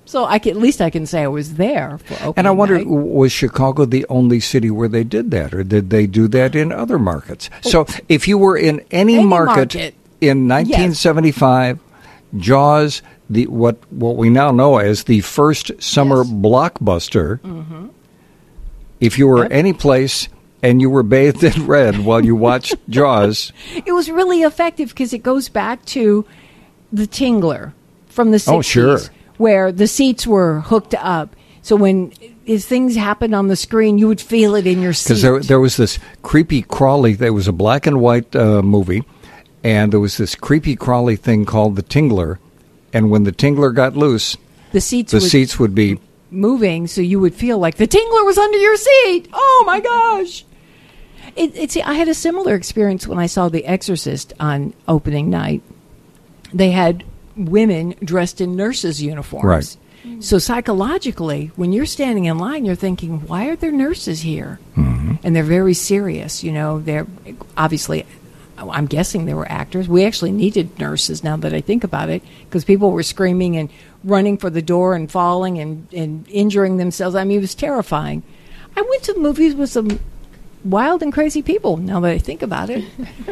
So at least I can say I was there for opening And I wonder, night. was Chicago the only city where they did that, or did they do that in other markets? So if you were in any market in 1975, Jaws, what we now know as the first summer blockbuster, if you were any place and you were bathed in red while you watched Jaws. It was really effective because it goes back to the Tingler from the 60s. Oh, sure. Where the seats were hooked up. So when things happened on the screen, you would feel it in your seat. Because there was this creepy crawly, there was a black and white movie, and there was this creepy crawly thing called the Tingler. And when the Tingler got loose, the seats would be moving, so you would feel like the Tingler was under your seat. Oh, my gosh. I had a similar experience when I saw The Exorcist on opening night. They had women dressed in nurses' uniforms. Right. So psychologically, when you're standing in line, you're thinking, why are there nurses here? And they're very serious. They're obviously, I'm guessing they were actors. We actually needed nurses now that I think about it, because people were screaming and running for the door and falling and injuring themselves. I mean, it was terrifying. I went to the movies with some wild and crazy people, now that I think about it.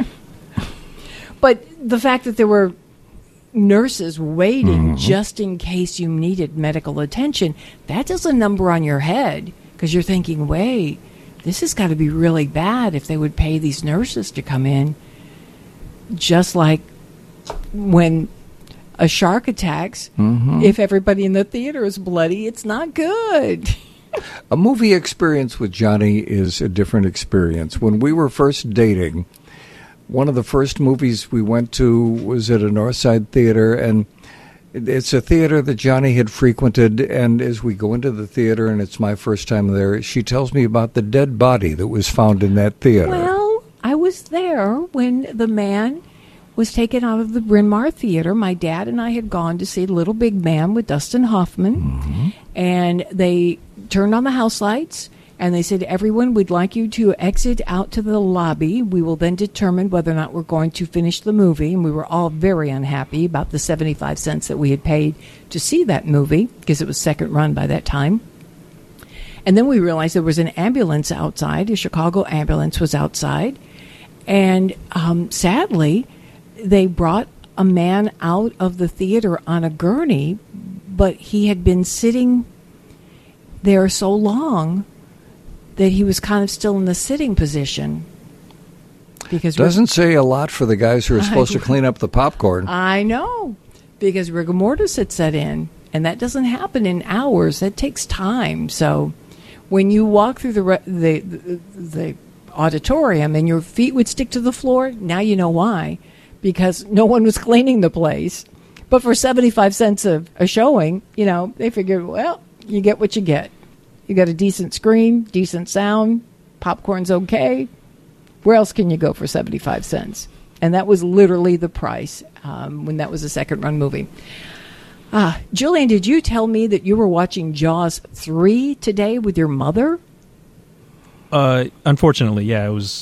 But the fact that there were nurses waiting just in case you needed medical attention, that does a number on your head, because you're thinking, wait, this has got to be really bad if they would pay these nurses to come in. Just like when a shark attacks, if everybody in the theater is bloody, it's not good. A movie experience with Johnny is a different experience. When we were first dating, one of the first movies we went to was at a Northside theater, and it's a theater that Johnny had frequented, and as we go into the theater, and it's my first time there, she tells me about the dead body that was found in that theater. Well, I was there when the man was taken out of the Bryn Mawr Theater. My dad and I had gone to see Little Big Man with Dustin Hoffman, and they turned on the house lights, and they said, everyone, we'd like you to exit out to the lobby. We will then determine whether or not we're going to finish the movie. And we were all very unhappy about the 75 cents that we had paid to see that movie, because it was second run by that time. And then we realized there was an ambulance outside. A Chicago ambulance was outside. And sadly, they brought a man out of the theater on a gurney, but he had been sitting there so long that he was kind of still in the sitting position. Because doesn't say a lot for the guys who are supposed to clean up the popcorn. I know, because rigor mortis had set in, and that doesn't happen in hours. That takes time. So when you walk through the auditorium and your feet would stick to the floor, now you know why, because no one was cleaning the place. But for 75 cents a showing, they figured, well, you get what you get. You got a decent screen, decent sound, popcorn's okay. Where else can you go for 75 cents? And that was literally the price when that was a second-run movie. Julian, did you tell me that you were watching Jaws 3 today with your mother? Unfortunately, yeah. It was.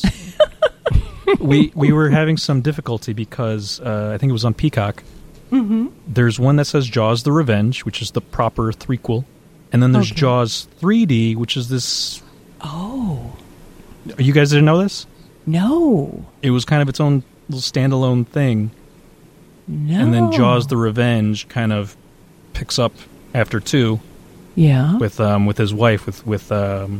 we were having some difficulty because I think it was on Peacock. There's one that says Jaws: The Revenge, which is the proper threequel. And then there's Jaws 3D, which is this... Oh. You guys didn't know this? No. It was kind of its own little standalone thing. No. And then Jaws the Revenge kind of picks up after 2. Yeah. With his wife, with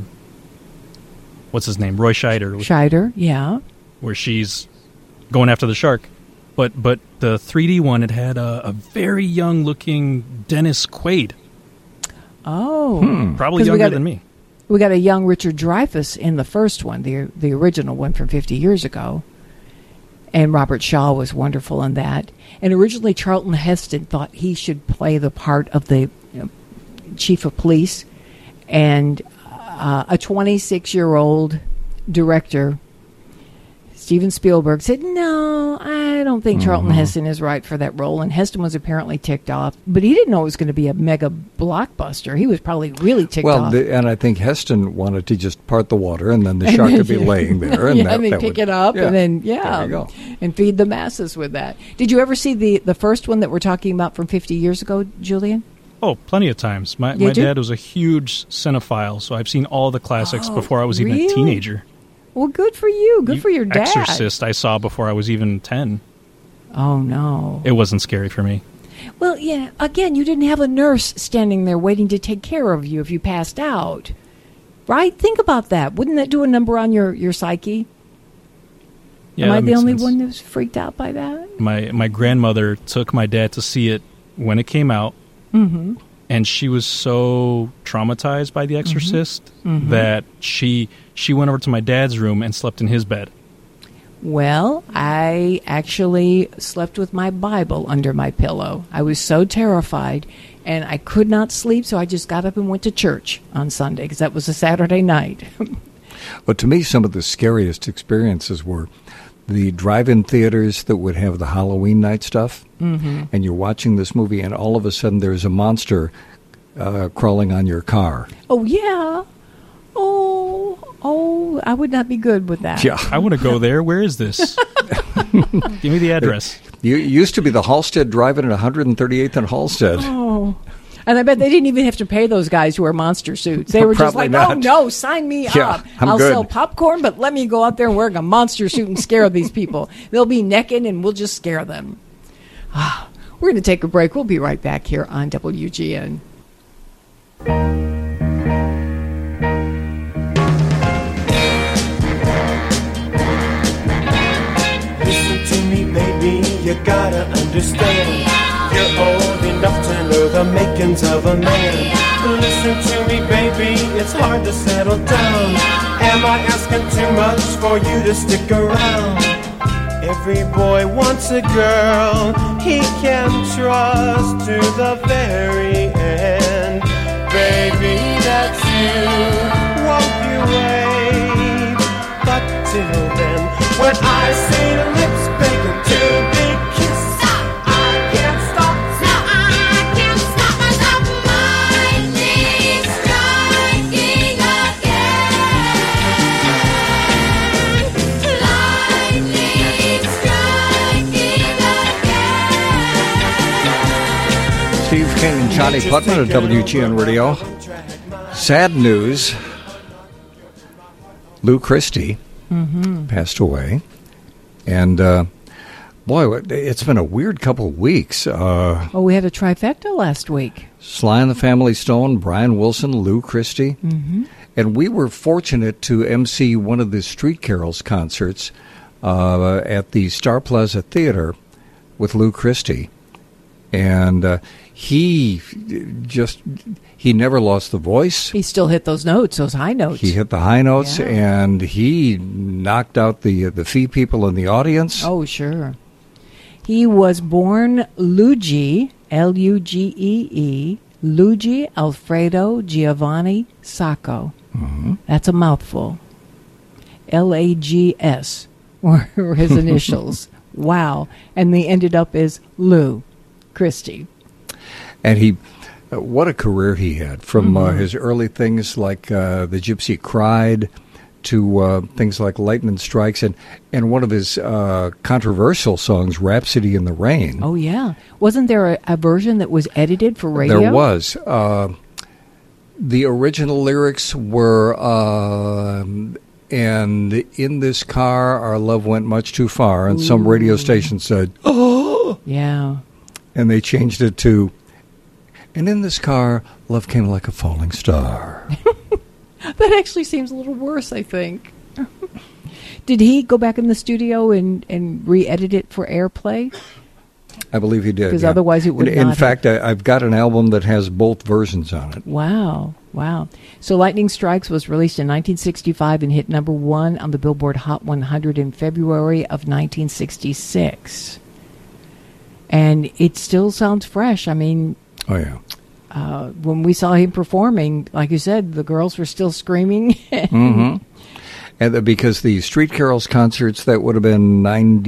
what's his name? Roy Scheider. Scheider, yeah. Where she's going after the shark. But the 3D one, it had a very young-looking Dennis Quaid. Oh. Probably younger than me. We got a young Richard Dreyfuss in the first one, the original one from 50 years ago. And Robert Shaw was wonderful in that. And originally Charlton Heston thought he should play the part of the chief of police. And a 26-year-old director, Steven Spielberg, said, no, I don't think Charlton Heston is right for that role. And Heston was apparently ticked off. But he didn't know it was going to be a mega blockbuster. He was probably really ticked off. And I think Heston wanted to just part the water, and then the shark could be laying there. And and then pick it up, and then, there you go. And feed the masses with that. Did you ever see the first one that we're talking about from 50 years ago, Julian? Oh, plenty of times. My dad was a huge cinephile, so I've seen all the classics before I was even a teenager. Well, good for you. Good for your dad. Exorcist I saw before I was even 10. Oh, no. It wasn't scary for me. Well, yeah, again, you didn't have a nurse standing there waiting to take care of you if you passed out. Right? Think about that. Wouldn't that do a number on your psyche? Yeah, Am I the only sense. one that was freaked out by that? My grandmother took my dad to see it when it came out, and she was so traumatized by The Exorcist that she went over to my dad's room and slept in his bed. Well, I actually slept with my Bible under my pillow. I was so terrified, and I could not sleep, so I just got up and went to church on Sunday, because that was a Saturday night. But to me, some of the scariest experiences were the drive-in theaters that would have the Halloween night stuff, and you're watching this movie, and all of a sudden there's a monster crawling on your car. Oh, yeah. Oh, I would not be good with that. Yeah. I want to go there. Where is this? Give me the address. You used to be the Halstead Drive-In at 138th and Halstead. Oh. And I bet they didn't even have to pay those guys who wear monster suits. They were just like, not. oh, no, sign me up. I'll good. sell popcorn, but let me go out there wearing a monster suit and scare these people. They'll be naked, and we'll just scare them. We're going to take a break. We'll be right back here on WGN. Listen to me, baby, you gotta understand. You're old enough to know the makings of a man. Listen to me, baby, it's hard to settle down. Am I asking too much for you to stick around? Every boy wants a girl he can trust to the very end. Baby, that's you, won't you wait? But till then, when I see the lips begging to be kissed, I can't stop. No, I can't stop myself. Lightning striking again. Lightning striking again. Steve King and Johnny Putman at WGN Radio. Sad news. Lou Christie passed away. And, boy, it's been a weird couple of weeks. We had a trifecta last week. Sly and the Family Stone, Brian Wilson, Lou Christie. And we were fortunate to MC one of the Street Carols concerts at the Star Plaza Theater with Lou Christie. And he never lost the voice. He still hit those notes, those high notes. He hit the high notes, and he knocked out the fee people in the audience. Oh, sure. He was born Luigi, L-U-G-E-E, Luigi Alfredo Giovanni Sacco. That's a mouthful. L-A-G-S were his initials. Wow. And they ended up as Lou Christie. And he, what a career he had, from his early things like The Gypsy Cried to things like Lightning Strikes, and one of his controversial songs, Rhapsody in the Rain. Oh, yeah. Wasn't there a version that was edited for radio? There was. The original lyrics were, and in this car, our love went much too far, and some radio station said, oh! Yeah. And they changed it to, and in this car, love came like a falling star. That actually seems a little worse, I think. Did he go back in the studio and re-edit it for airplay? I believe he did. Because otherwise it would In not fact, I've got an album that has both versions on it. Wow. So Lightning Strikes was released in 1965 and hit number 1 on the Billboard Hot 100 in February of 1966. And it still sounds fresh. I mean... Oh, yeah. When we saw him performing, like you said, the girls were still screaming. And because the Street Carols concerts, that would have been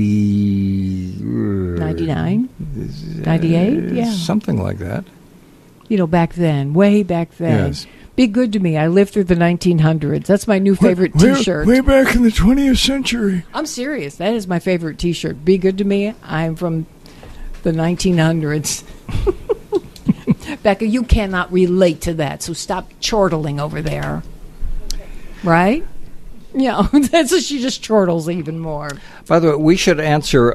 99? 98? Yeah. Something like that. You know, back then, way back then. Yes. Be good to me. I lived through the 1900s. That's my new favorite T-shirt. Way back in the 20th century. I'm serious. That is my favorite T-shirt. Be good to me. I'm from the 1900s. Becca, you cannot relate to that, so stop chortling over there. Right? Yeah, that's she just chortles even more. By the way, we should answer.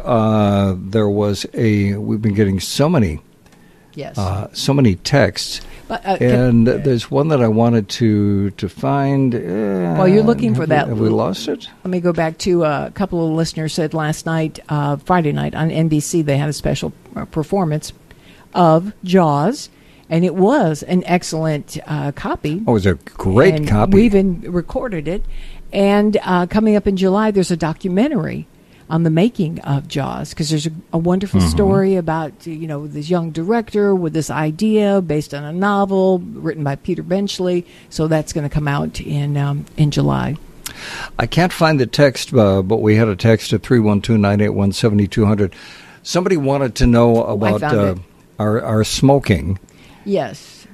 We've been getting so many, so many texts, and there's one that I wanted to find. While you're looking for that, have we lost it? Let me go back to a couple of listeners said last night, Friday night on NBC, they had a special performance of Jaws. And it was an excellent copy. Oh, it was a great copy. We even recorded it. And coming up in July, there's a documentary on the making of Jaws, because there's a wonderful story about, this young director with this idea based on a novel written by Peter Benchley. So that's going to come out in July. I can't find the text, but we had a text at 312-981-7200. Somebody wanted to know about our smoking. Yes.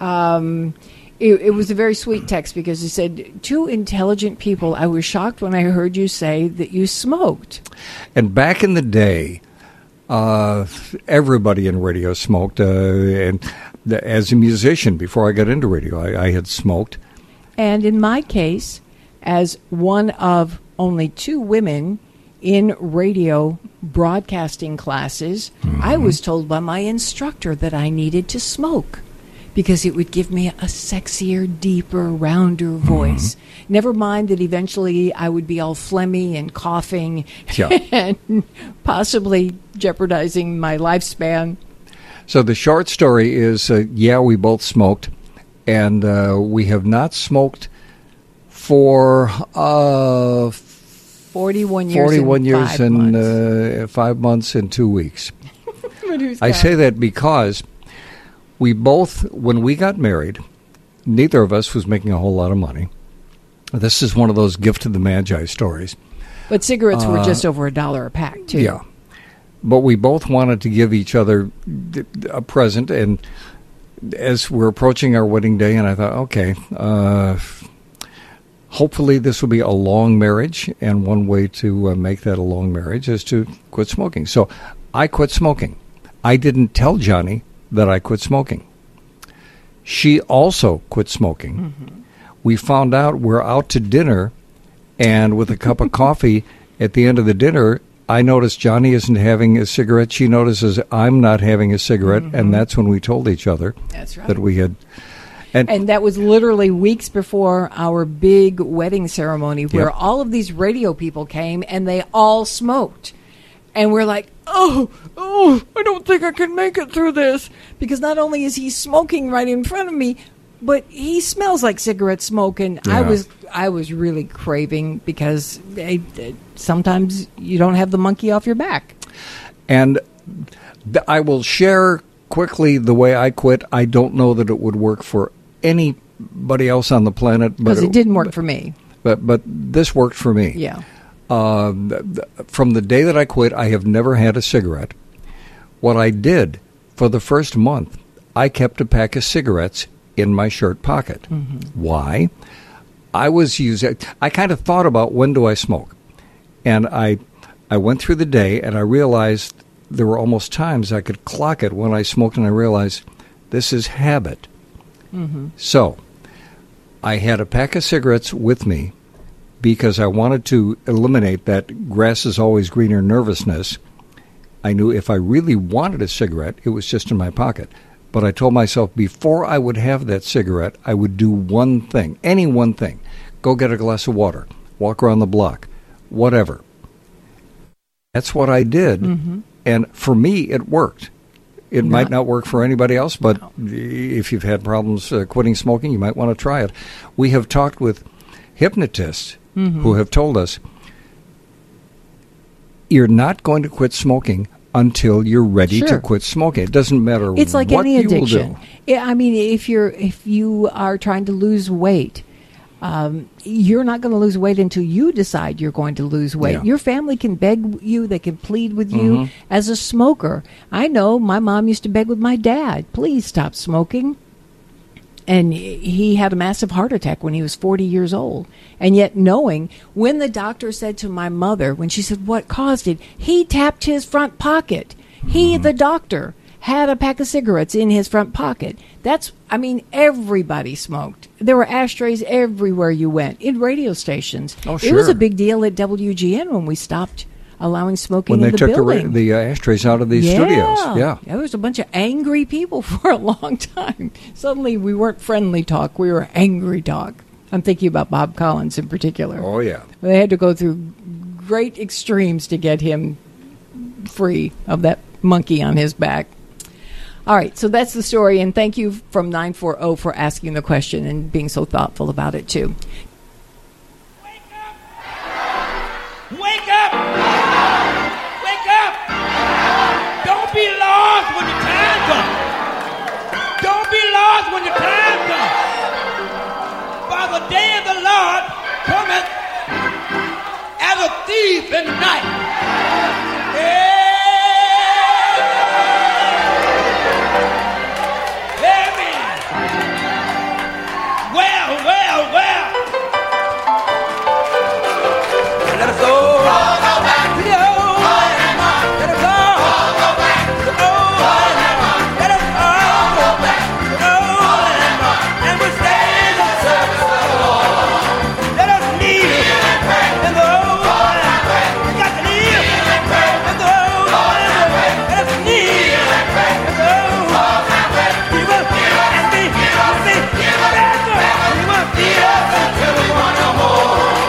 It was a very sweet text because he said, "Two intelligent people, I was shocked when I heard you say that you smoked." And back in the day, everybody in radio smoked. And as a musician, before I got into radio, I had smoked. And in my case, as one of only 2 women in radio broadcasting classes, I was told by my instructor that I needed to smoke because it would give me a sexier, deeper, rounder voice. Never mind that eventually I would be all phlegmy and coughing and possibly jeopardizing my lifespan. So the short story is, we both smoked, and we have not smoked for 41 years and 5 months and 2 weeks. I say that because we both, when we got married, neither of us was making a whole lot of money. This is one of those gift of the Magi stories. But cigarettes were just over $1 a pack, too. Yeah. But we both wanted to give each other a present, and as we're approaching our wedding day, and I thought, okay, hopefully this will be a long marriage, and one way to make that a long marriage is to quit smoking. So I quit smoking. I didn't tell Johnny that I quit smoking. She also quit smoking. We found out we're out to dinner, and with a cup of coffee at the end of the dinner, I noticed Johnny isn't having a cigarette. She notices I'm not having a cigarette, and that's when we told each other that we had. And that was literally weeks before our big wedding ceremony, where all of these radio people came, and they all smoked. And we're like, oh, I don't think I can make it through this. Because not only is he smoking right in front of me, but he smells like cigarette smoke. And I was really craving, because sometimes you don't have the monkey off your back. And I will share quickly the way I quit. I don't know that it would work for anybody else on the planet. Because it didn't work for me. But this worked for me. Yeah. From the day that I quit, I have never had a cigarette. What I did for the first month, I kept a pack of cigarettes in my shirt pocket. Why? I kind of thought about, when do I smoke? And I went through the day, and I realized there were almost times I could clock it when I smoked, and I realized this is habit. So I had a pack of cigarettes with me, because I wanted to eliminate that grass is always greener nervousness. I knew if I really wanted a cigarette, it was just in my pocket. But I told myself before I would have that cigarette, I would do one thing, any one thing. Go get a glass of water, walk around the block, whatever. That's what I did. And for me, it worked. It might not work for anybody else, but if you've had problems quitting smoking, you might want to try it. We have talked with hypnotists who have told us, you're not going to quit smoking until you're ready to quit smoking. It doesn't matter it's like what any you addiction. will do. Yeah, I mean, if you are trying to lose weight, you're not going to lose weight until you decide you're going to lose weight. Your family can beg you, they can plead with you. As a smoker, I know my mom used to beg with my dad, please stop smoking. And he had a massive heart attack when he was 40 years old. And yet knowing, when the doctor said to my mother, when she said, what caused it? He tapped his front pocket. He, the doctor, had a pack of cigarettes in his front pocket. Everybody smoked. There were ashtrays everywhere you went, in radio stations. Oh, sure. It was a big deal at WGN when we stopped allowing smoking in the building. When they took the ashtrays out of these studios. Yeah. There was a bunch of angry people for a long time. Suddenly we weren't friendly talk. We were angry talk. I'm thinking about Bob Collins in particular. Oh, yeah. They had to go through great extremes to get him free of that monkey on his back. All right, so that's the story, and thank you from 940 for asking the question and being so thoughtful about it, too. Wake up! Wake up! Wake up! Don't be lost when the time comes. Don't be lost when the time comes. For the day of the Lord cometh as a thief in the night. Let us go. All go back to the old land. Let us all go back to the old land. Let us all go back to the old land. And we stand in the service of the Lord. Let us kneel in the old land. We got to kneel in the old land. Let us kneel in the old land. We will and be better. We will be us until we want no more.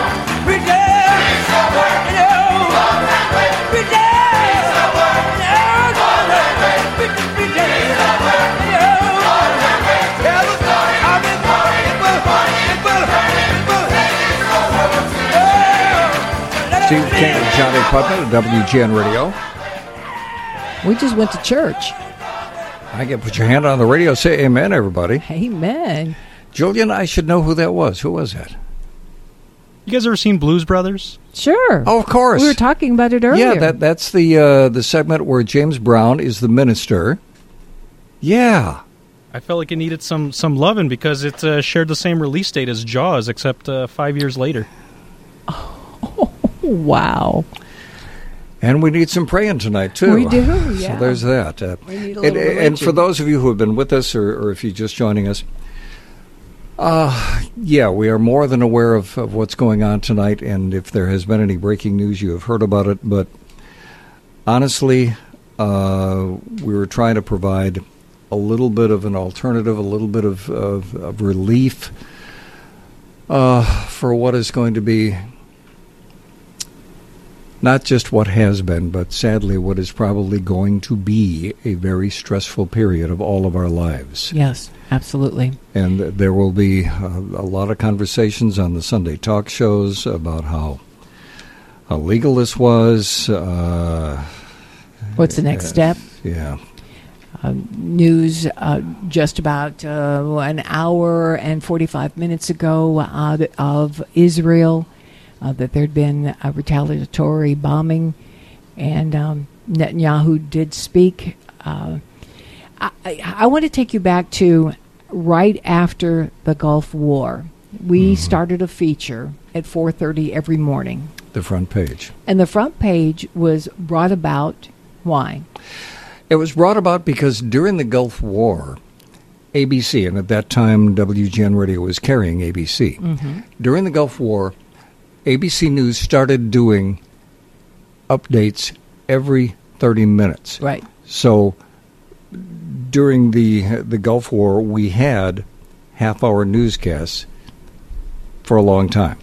Steve King and Johnny Putnam at WGN Radio. We just went to church. I get put your hand on the radio. Say amen, everybody. Amen. Julian, I should know who that was. Who was that? You guys ever seen Blues Brothers? Sure. Oh, of course. We were talking about it earlier. Yeah, that's the segment where James Brown is the minister. Yeah. I felt like it needed some loving because it shared the same release date as Jaws, except 5 years later. Oh, wow. And we need some praying tonight, too. We do, yeah. So there's that. We need a little religion. And for those of you who have been with us, or if you're just joining us, yeah, we are more than aware of what's going on tonight, and if there has been any breaking news, you have heard about it. But honestly, we were trying to provide a little bit of an alternative, a little bit of relief for what is going to be not just what has been, but sadly what is probably going to be a very stressful period of all of our lives. Yes, absolutely. And there will be a lot of conversations on the Sunday talk shows about how legal this was. What's the next step? Yeah. News just about an hour and 45 minutes ago of Israel, that there'd been a retaliatory bombing, and Netanyahu did speak. I want to take you back to right after the Gulf War. We started a feature at 4:30 every morning. The front page. And the front page was brought about, why? It was brought about because during the Gulf War, ABC, and at that time WGN Radio was carrying ABC, during the Gulf War, ABC News started doing updates every 30 minutes. Right. So during the Gulf War, we had half-hour newscasts for a long time.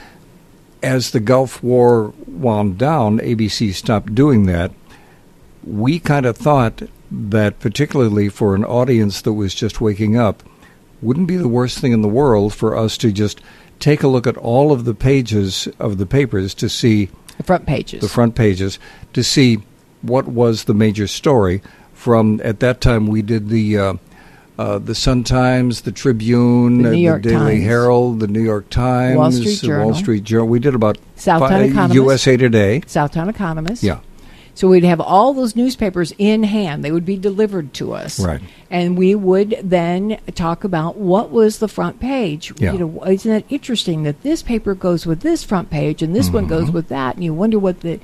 As the Gulf War wound down, ABC stopped doing that. We kind of thought that, particularly for an audience that was just waking up, wouldn't be the worst thing in the world for us to just take a look at all of the pages of the papers to see the front pages to see what was the major story. From at that time, we did the Sun-Times, the Tribune, the Daily Herald, the New York Times, Wall Street Journal. We did about Southtown Economist, USA Today, Southtown Economist. Yeah. So we'd have all those newspapers in hand. They would be delivered to us. Right. And we would then talk about what was the front page. Yeah. You know, isn't it interesting that this paper goes with this front page and this one goes with that? And you wonder what the...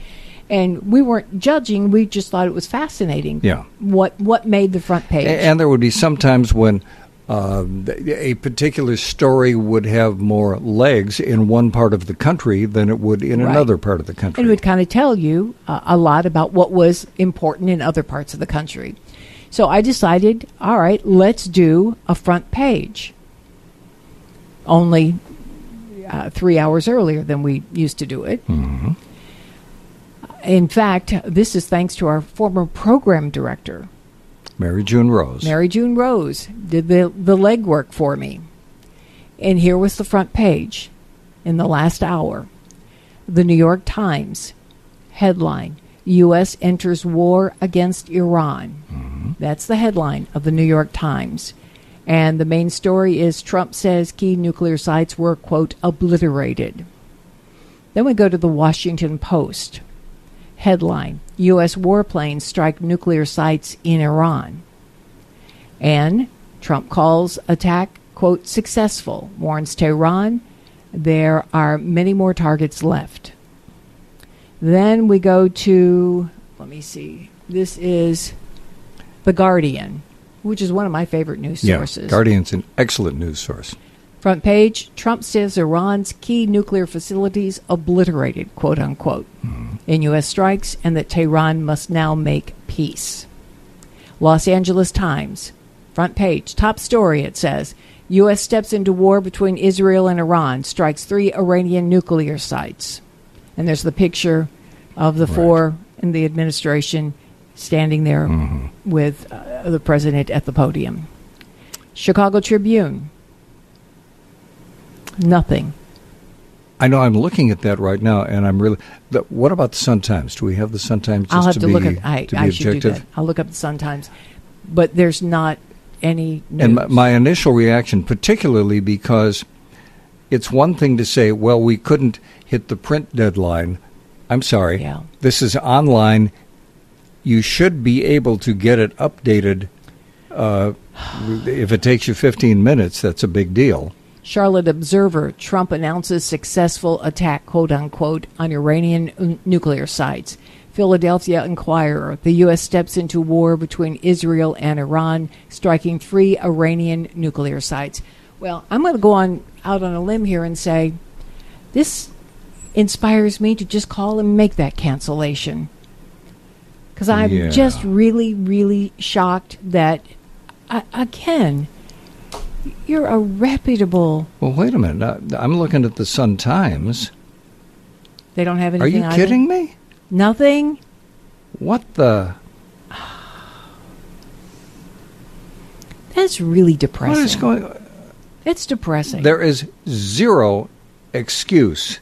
And we weren't judging. We just thought it was fascinating. Yeah. What made the front page? And there would be some times when a particular story would have more legs in one part of the country than it would in another part of the country. And it would kind of tell you a lot about what was important in other parts of the country. So I decided, all right, let's do a front page. Only 3 hours earlier than we used to do it. Mm-hmm. In fact, this is thanks to our former program director. Mary June Rose. Mary June Rose did the legwork for me. And here was the front page in the last hour. The New York Times headline, U.S. enters war against Iran. Mm-hmm. That's the headline of the New York Times. And the main story is Trump says key nuclear sites were, quote, obliterated. Then we go to the Washington Post. Headline, U.S. warplanes strike nuclear sites in Iran. And Trump calls attack, quote, successful, warns Tehran there are many more targets left. Then we go to, let me see, this is The Guardian, which is one of my favorite news sources. Yeah, Guardian's an excellent news source. Front page, Trump says Iran's key nuclear facilities obliterated, quote unquote, in U.S. strikes, and that Tehran must now make peace. Los Angeles Times, front page, top story, it says, U.S. steps into war between Israel and Iran, strikes 3 Iranian nuclear sites. And there's the picture of the 4 in the administration standing there with the president at the podium. Chicago Tribune. Nothing. I know. I'm looking at that right now, and I'm really. What about the Sun-Times? Do we have the Sun-Times? I'll have to look at. I should do that. I'll look up the Sun-Times, but there's not any news. And my initial reaction, particularly because it's one thing to say, "Well, we couldn't hit the print deadline." I'm sorry. Yeah. This is online. You should be able to get it updated. If it takes you 15 minutes, that's a big deal. Charlotte Observer, Trump announces successful attack, quote unquote, on Iranian nuclear sites. Philadelphia Inquirer, the U.S. steps into war between Israel and Iran, striking 3 Iranian nuclear sites. Well, I'm going to go out on a limb here and say this inspires me to just call and make that cancellation. Because I'm just really, really shocked that, again, you're a reputable... Well, wait a minute. I'm looking at the Sun-Times. They don't have anything. Are you kidding me? Nothing? What the... That's really depressing. What is going on? It's depressing. There is zero excuse.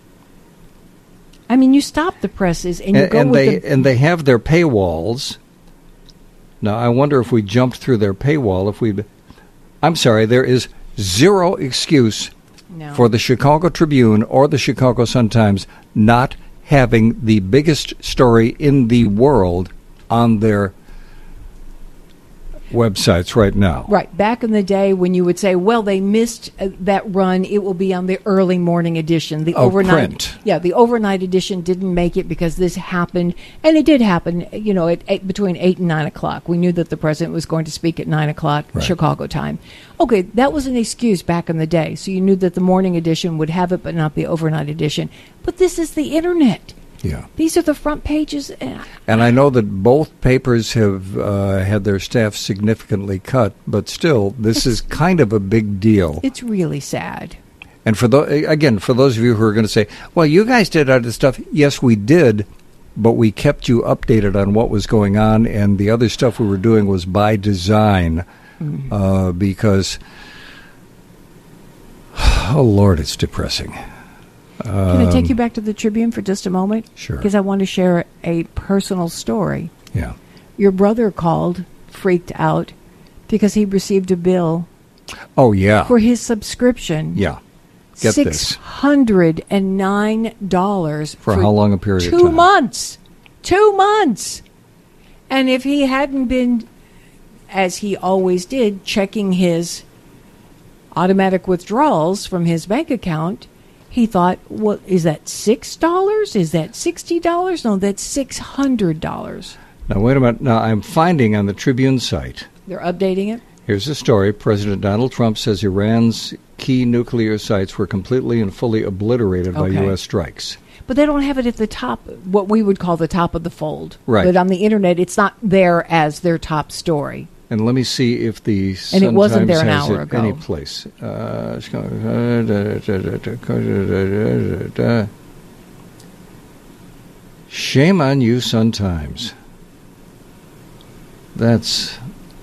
I mean, you stop the presses and you go with and they have their paywalls. Now, I wonder if we jumped through their paywall, if we... I'm sorry, there is zero excuse for the Chicago Tribune or the Chicago Sun-Times not having the biggest story in the world on their websites right now. Right. Back in the day when you would say, well, they missed that run, it will be on the early morning edition. The overnight print. Yeah, the overnight edition didn't make it because this happened, and it did happen, at between 8 and 9 o'clock. We knew that the president was going to speak at 9 o'clock Chicago time. Okay, that was an excuse back in the day. So you knew that the morning edition would have it, but not the overnight edition. But this is the Internet. Yeah. These are the front pages. And I know that both papers have had their staff significantly cut, but still, this is kind of a big deal. It's really sad. And for those of you who are going to say, well, you guys did other stuff. Yes, we did, but we kept you updated on what was going on, and the other stuff we were doing was by design because, oh, Lord, it's depressing. Can I take you back to the Tribune for just a moment? Sure. Because I want to share a personal story. Yeah. Your brother called, freaked out, because he received a bill. Oh, yeah. For his subscription. Yeah. Get this. $609 for how long a period of time? 2 months. 2 months. And if he hadn't been, as he always did, checking his automatic withdrawals from his bank account, He thought, well, is that $6? Is that $60? No, that's $600. Now, wait a minute. Now, I'm finding on the Tribune site. They're updating it? Here's the story. President Donald Trump says Iran's key nuclear sites were completely and fully obliterated by U.S. strikes. But they don't have it at the top, what we would call the top of the fold. Right. But on the Internet, it's not there as their top story. And let me see if the And it wasn't there an Sun-Times hour has it ago. any place. Shame on you, Sun-Times. That's...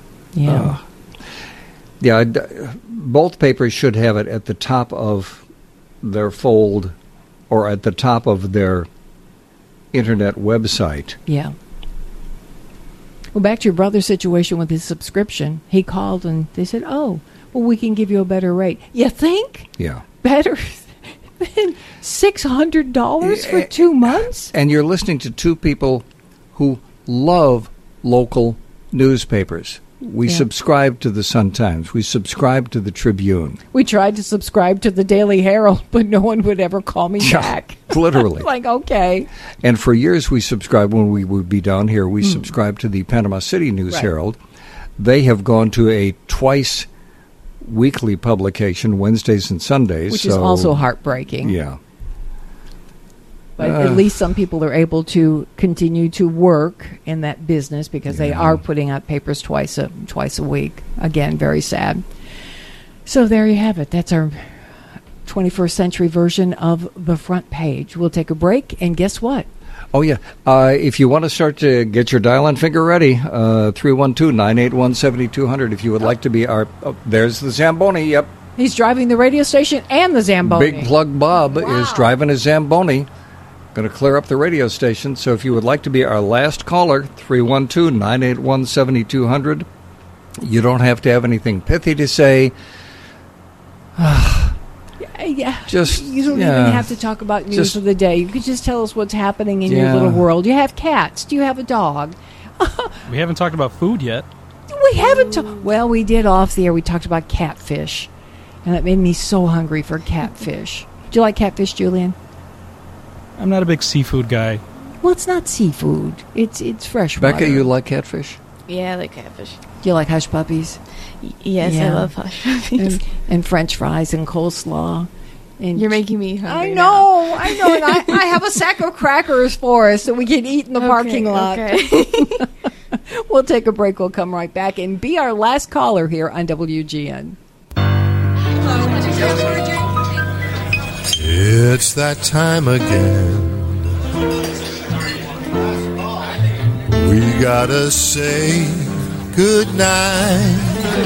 both papers should have it at the top of their fold or at the top of their Internet website. Yeah. Well, back to your brother's situation with his subscription. He called and they said, oh, well, we can give you a better rate. You think? Yeah. Better than $600 for 2 months? And you're listening to two people who love local newspapers. We subscribe to the Sun-Times. We subscribe to the Tribune. We tried to subscribe to the Daily Herald, but no one would ever call me back. Literally. Like, okay. And for years we subscribed, when we would be down here, we subscribed to the Panama City News Herald. They have gone to a twice weekly publication, Wednesdays and Sundays. Which is also heartbreaking. Yeah. But at least some people are able to continue to work in that business because they are putting out papers twice a week. Again, very sad. So there you have it. That's our 21st century version of the front page. We'll take a break, and guess what? Oh, yeah. If you want to start to get your dial-in finger ready, 312-981-7200. If you would like to be our... there's the Zamboni, yep. He's driving the radio station and the Zamboni. Big Plug Bob is driving a Zamboni. Going to clear up the radio station. So if you would like to be our last caller, 312-981-7200. You don't have to have anything pithy to say. Just you don't even have to talk about news of the day. You could just tell us what's happening in your little world. You have cats. Do you have a dog? We haven't talked about food yet. We haven't. Well, we did off the air. We talked about catfish, and that made me so hungry for catfish. Do you like catfish, Julian? I'm not a big seafood guy. Well, it's not seafood. It's fresh water. Becca, you like catfish? Yeah, I like catfish. Do you like hush puppies? Yes, I love hush puppies. And French fries and coleslaw. And you're making me hungry. I know. And I have a sack of crackers for us that we can eat in the parking lot. Okay. We'll take a break. We'll come right back and be our last caller here on WGN. It's that time again. We gotta say goodnight.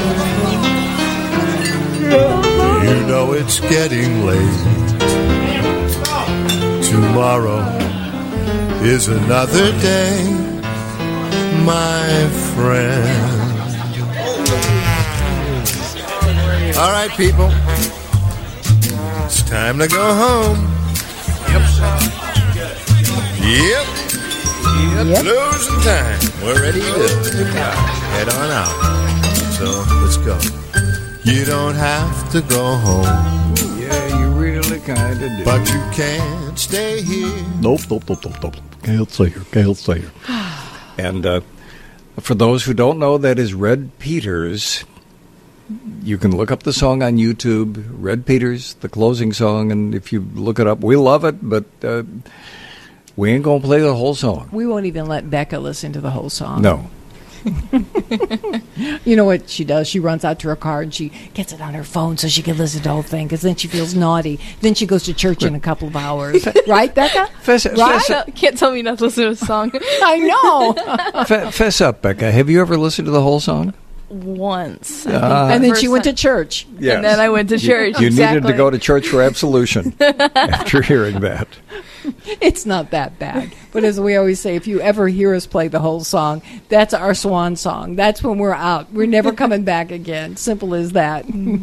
You know it's getting late. Tomorrow is another day, my friend. All right, people. It's time to go home. Yep. Losing time. We're ready to head on out. So let's go. You don't have to go home. Yeah, you really kind of do. But you can't stay here. Nope. Can't stay here. And for those who don't know, that is Red Peters. You can look up the song on YouTube, Red Peters, the closing song, and if you look it up, we love it, but we ain't going to play the whole song. We won't even let Becca listen to the whole song. No. You know what she does? She runs out to her car and she gets it on her phone so she can listen to the whole thing, because then she feels naughty. Then she goes to church in a couple of hours. Right, Becca? Can't tell me not to listen to a song. I know. Fess up, Becca. Have you ever listened to the whole song? Once. And then she went to church. Yes. And then I went to church. You needed to go to church for absolution after hearing that. It's not that bad. But as we always say, if you ever hear us play the whole song, that's our swan song. That's when we're out. We're never coming back again. Simple as that.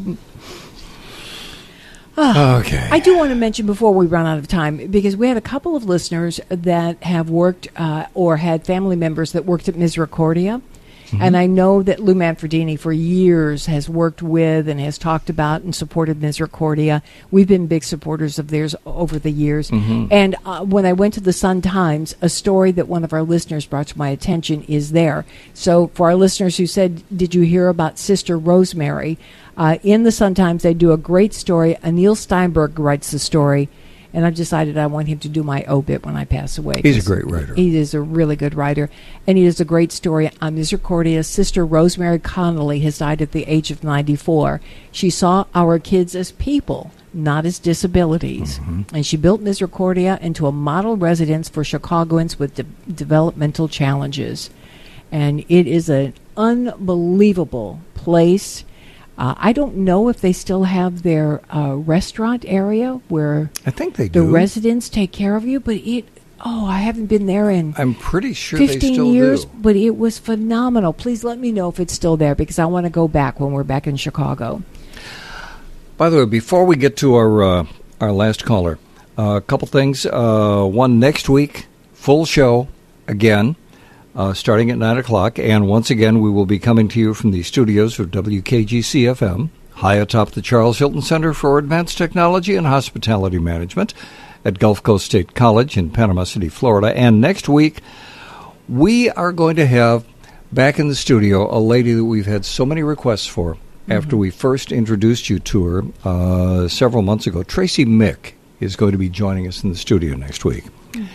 Okay. I do want to mention before we run out of time, because we had a couple of listeners that have worked or had family members that worked at Misericordia. And I know that Lou Manfredini for years has worked with and has talked about and supported Misericordia. We've been big supporters of theirs over the years. And when I went to the Sun-Times, a story that one of our listeners brought to my attention is there. So for our listeners who said, did you hear about Sister Rosemary? In the Sun-Times, they do a great story. Anil Steinberg writes the story. And I've decided I want him to do my obit when I pass away. He's a great writer. He is a really good writer. And he does a great story on Misericordia. Sister Rosemary Connolly has died at the age of 94. She saw our kids as people, not as disabilities. And she built Misericordia into a model residence for Chicagoans with developmental challenges. And it is an unbelievable place. I don't know if they still have their restaurant area where I think they the do. residents take care of you, but I haven't been there in I'm pretty sure 15 they still years, do. but it was phenomenal. Please let me know if it's still there because I want to go back when we're back in Chicago. By the way, before we get to our last caller, a couple things. One, next week, full show again. Starting at 9 o'clock. And once again, we will be coming to you from the studios of WKGC-FM, high atop the Charles Hilton Center for Advanced Technology and Hospitality Management at Gulf Coast State College in Panama City, Florida. And next week, we are going to have back in the studio a lady that we've had so many requests for after we first introduced you to her several months ago. Tracy Mick is going to be joining us in the studio next week.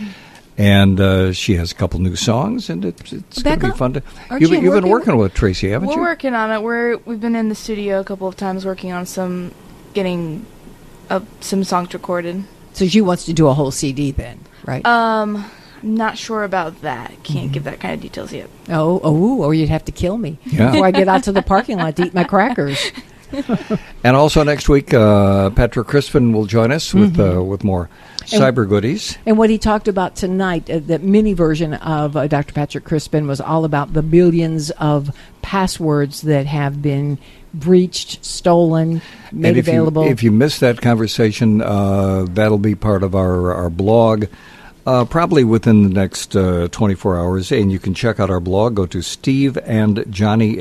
And she has a couple new songs, and it's going to be fun. You've been working with Tracy, haven't you? We're working on it. We've been in the studio a couple of times working on getting some songs recorded. So she wants to do a whole CD then, right? I'm not sure about that. Can't give that kind of details yet. Or you'd have to kill me before I get out to the parking lot to eat my crackers. And also next week, Patrick Crispin will join us with more cyber goodies. And what he talked about tonight, the mini version of Dr. Patrick Crispin, was all about the billions of passwords that have been breached, stolen, made available. If you missed that conversation, that'll be part of our blog. Probably within the next 24 hours, and you can check out our blog. Go to Steve and Johnny,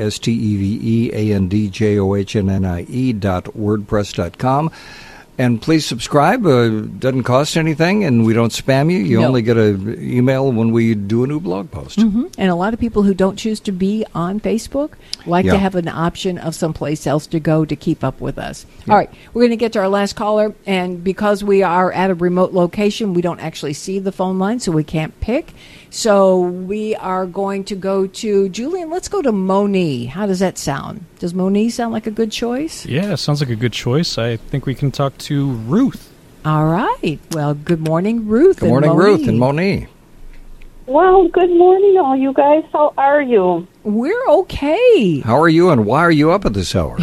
SteveAndJohnnie.wordpress.com. And please subscribe. Doesn't cost anything, and we don't spam you. You only get an email when we do a new blog post. And a lot of people who don't choose to be on Facebook like to have an option of someplace else to go to keep up with us. All right, we're going to get to our last caller, and because we are at a remote location, we don't actually see the phone line, so we can't pick. So we are going to go to Julian. Let's go to Moni. How does that sound? Does Moni sound like a good choice? Yeah, sounds like a good choice. I think we can talk to Ruth. All right. Well, good morning, Ruth. Good morning, Ruth and Moni. Well, good morning, all you guys. How are you? We're okay. How are you, and why are you up at this hour?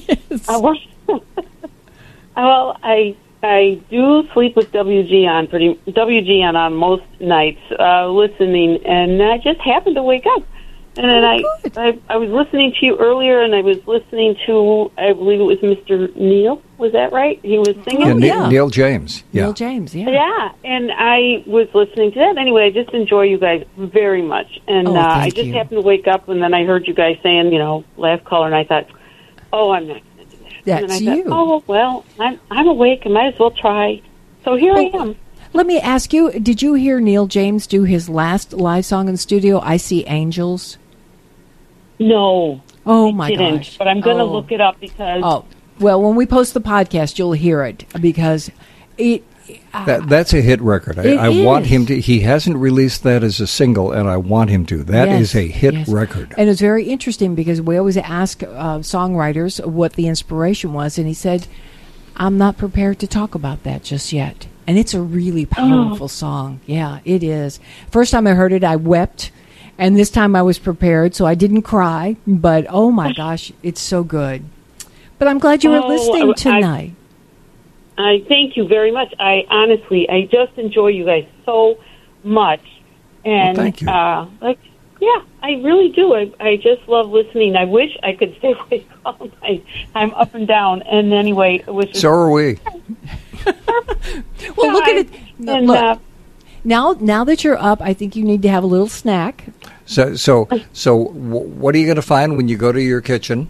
Well, I do sleep with WGN on most nights, listening, and I just happened to wake up. And then I was listening to you earlier, and I was listening to, I believe it was Mr. Neil. Was that right? He was singing? Neil James. Yeah. Neil James, Yeah, and I was listening to that. Anyway, I just enjoy you guys very much. And I just happened to wake up, and then I heard you guys saying, last caller, and I thought, I'm not. That's and I thought, well, I'm awake. I might as well try. So here I am. Let me ask you, did you hear Neil James do his last live song in the studio, I See Angels? No. Oh, my didn't, gosh. But I'm going to look it up because... Oh, well, when we post the podcast, you'll hear it because it... That's a hit record. I want him to. He hasn't released that as a single, and I want him to. That is a hit record. And it's very interesting because we always ask songwriters what the inspiration was, and he said, I'm not prepared to talk about that just yet. And it's a really powerful song. Yeah, it is. First time I heard it, I wept, and this time I was prepared, so I didn't cry. But, oh, my gosh, it's so good. But I'm glad you were listening tonight. I thank you very much. I just enjoy you guys so much. And thank you. I really do. I just love listening. I wish I could stay awake all night. I'm up and down. And anyway, it was just so are we. Well, look at it. now that you're up, I think you need to have a little snack. So what are you going to find when you go to your kitchen?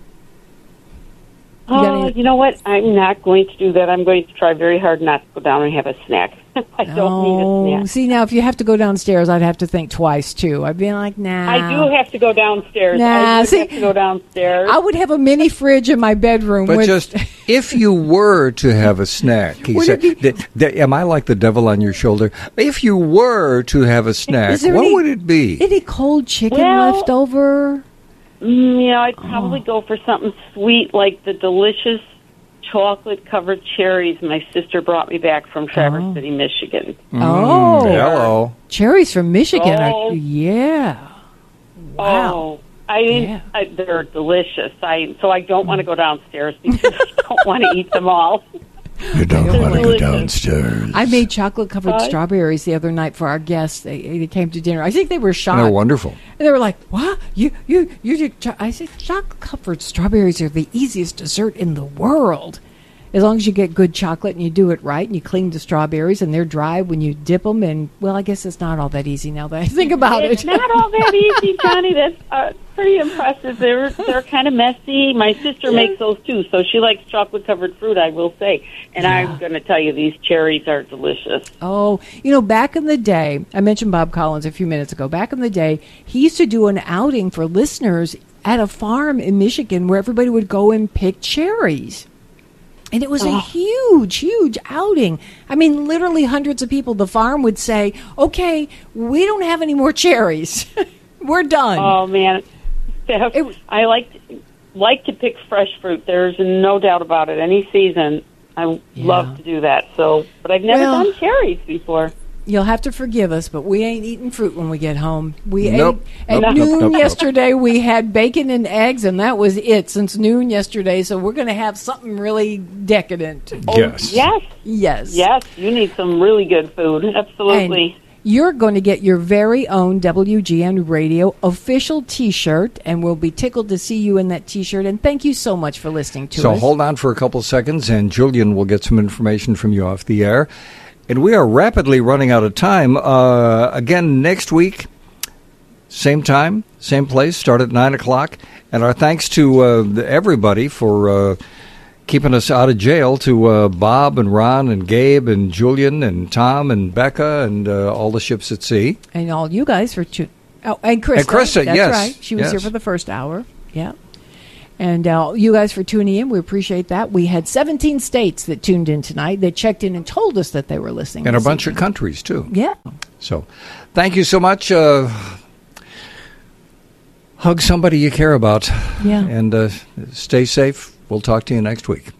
Oh, you know what? I'm not going to do that. I'm going to try very hard not to go down and have a snack. I don't need a snack. See, now, if you have to go downstairs, I'd have to think twice, too. I'd be like, nah. I do have to go downstairs. Nah, have to go downstairs. I would have a mini fridge in my bedroom. But just, if you were to have a snack, he said, am I like the devil on your shoulder? If you were to have a snack, what would it be? Any cold chicken left over? I'd probably go for something sweet, like the delicious chocolate-covered cherries my sister brought me back from Traverse City, Michigan. Hello. Cherries from Michigan. Oh. Wow. They're delicious. So I don't want to go downstairs because I don't want to eat them all. You don't want to go downstairs. I made chocolate-covered strawberries the other night for our guests. They came to dinner. I think they were shocked. They're wonderful. And they were like, "What? You did?" I said, "Chocolate-covered strawberries are the easiest dessert in the world. As long as you get good chocolate and you do it right and you clean the strawberries and they're dry when you dip them. And, well, I guess it's not all that easy now that I think about it. It's not all that easy, Johnny. That's pretty impressive. They're kind of messy. My sister makes those, too, so she likes chocolate-covered fruit, I will say. And I'm going to tell you, these cherries are delicious. Oh, back in the day, I mentioned Bob Collins a few minutes ago. Back in the day, he used to do an outing for listeners at a farm in Michigan where everybody would go and pick cherries. And it was a huge, huge outing. I mean, literally hundreds of people. The farm would say, okay, we don't have any more cherries. We're done. Oh, man. I like to pick fresh fruit. There's no doubt about it. Any season, I love to do that. But I've never done cherries before. You'll have to forgive us, but we ain't eating fruit when we get home. We ate at noon yesterday. We had bacon and eggs, and that was it since noon yesterday. So we're going to have something really decadent. Yes. Yes. You need some really good food. Absolutely. And you're going to get your very own WGN Radio official T-shirt, and we'll be tickled to see you in that T-shirt. And thank you so much for listening to us. So hold on for a couple seconds, and Julian will get some information from you off the air. And we are rapidly running out of time. Again, next week, same time, same place, start at 9 o'clock. And our thanks to everybody for keeping us out of jail, to Bob and Ron and Gabe and Julian and Tom and Becca and all the ships at sea. And all you guys for and Krista. And Krista, That's yes. right. She was here for the first hour. Yeah. And you guys for tuning in. We appreciate that. We had 17 states that tuned in tonight. They checked in and told us that they were listening. And a bunch of countries, too. Yeah. So, thank you so much. Hug somebody you care about. Yeah. And stay safe. We'll talk to you next week.